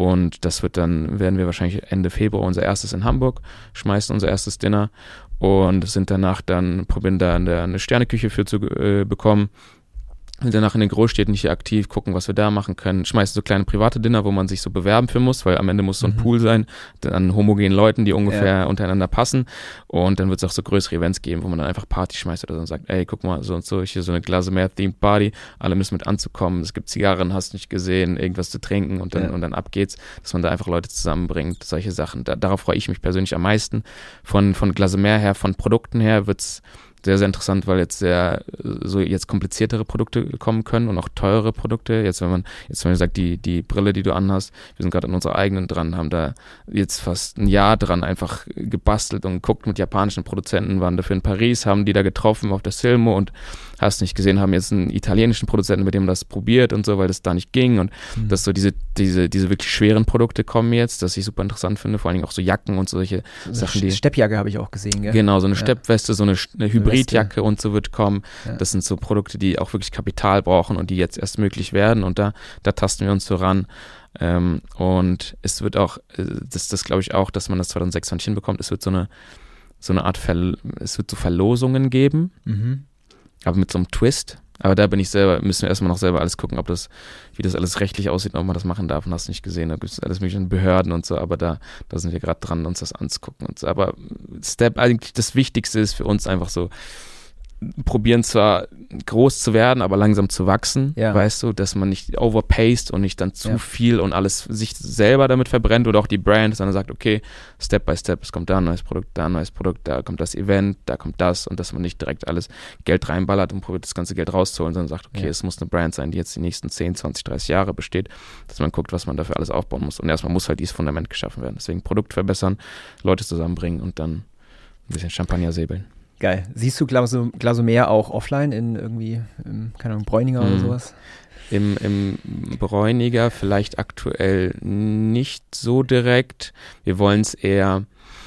Und das werden wir wahrscheinlich Ende Februar unser erstes in Hamburg, schmeißen unser erstes Dinner und sind danach dann, probieren da eine Sterneküche für zu bekommen. Und danach in den Großstädten hier aktiv, gucken, was wir da machen können. Schmeißen so kleine private Dinner, wo man sich so bewerben für muss, weil am Ende muss so ein Pool sein, an homogenen Leuten, die ungefähr untereinander passen. Und dann wird es auch so größere Events geben, wo man dann einfach Party schmeißt oder so und sagt, ey, guck mal, so und so, hier so eine Glasemeer-themed Party, alle müssen mit anzukommen, es gibt Zigarren, hast nicht gesehen, irgendwas zu trinken und dann ab geht's, dass man da einfach Leute zusammenbringt, solche Sachen. Darauf freue ich mich persönlich am meisten. Von Glasemeer her, von Produkten her wird's sehr, sehr interessant, weil jetzt jetzt kompliziertere Produkte kommen können und auch teure Produkte. Jetzt, wenn man sagt, die Brille, die du anhast, wir sind gerade an unserer eigenen dran, haben da jetzt fast ein Jahr dran einfach gebastelt und geguckt mit japanischen Produzenten, waren dafür in Paris, haben die da getroffen auf der Silmo und hast nicht gesehen, haben jetzt einen italienischen Produzenten, mit dem das probiert und so, weil das da nicht ging und dass so diese wirklich schweren Produkte kommen jetzt, das ich super interessant finde, vor allen Dingen auch so Jacken und solche Sachen. Steppjacke habe ich auch gesehen, gell? Genau, so eine Steppweste, so eine Hybridjacke und so wird kommen. Ja. Das sind so Produkte, die auch wirklich Kapital brauchen und die jetzt erst möglich werden und da tasten wir uns so ran. Und es wird auch, das glaube ich auch, dass man das 2026 hinbekommt, es wird so eine Art, es wird so Verlosungen geben, aber mit so einem Twist. Aber da müssen wir erstmal noch selber alles gucken, wie das alles rechtlich aussieht, ob man das machen darf und hast nicht gesehen. Da gibt es alles mögliche in Behörden und so, aber da sind wir gerade dran, uns das anzugucken und so. Aber eigentlich das Wichtigste ist für uns einfach so, probieren zwar groß zu werden, aber langsam zu wachsen, weißt du, dass man nicht overpaced und nicht dann zu viel und alles sich selber damit verbrennt oder auch die Brand, sondern sagt, okay, Step by Step, es kommt da ein neues Produkt, da kommt das Event, da kommt das und dass man nicht direkt alles Geld reinballert und probiert das ganze Geld rauszuholen, sondern sagt, okay, es muss eine Brand sein, die jetzt die nächsten 10, 20, 30 Jahre besteht, dass man guckt, was man dafür alles aufbauen muss und erstmal muss halt dieses Fundament geschaffen werden. Deswegen Produkt verbessern, Leute zusammenbringen und dann ein bisschen Champagner säbeln. Geil. Siehst du Glasomeer auch offline in irgendwie, keine Ahnung, Bräuninger oder sowas? Im Bräuniger vielleicht aktuell nicht so direkt. Wir wollen es eher,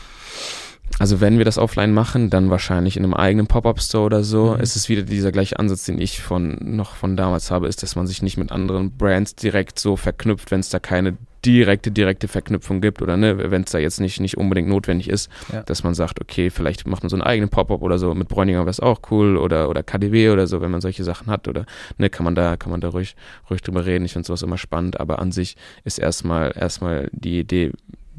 also wenn wir das offline machen, dann wahrscheinlich in einem eigenen Pop-Up-Store oder so. Es ist wieder dieser gleiche Ansatz, den ich von damals habe, ist, dass man sich nicht mit anderen Brands direkt so verknüpft, wenn es da keine direkte Verknüpfung gibt oder wenn es da jetzt nicht unbedingt notwendig ist, dass man sagt, okay, vielleicht macht man so einen eigenen Pop-Up oder so, mit Bräuninger wäre es auch cool oder KaDeWe oder so, wenn man solche Sachen hat oder kann man da ruhig drüber reden. Ich finde sowas immer spannend, aber an sich ist erstmal die Idee,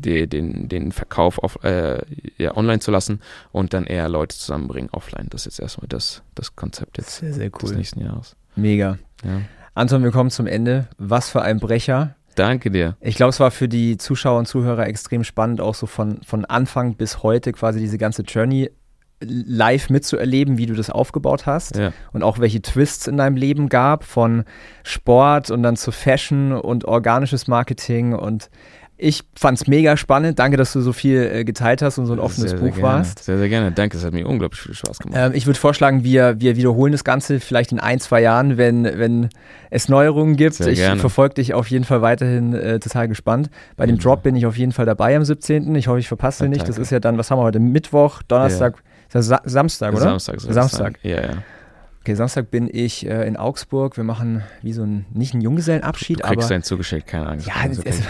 den Verkauf online zu lassen und dann eher Leute zusammenbringen offline. Das ist jetzt erstmal das Konzept jetzt sehr, sehr cool. Des nächsten Jahres. Mega. Ja. Anton, wir kommen zum Ende. Was für ein Brecher. Danke dir. Ich glaube, es war für die Zuschauer und Zuhörer extrem spannend, auch so von Anfang bis heute quasi diese ganze Journey live mitzuerleben, wie du das aufgebaut hast und auch welche Twists in deinem Leben gab, von Sport und dann zu Fashion und organisches Marketing und ich fand's mega spannend. Danke, dass du so viel geteilt hast und so ein offenes Buch warst. Sehr, sehr gerne. Danke, es hat mir unglaublich viel Spaß gemacht. Ich würde vorschlagen, wir wiederholen das Ganze vielleicht in 1-2 Jahren, wenn es Neuerungen gibt. Ich verfolge dich auf jeden Fall weiterhin total gespannt. Bei dem Drop bin ich auf jeden Fall dabei am 17. Ich hoffe, ich verpasse nicht. Das ist ja dann, was haben wir heute? Mittwoch, Donnerstag, Samstag, oder? Samstag. Ja. Okay, Samstag bin ich in Augsburg. Wir machen wie so nicht einen Junggesellenabschied, aber... Du kriegst deinen zugeschickt, keine Angst. Ja,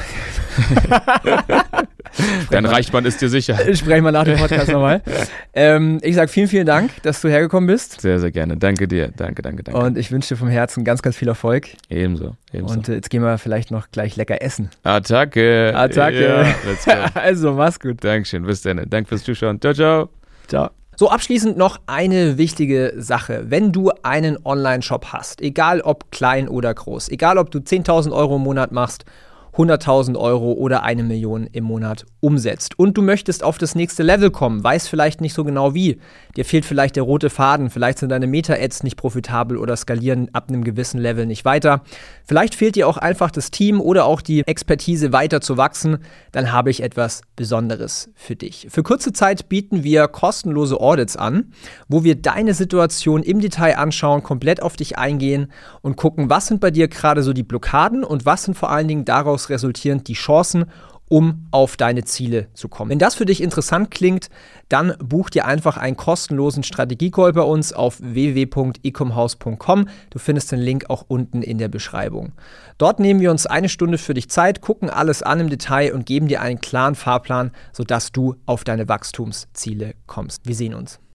okay. Dein Reichmann ist dir sicher. Sprechen wir nach dem Podcast nochmal. Ich sage vielen, vielen Dank, dass du hergekommen bist. Sehr, sehr gerne. Danke dir. Danke. Und ich wünsche dir vom Herzen ganz, ganz viel Erfolg. Ebenso. Und jetzt gehen wir vielleicht noch gleich lecker essen. Attacke. Ja, let's go. Also, mach's gut. Dankeschön. Bis dann. Danke fürs Zuschauen. Ciao. Ciao. So, abschließend noch eine wichtige Sache. Wenn du einen Online-Shop hast, egal ob klein oder groß, egal ob du 10.000 Euro im Monat machst, 100.000 Euro oder 1 Million im Monat umsetzt und du möchtest auf das nächste Level kommen, weißt vielleicht nicht so genau wie, dir fehlt vielleicht der rote Faden, vielleicht sind deine Meta-Ads nicht profitabel oder skalieren ab einem gewissen Level nicht weiter, vielleicht fehlt dir auch einfach das Team oder auch die Expertise weiter zu wachsen, dann habe ich etwas Besonderes für dich. Für kurze Zeit bieten wir kostenlose Audits an, wo wir deine Situation im Detail anschauen, komplett auf dich eingehen und gucken, was sind bei dir gerade so die Blockaden und was sind vor allen Dingen daraus resultierend die Chancen, um auf deine Ziele zu kommen. Wenn das für dich interessant klingt, dann buch dir einfach einen kostenlosen Strategie-Call bei uns auf www.ecomhouse.com. Du findest den Link auch unten in der Beschreibung. Dort nehmen wir uns 1 Stunde für dich Zeit, gucken alles an im Detail und geben dir einen klaren Fahrplan, sodass du auf deine Wachstumsziele kommst. Wir sehen uns.